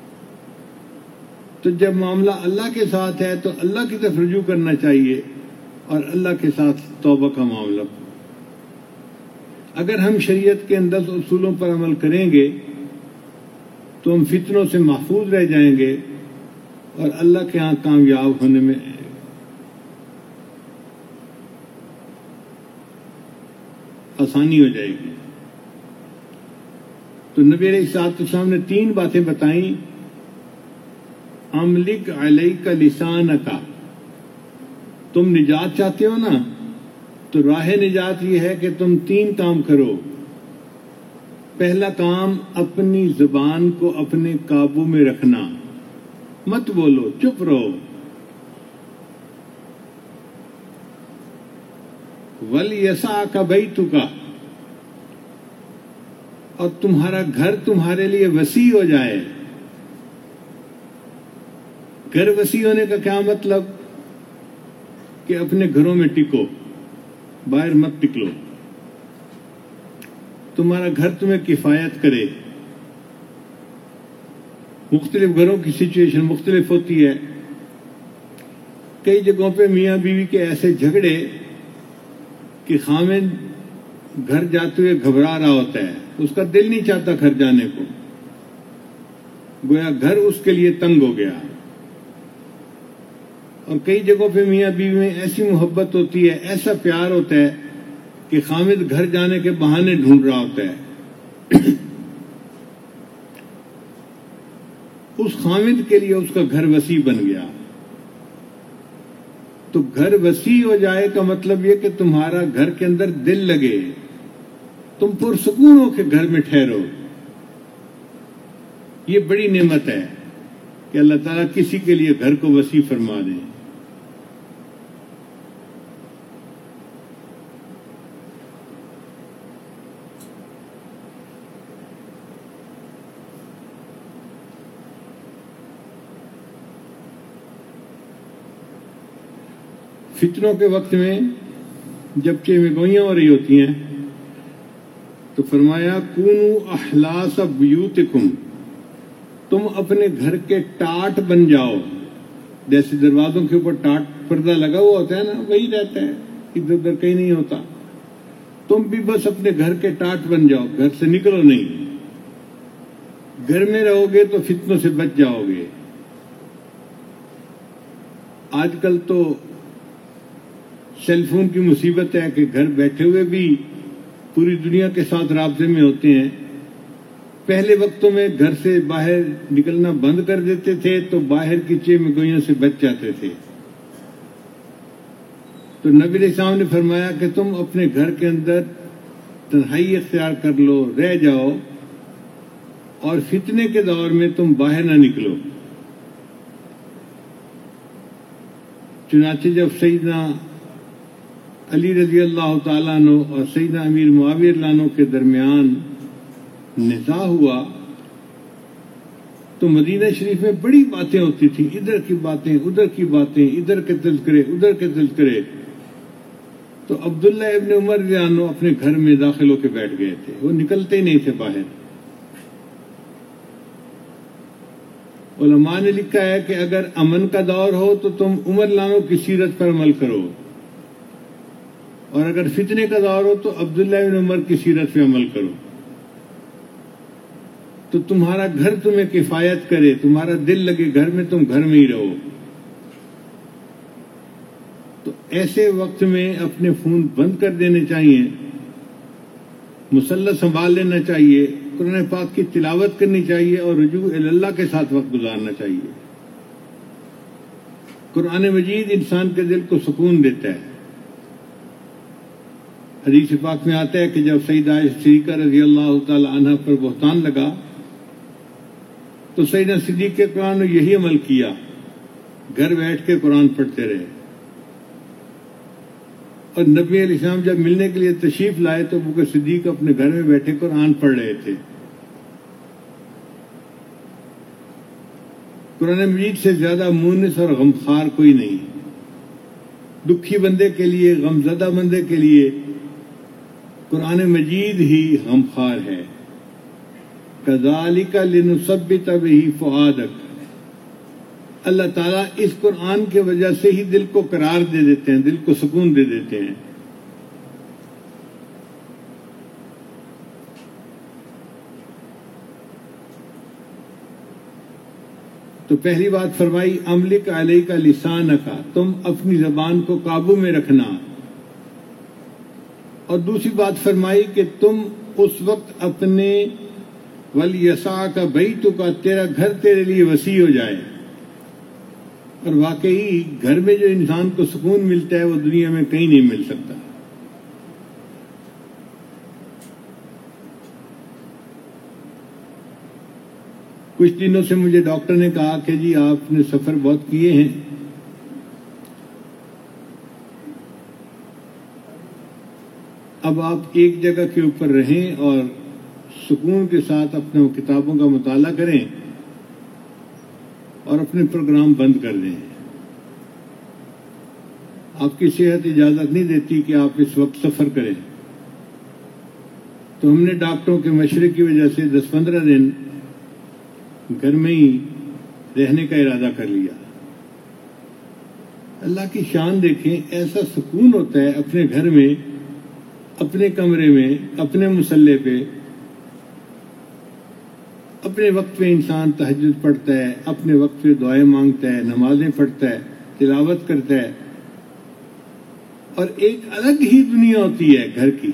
تو جب معاملہ اللہ کے ساتھ ہے تو اللہ کی طرف رجوع کرنا چاہیے اور اللہ کے ساتھ توبہ کا معاملہ۔ اگر ہم شریعت کے اندر اصولوں پر عمل کریں گے تو ہم فتنوں سے محفوظ رہ جائیں گے اور اللہ کے ہاں کامیاب ہونے میں آسانی ہو جائے گی۔ تو نبی علیہ الصلوۃ والسلام نے تین باتیں بتائیں، املک علیک لسانک، تم نجات چاہتے ہو نا تو راہ نجات یہ ہے کہ تم تین کام کرو۔ پہلا کام اپنی زبان کو اپنے قابو میں رکھنا، مت بولو، چپ رہو۔ وَلْيَسَعْكَ بَيْتُكَ، اور تمہارا گھر تمہارے لیے وسیع ہو جائے۔ گھر وسیع ہونے کا کیا مطلب؟ کہ اپنے گھروں میں ٹکو، باہر مت نکلو، تمہارا گھر تمہیں کفایت کرے۔ مختلف گھروں کی سچویشن مختلف ہوتی ہے، کئی جگہوں پہ میاں بیوی کے ایسے جھگڑے کہ خامد گھر جاتے ہوئے گھبرا رہا ہوتا ہے، اس کا دل نہیں چاہتا گھر جانے کو، گویا گھر اس کے لیے تنگ ہو گیا۔ اور کئی جگہوں پہ میاں بیوی میں ایسی محبت ہوتی ہے، ایسا پیار ہوتا ہے کہ خامد گھر جانے کے بہانے ڈھونڈ رہا ہوتا ہے۔ اس خامد کے لیے اس کا گھر وسیع بن گیا۔ تو گھر وسیع ہو جائے کا مطلب یہ کہ تمہارا گھر کے اندر دل لگے، تم پرسکون ہو کے گھر میں ٹھہرو۔ یہ بڑی نعمت ہے کہ اللہ تعالیٰ کسی کے لیے گھر کو وسیع فرما دے۔ فتنوں کے وقت میں جب چیمیں گوئیاں ہو رہی ہوتی ہیں تو فرمایا کونوا احلاس بیوتکم، تم اپنے گھر کے ٹاٹ بن جاؤ. جیسے دروازوں کے اوپر ٹاٹ پردہ لگا ہوا ہوتا ہے نا، وہی رہتا ہے، ادھر ادھر کہیں نہیں ہوتا. تم بھی بس اپنے گھر کے ٹاٹ بن جاؤ، گھر سے نکلو نہیں. گھر میں رہو گے تو فتنوں سے بچ جاؤ گے. آج کل تو سیل فون کی مصیبت ہے کہ گھر بیٹھے ہوئے بھی پوری دنیا کے ساتھ رابطے میں ہوتے ہیں. پہلے وقتوں میں گھر سے باہر نکلنا بند کر دیتے تھے تو باہر کی چیمیں گوئیوں سے بچ جاتے تھے. تو نبی علیہ السلام نے فرمایا کہ تم اپنے گھر کے اندر تنہائی اختیار کر لو، رہ جاؤ، اور فتنے کے دور میں تم باہر نہ نکلو. چنانچہ جب سیدنا علی رضی اللہ تعالیٰ عنہ اور سیدنا امیر معاویہ رضی اللہ عنہ کے درمیان نزاع ہوا تو مدینہ شریف میں بڑی باتیں ہوتی تھیں، ادھر کی باتیں ادھر کی باتیں، ادھر کے تذکرے ادھر کے تذکرے. تو عبداللہ ابن عمر رضی اللہ عنہ اپنے گھر میں داخل ہو کے بیٹھ گئے تھے، وہ نکلتے ہی نہیں تھے باہر. علماء نے لکھا ہے کہ اگر امن کا دور ہو تو تم عمر رضی اللہ عنہ کی سیرت پر عمل کرو، اور اگر فتنے کا دور ہو تو عبداللہ ابن عمر کی سیرت پہ عمل کرو. تو تمہارا گھر تمہیں کفایت کرے، تمہارا دل لگے گھر میں، تم گھر میں ہی رہو. تو ایسے وقت میں اپنے فون بند کر دینے چاہیے، مصلی سنبھال لینا چاہیے، قرآن پاک کی تلاوت کرنی چاہیے، اور رجوع اللہ کے ساتھ وقت گزارنا چاہیے. قرآن مجید انسان کے دل کو سکون دیتا ہے. حدیث پاک میں آتا ہے کہ جب سیدہ عائشہ صدیقہ رضی اللہ تعالی عنہ پر بہتان لگا تو سیدنا صدیق کے قرآن نے یہی عمل کیا، گھر بیٹھ کے قرآن پڑھتے رہے. اور نبی علیہ السلام جب ملنے کے لیے تشریف لائے تو ابوبکر صدیق اپنے گھر میں بیٹھے قرآن پڑھ رہے تھے. قرآن مجید سے زیادہ مونس اور غمخوار کوئی نہیں. دکھی بندے کے لیے، غمزدہ بندے کے لیے قرآن مجید ہی غمخوار ہے. کذالک لنثبت بہ فؤادک، اللہ تعالیٰ اس قرآن کی وجہ سے ہی دل کو قرار دے دیتے ہیں، دل کو سکون دے دیتے ہیں. تو پہلی بات فرمائی املک علیک لسانک، تم اپنی زبان کو قابو میں رکھنا. اور دوسری بات فرمائی کہ تم اس وقت اپنے ولیسعک بیتک، تیرا گھر تیرے لیے وسیع ہو جائے. اور واقعی گھر میں جو انسان کو سکون ملتا ہے وہ دنیا میں کہیں نہیں مل سکتا. کچھ دنوں سے مجھے ڈاکٹر نے کہا کہ جی آپ نے سفر بہت کیے ہیں، اب آپ ایک جگہ کے اوپر رہیں اور سکون کے ساتھ اپنے کتابوں کا مطالعہ کریں اور اپنے پروگرام بند کر دیں. آپ کی صحت اجازت نہیں دیتی کہ آپ اس وقت سفر کریں. تو ہم نے ڈاکٹروں کے مشورے کی وجہ سے دس پندرہ دن گھر میں ہی رہنے کا ارادہ کر لیا. اللہ کی شان دیکھیں، ایسا سکون ہوتا ہے اپنے گھر میں، اپنے کمرے میں، اپنے مصلی پہ. اپنے وقت پہ انسان تہجد پڑھتا ہے، اپنے وقت پہ دعائیں مانگتا ہے، نمازیں پڑھتا ہے، تلاوت کرتا ہے، اور ایک الگ ہی دنیا ہوتی ہے گھر کی.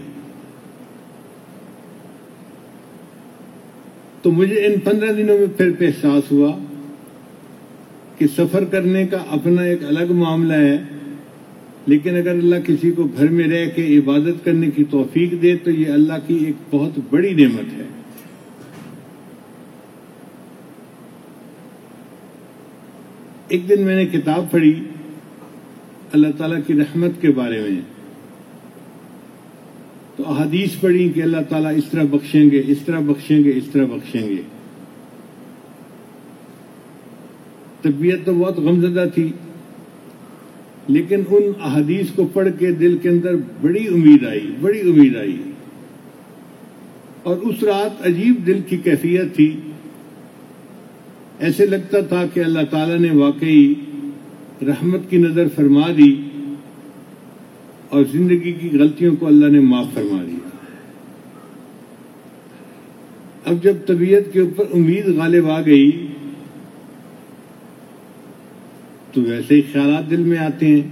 تو مجھے ان پندرہ دنوں میں پھر پہ احساس ہوا کہ سفر کرنے کا اپنا ایک الگ معاملہ ہے، لیکن اگر اللہ کسی کو گھر میں رہ کے عبادت کرنے کی توفیق دے تو یہ اللہ کی ایک بہت بڑی نعمت ہے. ایک دن میں نے کتاب پڑھی اللہ تعالیٰ کی رحمت کے بارے میں، تو احادیث پڑھی کہ اللہ تعالیٰ اس طرح بخشیں گے، اس طرح بخشیں گے، اس طرح بخشیں گے. طبیعت تو بہت غمزدہ تھی. لیکن ان احادیث کو پڑھ کے دل کے اندر بڑی امید آئی بڑی امید آئی اور اس رات عجیب دل کی کیفیت تھی. ایسے لگتا تھا کہ اللہ تعالیٰ نے واقعی رحمت کی نظر فرما دی اور زندگی کی غلطیوں کو اللہ نے معاف فرما دیا. اب جب طبیعت کے اوپر امید غالب آ گئی تو ویسے ہی خیالات دل میں آتے ہیں.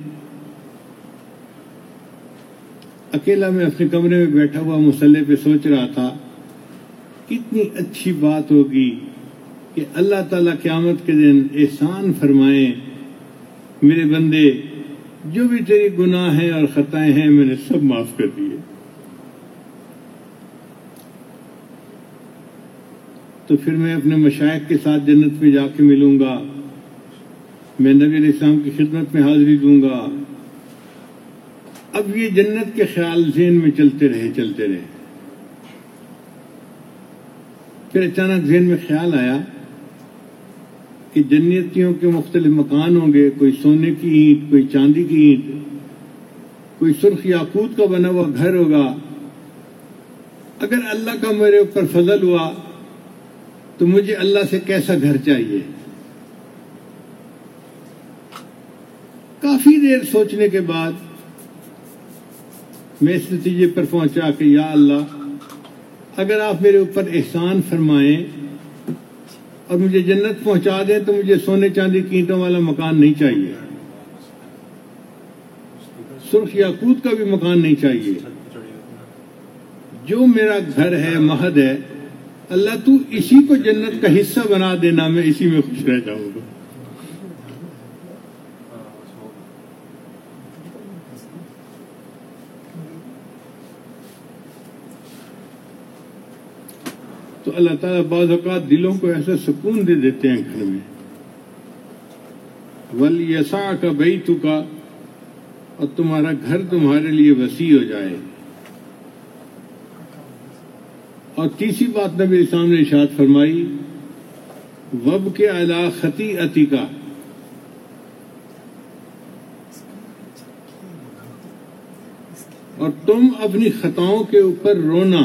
اکیلا میں اپنے کمرے میں بیٹھا ہوا مصلی پہ سوچ رہا تھا کتنی اچھی بات ہوگی کہ اللہ تعالیٰ قیامت کے دن احسان فرمائیں میرے بندے جو بھی تیری گناہ ہیں اور خطائیں ہیں میں نے سب معاف کر دیے. تو پھر میں اپنے مشائخ کے ساتھ جنت میں جا کے ملوں گا, میں نبی علیہ السلام کی خدمت میں حاضری دوں گا. اب یہ جنت کے خیال ذہن میں چلتے رہے چلتے رہے پھر اچانک ذہن میں خیال آیا کہ جنتیوں کے مختلف مکان ہوں گے, کوئی سونے کی اینٹ, کوئی چاندی کی اینٹ, کوئی سرخ یاقوت کا بنا ہوا گھر ہوگا. اگر اللہ کا میرے اوپر فضل ہوا تو مجھے اللہ سے کیسا گھر چاہیے. کافی دیر سوچنے کے بعد میں اس نتیجے پر پہنچا کہ یا اللہ اگر آپ میرے اوپر احسان فرمائیں اور مجھے جنت پہنچا دیں تو مجھے سونے چاندی کی اینٹوں والا مکان نہیں چاہیے, سرخ یاقوت کا بھی مکان نہیں چاہیے. جو میرا گھر ہے مہد ہے اللہ تو اسی کو جنت کا حصہ بنا دینا, میں اسی میں خوش رہ جاؤں گا. تو اللہ تعالیٰ بعض اوقات دلوں کو ایسا سکون دے دیتے ہیں گھر میں. وَلْيَسَعْكَ بَيْتُكَ, اور تمہارا گھر تمہارے لیے وسیع ہو جائے. اور تیسری بات نبی اسلام نے ارشاد فرمائی وَابْكِ عَلَىٰ خَطِيئَتِكَ, اور تم اپنی خطاؤں کے اوپر رونا.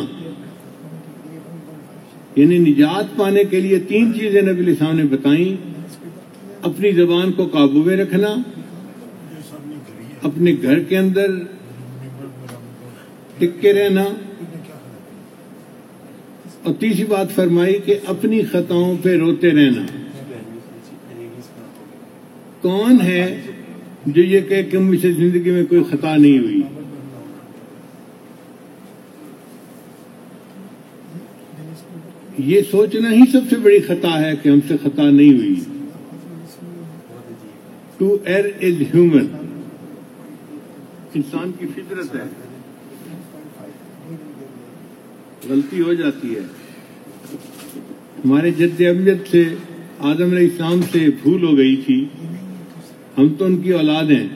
یعنی نجات پانے کے لیے تین چیزیں نبی علیہ السلام نے بتائیں. اپنی زبان کو قابو میں رکھنا, اپنے گھر کے اندر ٹک کے رہنا, اور تیسری بات فرمائی کہ اپنی خطاؤں پہ روتے رہنا. کون ہے جو یہ کہے کہ مجھ سے زندگی میں کوئی خطا نہیں ہوئی؟ یہ سوچنا ہی سب سے بڑی خطا ہے کہ ہم سے خطا نہیں ہوئی. ٹو ایئر از ہیومن, انسان کی فطرت ہے, غلطی ہو جاتی ہے. ہمارے جد امجد سے آدم علیہ السلام سے بھول ہو گئی تھی, ہم تو ان کی اولاد ہیں,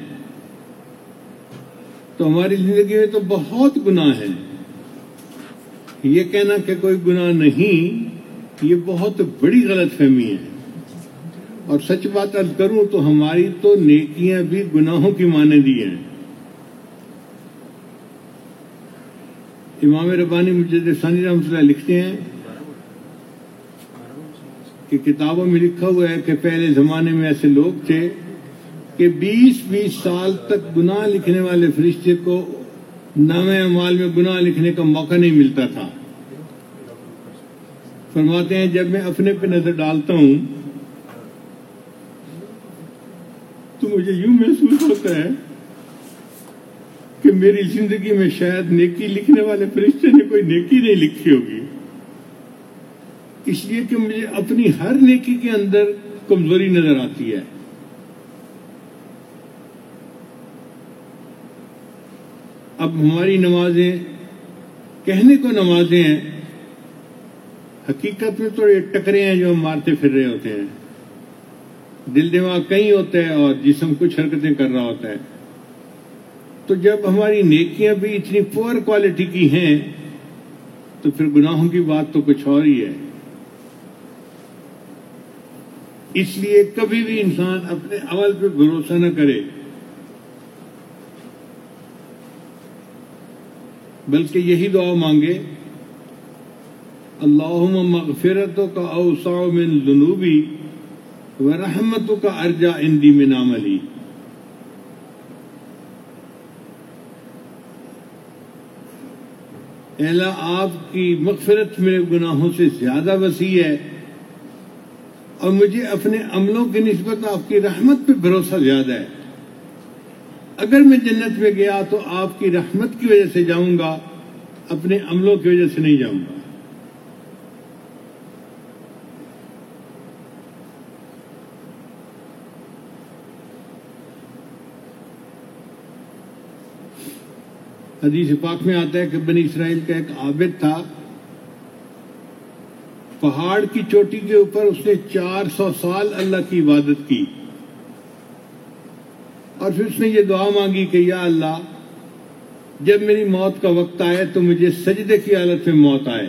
تو ہماری زندگی میں تو بہت گناہ ہیں. یہ کہنا کہ کوئی گناہ نہیں یہ بہت بڑی غلط فہمی ہے. اور سچ بات عرض کروں تو ہماری تو نیکیاں بھی گناہوں کی مانندی ہیں. امام ربانی مجدد ثانی رحمۃ اللہ لکھتے ہیں کہ کتابوں میں لکھا ہوا ہے کہ پہلے زمانے میں ایسے لوگ تھے کہ بیس بیس سال تک گناہ لکھنے والے فرشتے کو نامہ اعمال میں گناہ لکھنے کا موقع نہیں ملتا تھا. فرماتے ہیں جب میں اپنے پہ نظر ڈالتا ہوں تو مجھے یوں محسوس ہوتا ہے کہ میری زندگی میں شاید نیکی لکھنے والے فرشتے نے کوئی نیکی نہیں لکھی ہوگی, اس لیے کہ مجھے اپنی ہر نیکی کے اندر کمزوری نظر آتی ہے. اب ہماری نمازیں کہنے کو نمازیں ہیں, حقیقت میں تو یہ ٹکرے ہیں جو ہم مارتے پھر رہے ہوتے ہیں. دل دماغ کہیں ہوتا ہے اور جسم کچھ حرکتیں کر رہا ہوتا ہے. تو جب ہماری نیکیاں بھی اتنی پور کوالٹی کی ہیں تو پھر گناہوں کی بات تو کچھ اور ہی ہے. اس لیے کبھی بھی انسان اپنے عمل پہ بھروسہ نہ کرے. بلکہ یہی دعا مانگے اللہم مغفرتک اوسع من ذنوبی ورحمتک ارجع عندی من عملی. اے اللہ آپ کی مغفرت میرے گناہوں سے زیادہ وسیع ہے اور مجھے اپنے عملوں کی نسبت آپ کی رحمت پہ بھروسہ زیادہ ہے. اگر میں جنت میں گیا تو آپ کی رحمت کی وجہ سے جاؤں گا، اپنے عملوں کی وجہ سے نہیں جاؤں گا. حدیث پاک میں آتا ہے کہ بنی اسرائیل کا ایک عابد تھا، پہاڑ کی چوٹی کے اوپر اس نے چار سو سال اللہ کی عبادت کی اور پھر اس نے یہ دعا مانگی کہ یا اللہ جب میری موت کا وقت آئے تو مجھے سجدے کی حالت میں موت آئے.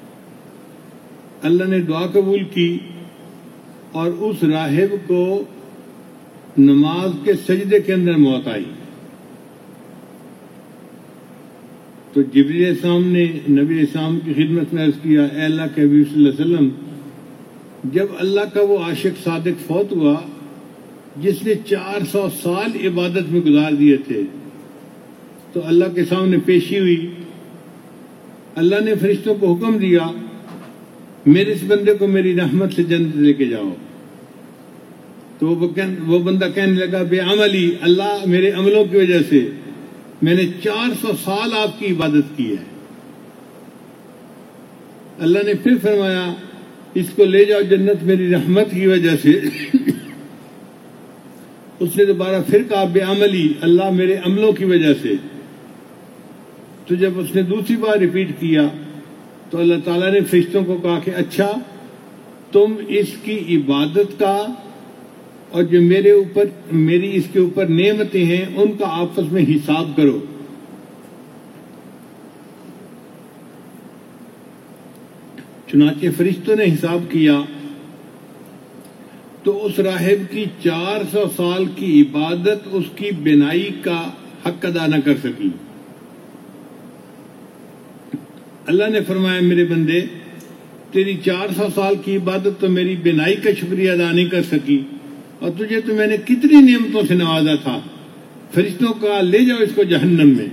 اللہ نے دعا قبول کی اور اس راہب کو نماز کے سجدے کے اندر موت آئی. تو جبریل علیہ السلام نے نبی علیہ السلام کی خدمت میں عرض کیا اے اللہ کے حبیب صلی اللہ علیہ وسلم، جب اللہ کا وہ عاشق صادق فوت ہوا جس نے چار سو سال عبادت میں گزار دیے تھے تو اللہ کے سامنے پیشی ہوئی. اللہ نے فرشتوں کو حکم دیا میرے اس بندے کو میری رحمت سے جنت لے کے جاؤ. تو وہ بندہ کہنے لگا بے عملی، اللہ میرے عملوں کی وجہ سے میں نے چار سو سال آپ کی عبادت کی ہے. اللہ نے پھر فرمایا اس کو لے جاؤ جنت میری رحمت کی وجہ سے. اس نے دوبارہ پھر کہا بے عملی، اللہ میرے عملوں کی وجہ سے. تو جب اس نے دوسری بار ریپیٹ کیا تو اللہ تعالیٰ نے فرشتوں کو کہا کہ اچھا تم اس کی عبادت کا اور جو میرے اوپر میری اس کے اوپر نعمتیں ہیں ان کا آپس میں حساب کرو. چنانچہ فرشتوں نے حساب کیا تو اس راہب کی چار سو سال کی عبادت اس کی بینائی کا حق ادا نہ کر سکی. اللہ نے فرمایا میرے بندے تیری چار سو سال کی عبادت تو میری بینائی کا شکریہ ادا نہیں کر سکی اور تجھے تو میں نے کتنی نعمتوں سے نوازا تھا. فرشتوں کا لے جاؤ اس کو جہنم میں.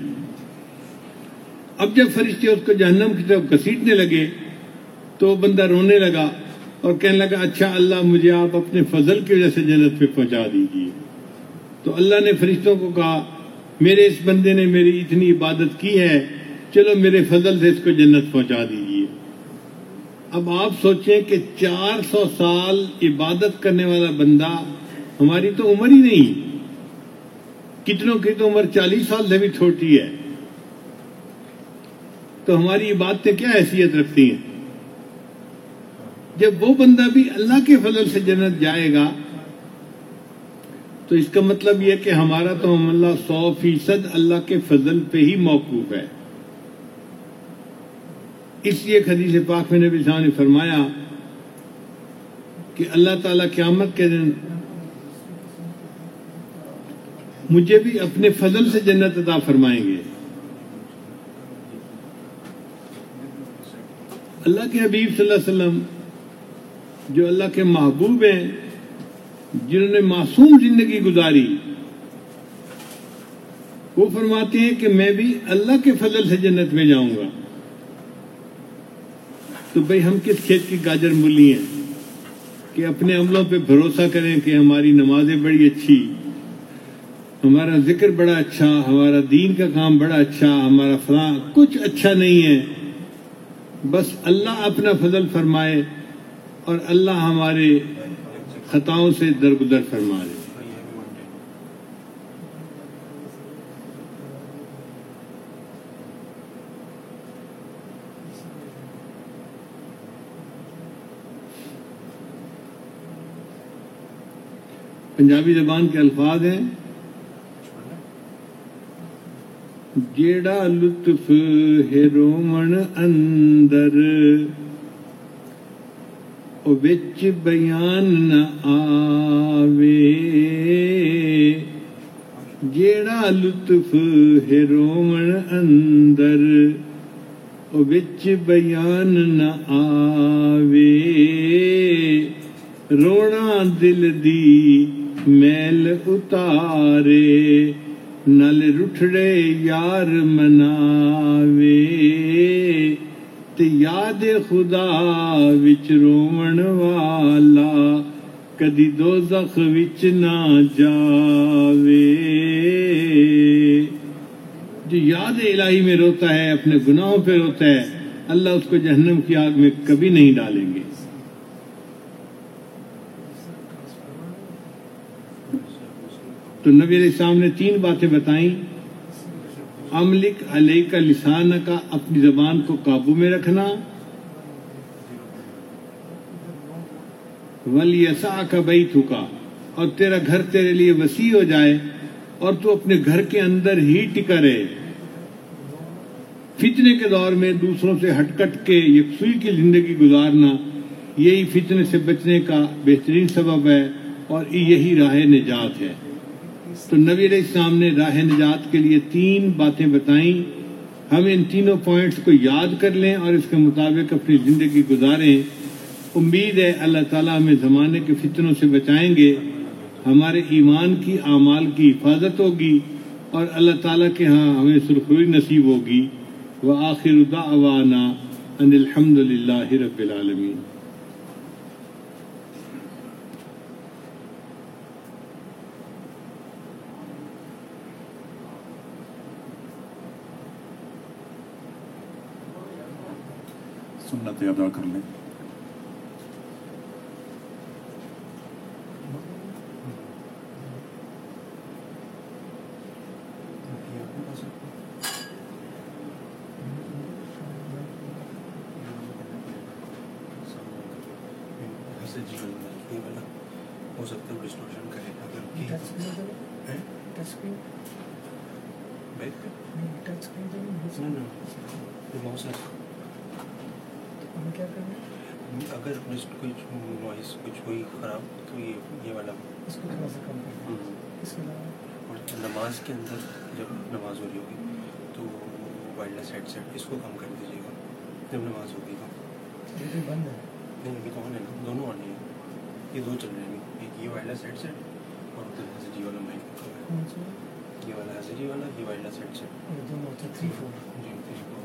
اب جب فرشتے اس کو جہنم کی طرف گھسیٹنے لگے تو وہ بندہ رونے لگا اور کہنے لگا اچھا اللہ مجھے آپ اپنے فضل کی وجہ سے جنت پہ پہنچا دیجیے. تو اللہ نے فرشتوں کو کہا میرے اس بندے نے میری اتنی عبادت کی ہے، چلو میرے فضل سے اس کو جنت پہنچا دیجیے. اب آپ سوچیں کہ چار سو سال عبادت کرنے والا بندہ، ہماری تو عمر ہی نہیں، کتنوں کی تو عمر چالیس سال سے بھی چھوٹی ہے، تو ہماری عبادتیں کیا حیثیت رکھتی ہیں؟ جب وہ بندہ بھی اللہ کے فضل سے جنت جائے گا تو اس کا مطلب یہ کہ ہمارا تو معاملہ سو فیصد اللہ کے فضل پہ ہی موقوف ہے. اس لیے حدیث پاک میں نبی صلی اللہ علیہ وسلم نے فرمایا کہ اللہ تعالیٰ قیامت کے دن مجھے بھی اپنے فضل سے جنت عطا فرمائیں گے. اللہ کے حبیب صلی اللہ علیہ وسلم جو اللہ کے محبوب ہیں، جنہوں نے معصوم زندگی گزاری، وہ فرماتے ہیں کہ میں بھی اللہ کے فضل سے جنت میں جاؤں گا. تو بھئی ہم کس کھیت کی گاجر مولی ہیں کہ اپنے عملوں پہ بھروسہ کریں کہ ہماری نمازیں بڑی اچھی، ہمارا ذکر بڑا اچھا، ہمارا دین کا کام بڑا اچھا، ہمارا فلاں کچھ اچھا نہیں ہے. بس اللہ اپنا فضل فرمائے اور اللہ ہمارے خطاؤں سے درگزر فرما دے. پنجابی زبان کے الفاظ ہیں جیڑا لطف ہے رومن اندر او وچ بیان نہ آوے جیڑا لطف ہے رومن اندر او وچ بیان نہ آوے رونا دل دی میل اتارے نل رٹھڑے یار مناوے تے یاد خدا وچ رومن والا کدی دوزخ وچ نہ جاوے۔ جو یاد الہی میں روتا ہے، اپنے گناہوں پہ روتا ہے، اللہ اس کو جہنم کی آگ میں کبھی نہیں ڈالیں گے۔ تو نبی علیہ السلام نے تین باتیں بتائیں، املک علیک لسان کا، اپنی زبان کو قابو میں رکھنا، وَلْيَسَعْكَ بَيْتُكَ، اور تیرا گھر تیرے لیے وسیع ہو جائے اور تو اپنے گھر کے اندر ہی ٹکا رہے۔ فتنے کے دور میں دوسروں سے ہٹ کٹ کے یکسوئی کی زندگی گزارنا، یہی فتنے سے بچنے کا بہترین سبب ہے اور یہی راہ نجات ہے۔ تو نبی علیہ السلام نے راہ نجات کے لیے تین باتیں بتائیں، ہم ان تینوں پوائنٹس کو یاد کر لیں اور اس کے مطابق اپنی زندگی گزاریں۔ امید ہے اللہ تعالیٰ ہمیں زمانے کے فتنوں سے بچائیں گے، ہمارے ایمان کی اعمال کی حفاظت ہوگی اور اللہ تعالیٰ کے ہاں ہمیں سرخروئی نصیب ہوگی۔ وآخر دعوانا ان الحمد للہ رب العالمین۔ سنت ادا کر لیں۔ ہو سکتا ہے ڈسٹورشن کرے اگر اگر کوئی نوائز کچھ ہوئی خراب تو یہ یہ والا اور نماز کے اندر جب نماز ہو رہی ہوگی تو وائرلیس ہیڈ سیٹ اس کو کم کر دیجیے گا جب نماز ہوگی تو بند ہے نہیں ابھی تو آن ہے نا دونوں آن ہیں یہ دو چل رہے ہیں ایک یہ وائرلیس ہیڈ سیٹ اور ادھر ایس جی والا مائک یہ والا ایس جی والا یہ وائرلیس ہیڈ سیٹ دونوں three four G three four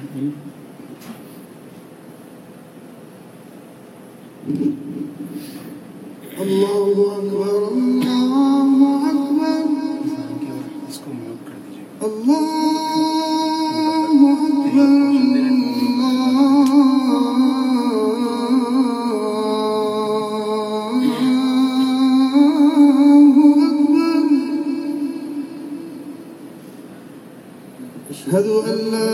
الله أكبر الله أكبر इसको म्यूट कर दीजिए الله أكبر الله أكبر أشهد أن لا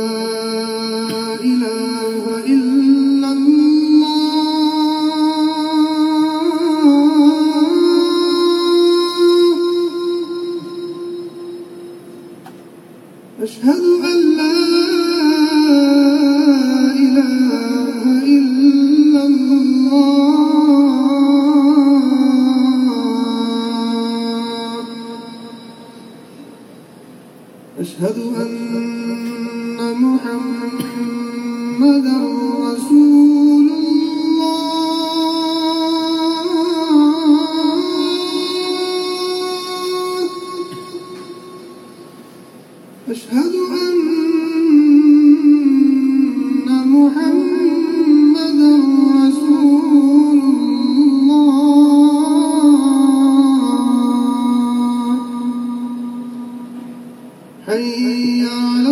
إله إلا الله أشهد أن لا إله إلا الله أشهد أن محمدا رسول الله أشهد أن محمدا رسول الله حي على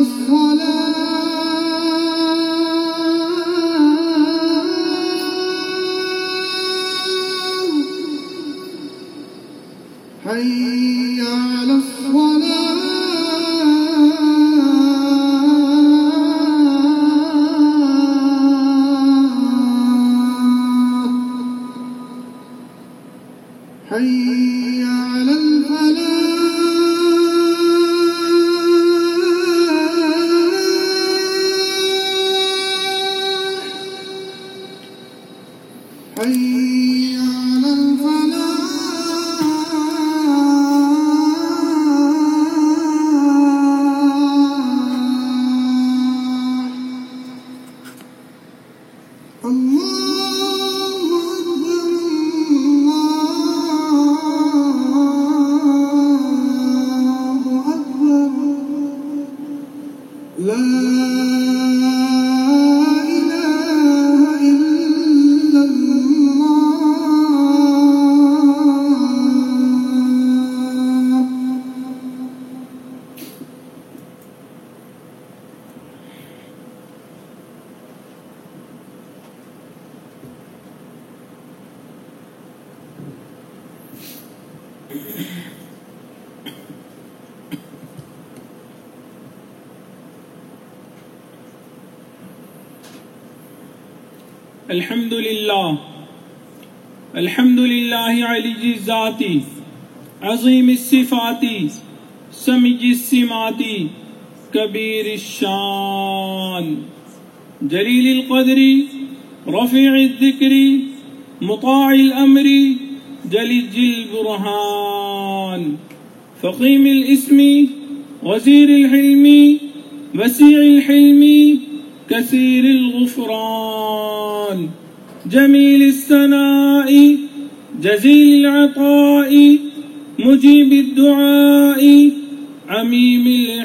الصلاة حي على الصلاة حي على الفلاح حي على الفلاح الله أكبر الله أكبر لا إله إلا الله الحمد لله الحمد لله علي الذات عظيم الصفات سمج السمات كبير الشان جليل القدر رفيع الذكر مطاع الأمر جلج البرهان فقيم الاسم غزير الحلم وسيع الحلم كثير الغفران جميل الثناء جزيل العطاء مجيب الدعاء عميم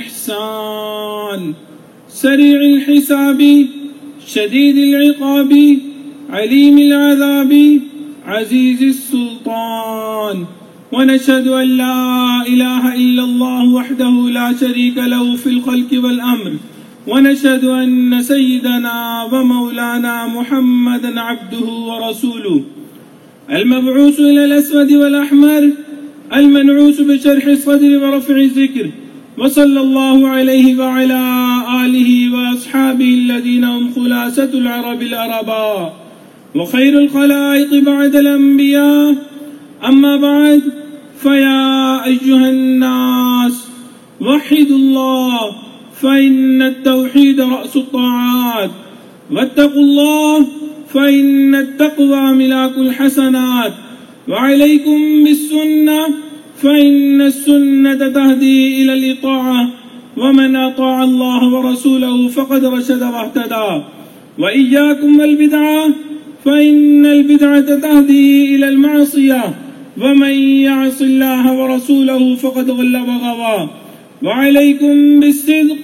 الإحسان سريع الحساب شديد العقاب عليم العذاب عزيز السلطان ونشهد أن لا إله إلا الله وحده لا شريك له في الخلق والأمر ونشهد أن سيدنا ومولانا محمدا عبده ورسوله المبعوث إلى الأسود والأحمر المنعوس بشرح الصدر ورفع الذكر وصلى الله عليه وعلى آله وأصحابه الذين هم خلاصة العرب العرباء وخير الخلائق بعد الأنبياء أما بعد فيا أيها الناس وحدوا الله فإن التوحيد رأس الطاعات واتقوا الله فإن التقوى ملاك الحسنات وعليكم بالسنة فإن السنة تهدي إلى الإطاعة ومن أطاع الله ورسوله فقد رشد واهتدى وإياكم والبدعة فإن البدعة تهدي إلى المعصية ومن يعص الله ورسوله فقد ضل وغوى وعليكم بالصدق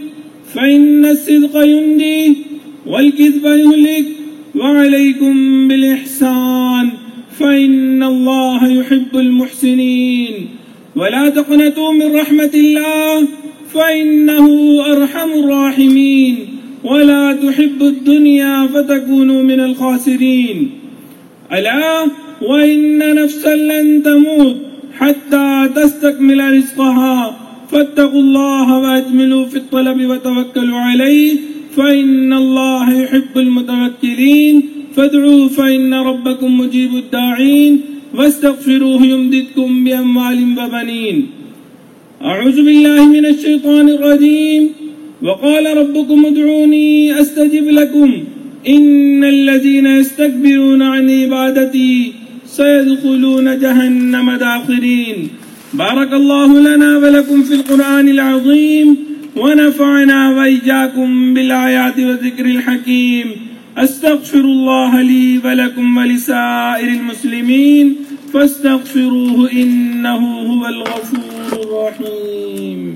فإن الصدق ينجي والكذب يهلك وعليكم بالإحسان فإن الله يحب المحسنين ولا تقنطوا من رحمة الله فإنه أرحم الراحمين ولا تحبوا الدنيا فتكونوا من الخاسرين ألا وإن نفسا لن تموت حتى تستكمل رزقها فاتقوا الله وأجملوا في الطلب وتوكلوا عليه فإن الله يحب المتوكلين فادعوه فإن ربكم مجيب الداعين واستغفروه يمددكم بأموال وبنين. أعوذ بالله من الشيطان الرجيم. وقال ربكم ادعوني أستجب لكم إن الذين يستكبرون عن عبادتي سيدخلون جهنم داخرين. بارك الله لنا ولكم في القرآن العظيم ونفعنا وإياكم بالآيات والذكر الحكيم. استغفر الله لي ولكم ولسائر المسلمين فاستغفروه إنه هو الغفور الرحيم.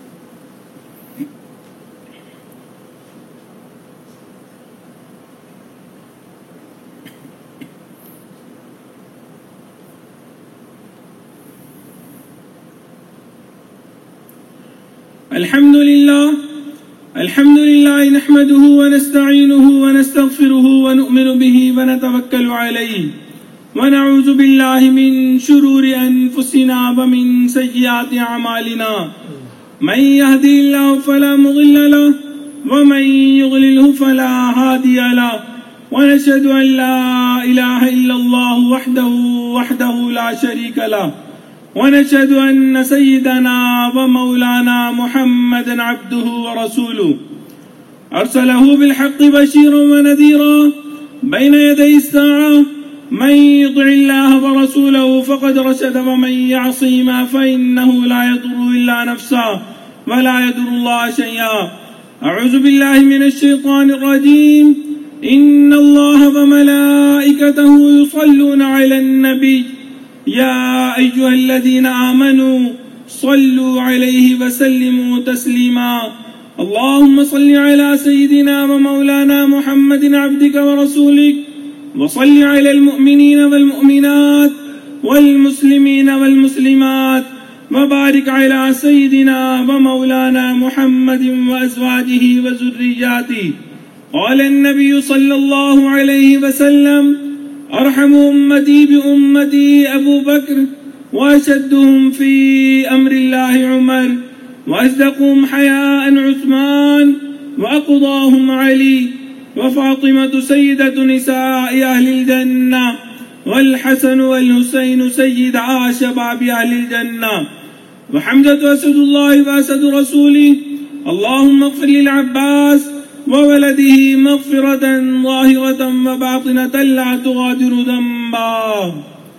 الحمد لله الحمد لله نحمده ونستعينه ونستغفره ونؤمن به ونتوكل عليه ونعوذ بالله من شرور أنفسنا ومن سيئات أعمالنا من يهدي الله فلا مضل له ومن يضلله فلا هادي له ونشهد أن لا إله إلا الله وحده وحده لا شريك له ونشهد أن سيدنا ومولانا محمدا عبده ورسوله أرسله بالحق بشيرا ونذيرا بين يدي الساعة من يطع الله ورسوله فقد رشد ومن يعصهما فإنه لا يضر إلا نفسه ولا يضر الله شيئا. أعوذ بالله من الشيطان الرجيم. إن الله وملائكته يصلون على النبي يا أيها الذين آمنوا صلوا عليه وسلموا تسليما. اللهم صل على سيدنا ومولانا محمد عبدك ورسولك وصل على المؤمنين والمؤمنات والمسلمين والمسلمات وبارك على سيدنا ومولانا محمد وأزواجه وذرياته. قال النبي صلى الله عليه وسلم أرحم أمتي بأمتي أبو بكر وأشدهم في أمر الله عمر وأصدقهم حياء عثمان وأقضاهم علي وفاطمة سيدة نساء أهل الجنة والحسن والحسين سيدا شباب أهل الجنة وحمزة أسد الله وأسد رسوله. اللهم اغفر للعباس وولده مغفرة ظاهرة وباطنة لا تغادر ذنبا.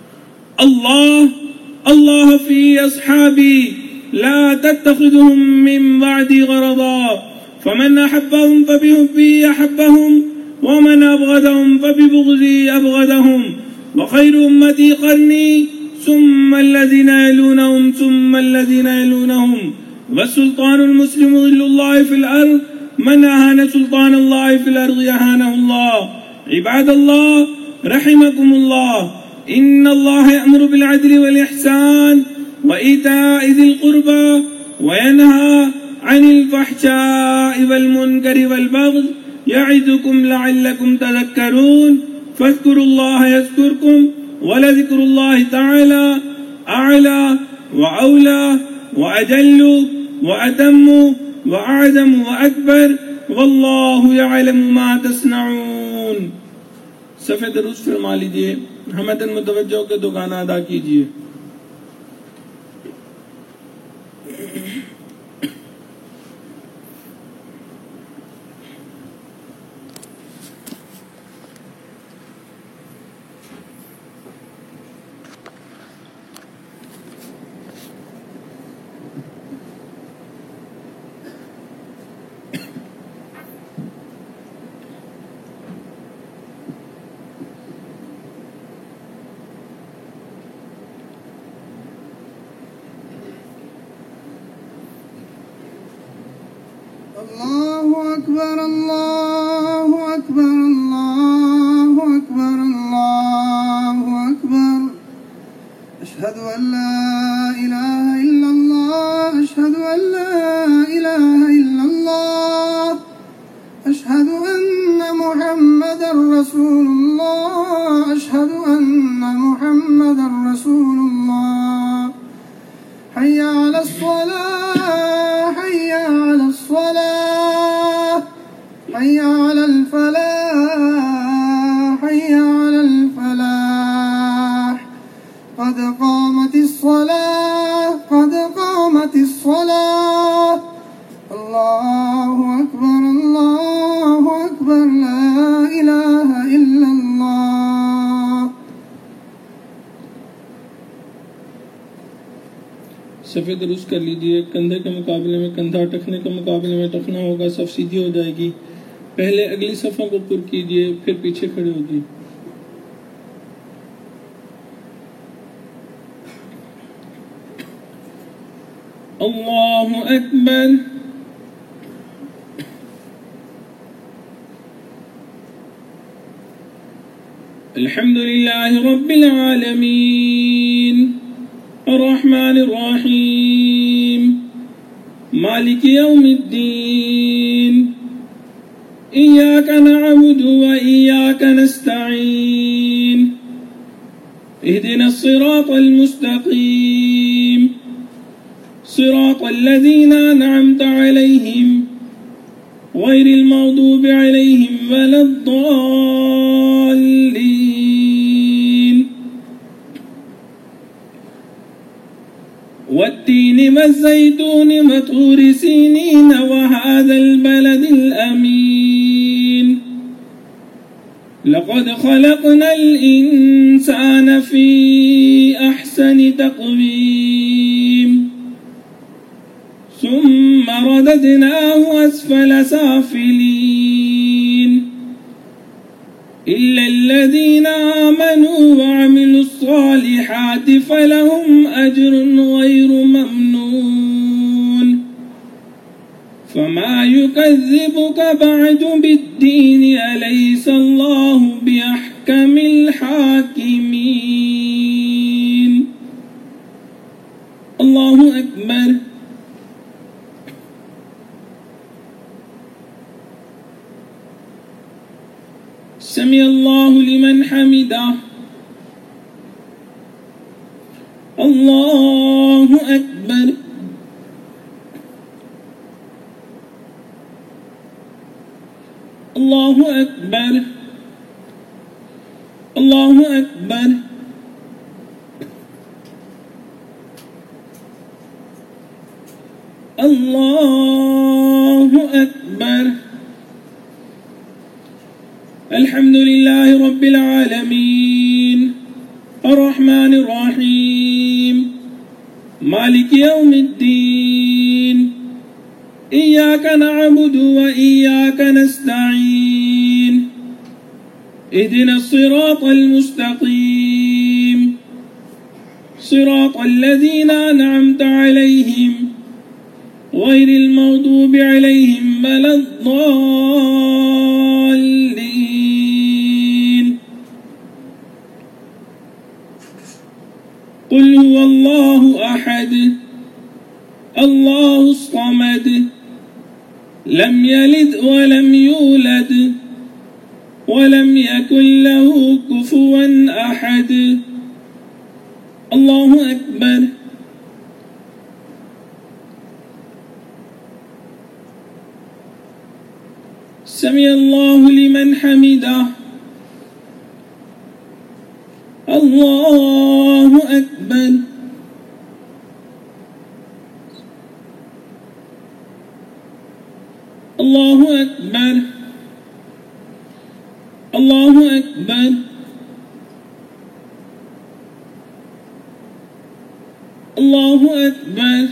الله الله في أصحابي لا تتخذهم من بعدي غرضا فمن أحبهم فبحبي أحبهم ومن أبغضهم فببغضي أبغضهم وخير أمتي قرني ثم الذين يلونهم ثم الذين يلونهم والسلطان المسلم ظل الله في الأرض من أهان سلطان الله في الأرض أهانه الله. عباد الله رحمكم الله. إن الله يأمر بالعدل والإحسان وإيتاء ذي القربى وينهى عن الفحشاء والمنكر والبغي يعظكم لعلكم تذكرون. فاذكروا الله يذكركم ولذكر الله تعالى أعلى وأولى وأجل وأتم وأعظم وأكبر والله يعلم ما تصنعون. صفحہ درست فرما لیجئے. ہمدن متوجہ کے دو گانا ادا کیجئے. Allah أكبر الله أكبر الله أكبر الله أكبر أشهد أن لا إله إلا الله أشهد أن لا إله إلا الله أشهد أن محمدا رسول الله أشهد أن محمدا رسول الله حي على الصلاة حي على الصلاة حي على الفلاح حي على الفلاح قد قامت الصلاة قد قامت الصلاة الله أكبر الله أكبر لا إله إلا الله. सफ़े दुरुस्त कर लीजिए। कंधे के मुकाबले में कंधा, टखने के मुकाबले में टखना होगा। सफ़ सीधी हो जाएगी। पहले अगली सफ़ों को पुर कीजिए, फिर पीछे खड़े होइए। अल्लाहु अकबर। अल्हम्दुलिल्लाहि रब्बिल आलमीन अर्रहमानिर रहीम मालिकि यौमिद्दीन इय्याका नअबुदु व इय्याका नस्तईन इहदिनस सिरातल मुस्तकीम सिरातल लज़ीना अनअमत अलैहिम गैरिल मग़दूबि अलैहिम वलद्दाल्लीन والتين والزيتون وطور سينين وهذا البلد الأمين لقد خلقنا الإنسان في أحسن تقويم ثم رددناه أسفل سافلين إلا الذين آمنوا وعملوا الصالحات فلهم أجر غير ممنون فما يكذبك بعد بالدين أليس الله بأحكم الحاكمين. الله أكبر. سمع الله لمن حمده. الله أكبر. الله أكبر. الله أكبر. الله أكبر. الحمد لله رب العالمين الرحمن الرحيم مالك يوم الدين إياك نعبد وإياك نستعين اهدنا الصراط المستقيم صراط الذين أنعمت عليهم غير المغضوب عليهم ولا الضالين. قل هو الله أحد الله الصمد لم يلد ولم يولد ولم يكن له كفوا أحد. الله أكبر. سمع الله لمن حمده. الله أكبر. الله أكبر. الله أكبر. الله أكبر.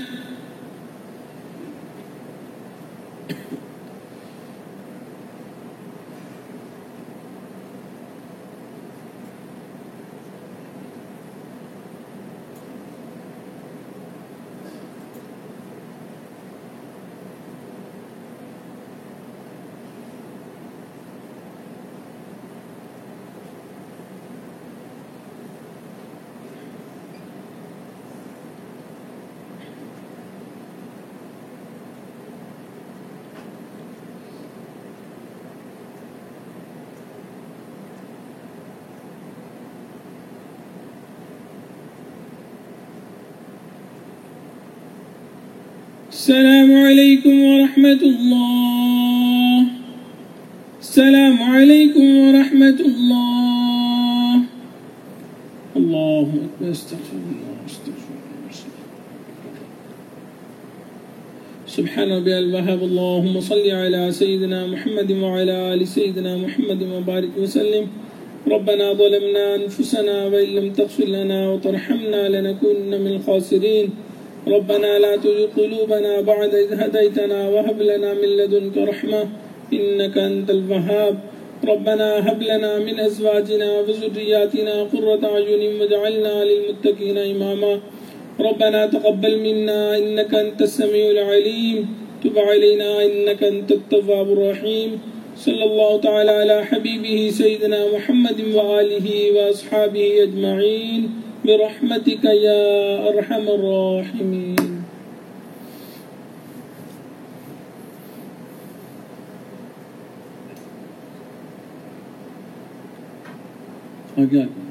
السلام عليكم ورحمة الله. السلام عليكم ورحمة الله. الله أكبر. استغفر الله استغفر الله. سبحان ربي الوهاب. اللهم صل على سيدنا محمد وعلى آل سيدنا محمد وبارك وسلم. ربنا ظلمنا أنفسنا وإن لم تغفر لنا وترحمنا لنكونن من الخاسرين. ربنا لا تزغ قلوبنا بعد إذ هديتنا وهب لنا من لدنك رحمة إنك أنت الوهاب. ربنا هب لنا من أزواجنا وذرياتنا قرة أعين واجعلنا للمتقين إماما. ربنا تقبل منا إنك أنت السميع العليم. تب علينا إنك أنت التواب الرحيم. صلى الله تعالى على حبيبه سيدنا محمد وآله وأصحابه أجمعين برحمتك يا أرحم الراحمين. آگے